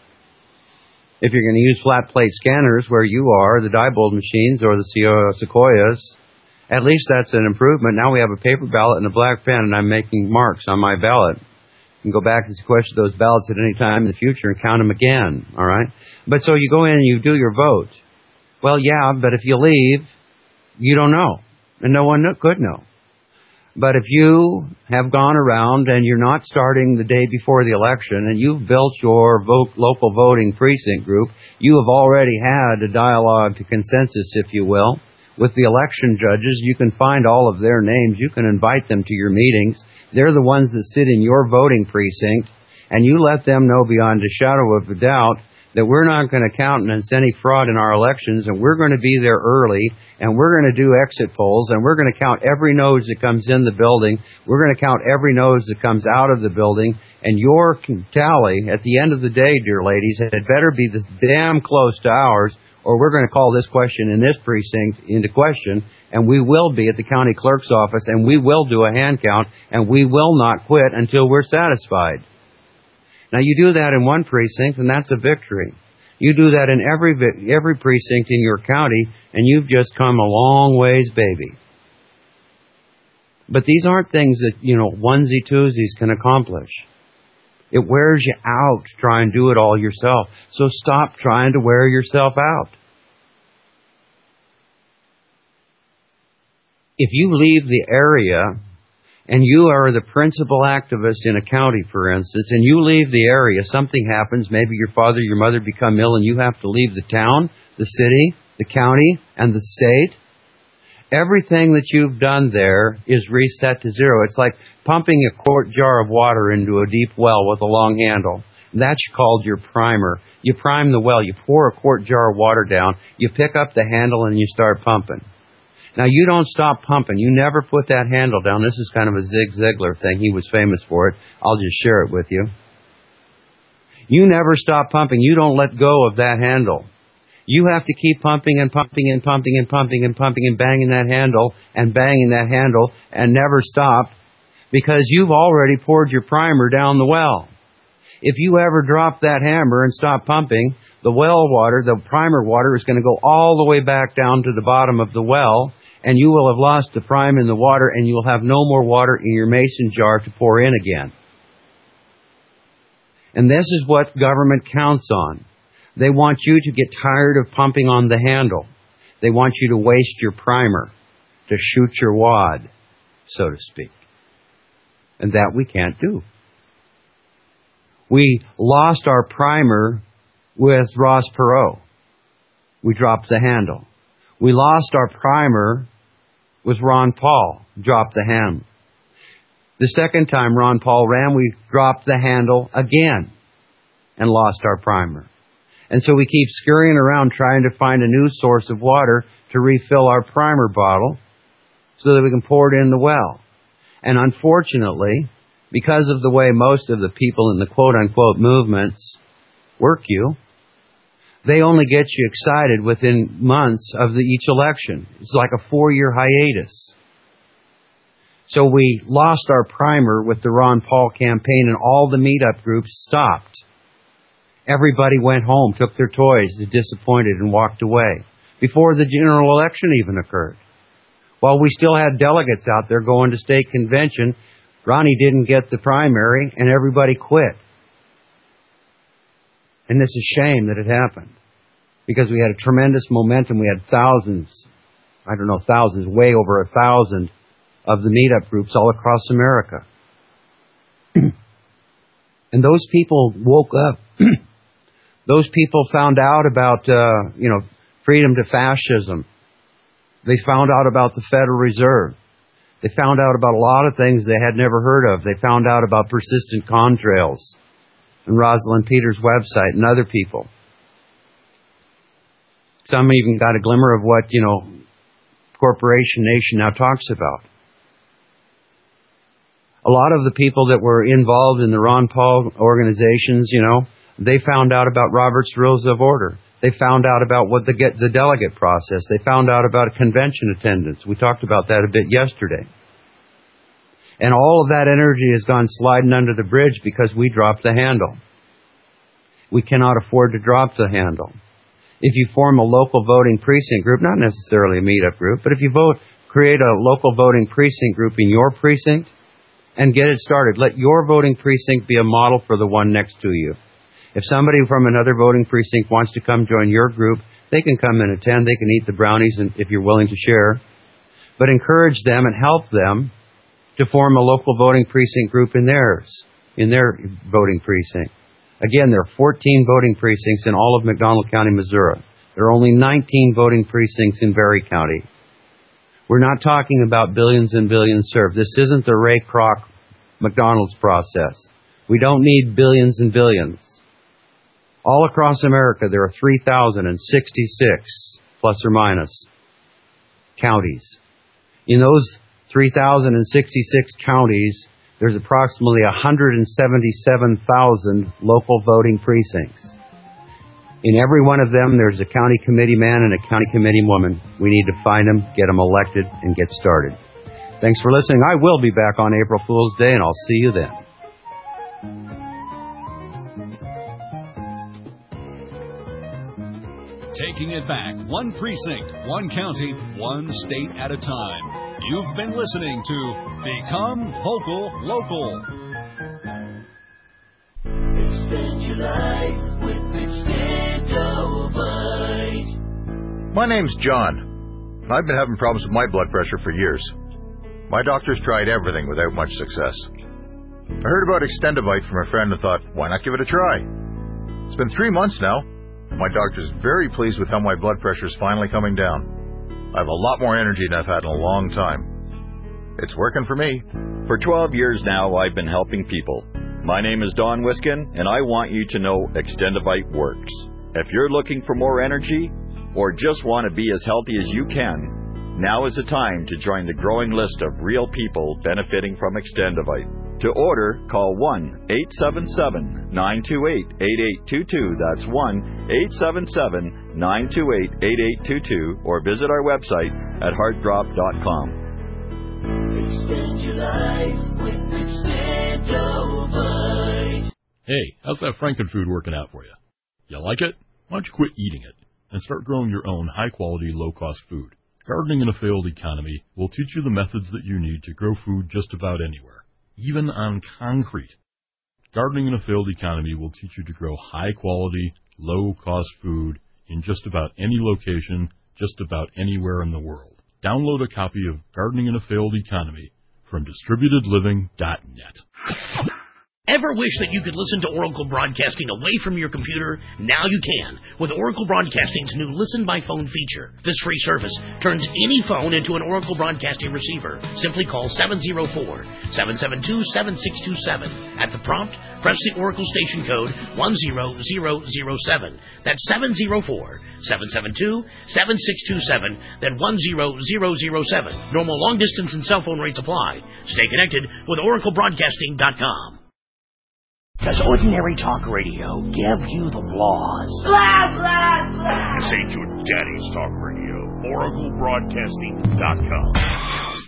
Speaker 2: If you're going to use flat plate scanners where you are, the Diebold machines or the Sequoias, at least that's an improvement. Now we have a paper ballot and a black pen and I'm making marks on my ballot. You can go back and sequester those ballots at any time in the future and count them again, all right? But so you go in and you do your vote. Well, yeah, but if you leave, you don't know, and no one could know. But if you have gone around and you're not starting the day before the election and you've built your vote, local voting precinct group, you have already had a dialogue to consensus, if you will, with the election judges. You can find all of their names. You can invite them to your meetings. They're the ones that sit in your voting precinct, and you let them know beyond a shadow of a doubt that we're not going to countenance any fraud in our elections, and we're going to be there early, and we're going to do exit polls, and we're going to count every nose that comes in the building. We're going to count every nose that comes out of the building, and your tally at the end of the day, dear ladies, had better be this damn close to ours, or we're going to call this question in this precinct into question, and we will be at the county clerk's office, and we will do a hand count, and we will not quit until we're satisfied. Now, you do that in one precinct, and that's a victory. You do that in every every precinct in your county, and you've just come a long ways, baby. But these aren't things that, you know, onesie-twosies can accomplish. It wears you out to try and do it all yourself. So stop trying to wear yourself out. If you leave the area and you are the principal activist in a county, for instance, and you leave the area, something happens, maybe your father, your mother become ill and you have to leave the town, the city, the county, and the state, everything that you've done there is reset to zero. It's like pumping a quart jar of water into a deep well with a long handle. That's called your primer. You prime the well. You pour a quart jar of water down. You pick up the handle and you start pumping. Now, you don't stop pumping. You never put that handle down. This is kind of a Zig Ziglar thing. He was famous for it. I'll just share it with you. You never stop pumping. You don't let go of that handle. You have to keep pumping and pumping and pumping and pumping and pumping and banging that handle and banging that handle and never stop because you've already poured your primer down the well. If you ever drop that hammer and stop pumping, the well water, the primer water, is going to go all the way back down to the bottom of the well, and you will have lost the prime in the water, and you will have no more water in your mason jar to pour in again. And this is what government counts on. They want you to get tired of pumping on the handle. They want you to waste your primer, to shoot your wad, so to speak. And that we can't do. We lost our primer with Ross Perot. We dropped the handle. We lost our primer with Ron Paul. Dropped the handle. The second time Ron Paul ran, we dropped the handle again and lost our primer. And so we keep scurrying around trying to find a new source of water to refill our primer bottle so that we can pour it in the well. And unfortunately, because of the way most of the people in the quote-unquote movements work you, they only get you excited within months of the, each election. It's like a four-year hiatus. So we lost our primer with the Ron Paul campaign, and all the meetup groups stopped. Everybody went home, took their toys, disappointed, and walked away before the general election even occurred. While we still had delegates out there going to state convention, Ronnie didn't get the primary, and everybody quit. And it's a shame that it happened, because we had a tremendous momentum. We had thousands, I don't know, thousands, way over a thousand of the meetup groups all across America. And those people woke up. Those people found out about, uh, you know, freedom to fascism. They found out about the Federal Reserve. They found out about a lot of things they had never heard of. They found out about persistent contrails and Rosalind Peters' website and other people. Some even got a glimmer of what, you know, Corporation Nation now talks about. A lot of the people that were involved in the Ron Paul organizations, you know, they found out about Robert's Rules of Order. They found out about what the get the delegate process. They found out about convention attendance. We talked about that a bit yesterday. And all of that energy has gone sliding under the bridge because we dropped the handle. We cannot afford to drop the handle. If you form a local voting precinct group, not necessarily a meetup group, but if you vote, create a local voting precinct group in your precinct and get it started. Let your voting precinct be a model for the one next to you. If somebody from another voting precinct wants to come join your group, they can come and attend. They can eat the brownies and if you're willing to share. But encourage them and help them to form a local voting precinct group in theirs, in their voting precinct. Again, there are fourteen voting precincts in all of McDonald County, Missouri. There are only nineteen voting precincts in Berry County. We're not talking about billions and billions served. This isn't the Ray Kroc McDonald's process. We don't need billions and billions. All across America, there are three thousand sixty-six, plus or minus, counties. In those three thousand sixty-six counties, there's approximately one hundred seventy-seven thousand local voting precincts. In every one of them, there's a county committee man and a county committee woman. We need to find them, get them elected, and get started. Thanks for listening. I will be back on April Fool's Day, and I'll see you then.
Speaker 1: Taking it back, one precinct, one county, one state at a time. You've been listening to Become Vocal Local.
Speaker 5: Extend your life with Extendovite.
Speaker 6: My name's John. I've been having problems with my blood pressure for years. My doctors tried everything without much success. I heard about Extendovite from a friend and thought, why not give it a try? It's been three months now. My doctor's very pleased with how my blood pressure is finally coming down. I have a lot more energy than I've had in a long time. It's working for me.
Speaker 7: For twelve years now, I've been helping people. My name is Don Wiskin, and I want you to know Extendovite works. If you're looking for more energy, or just want to be as healthy as you can, now is the time to join the growing list of real people benefiting from Extendovite. To order, call one eight seven seven, nine two eight, eight eight two two. That's one eight seven seven, nine two eight, eight eight two two, or visit our website at heartdrop dot com.
Speaker 5: Extend your life with Extendovite.
Speaker 8: Hey, how's that Frankenfood working out for you? You like it? Why don't you quit eating it and start growing your own high-quality, low-cost food? Gardening in a failed economy will teach you the methods that you need to grow food just about anywhere, even on concrete. Gardening in a failed economy will teach you to grow high-quality, low-cost food in just about any location, just about anywhere in the world. Download a copy of Gardening in a Failed Economy from distributed living dot net.
Speaker 9: Ever wish that you could listen to Oracle Broadcasting away from your computer? Now you can with Oracle Broadcasting's new Listen by Phone feature. This free service turns any phone into an Oracle Broadcasting receiver. Simply call seven oh four, seven seven two, seven six two seven. At the prompt, press the Oracle station code one zero zero zero seven. That's seven oh four, seven seven two, seven six two seven, then one zero zero zero seven. Normal long distance and cell phone rates apply. Stay connected with Oracle Broadcasting dot com.
Speaker 16: Does ordinary talk radio give you the laws?
Speaker 5: Blah, blah, blah.
Speaker 13: This ain't your daddy's talk radio. Oracle Broadcasting dot com.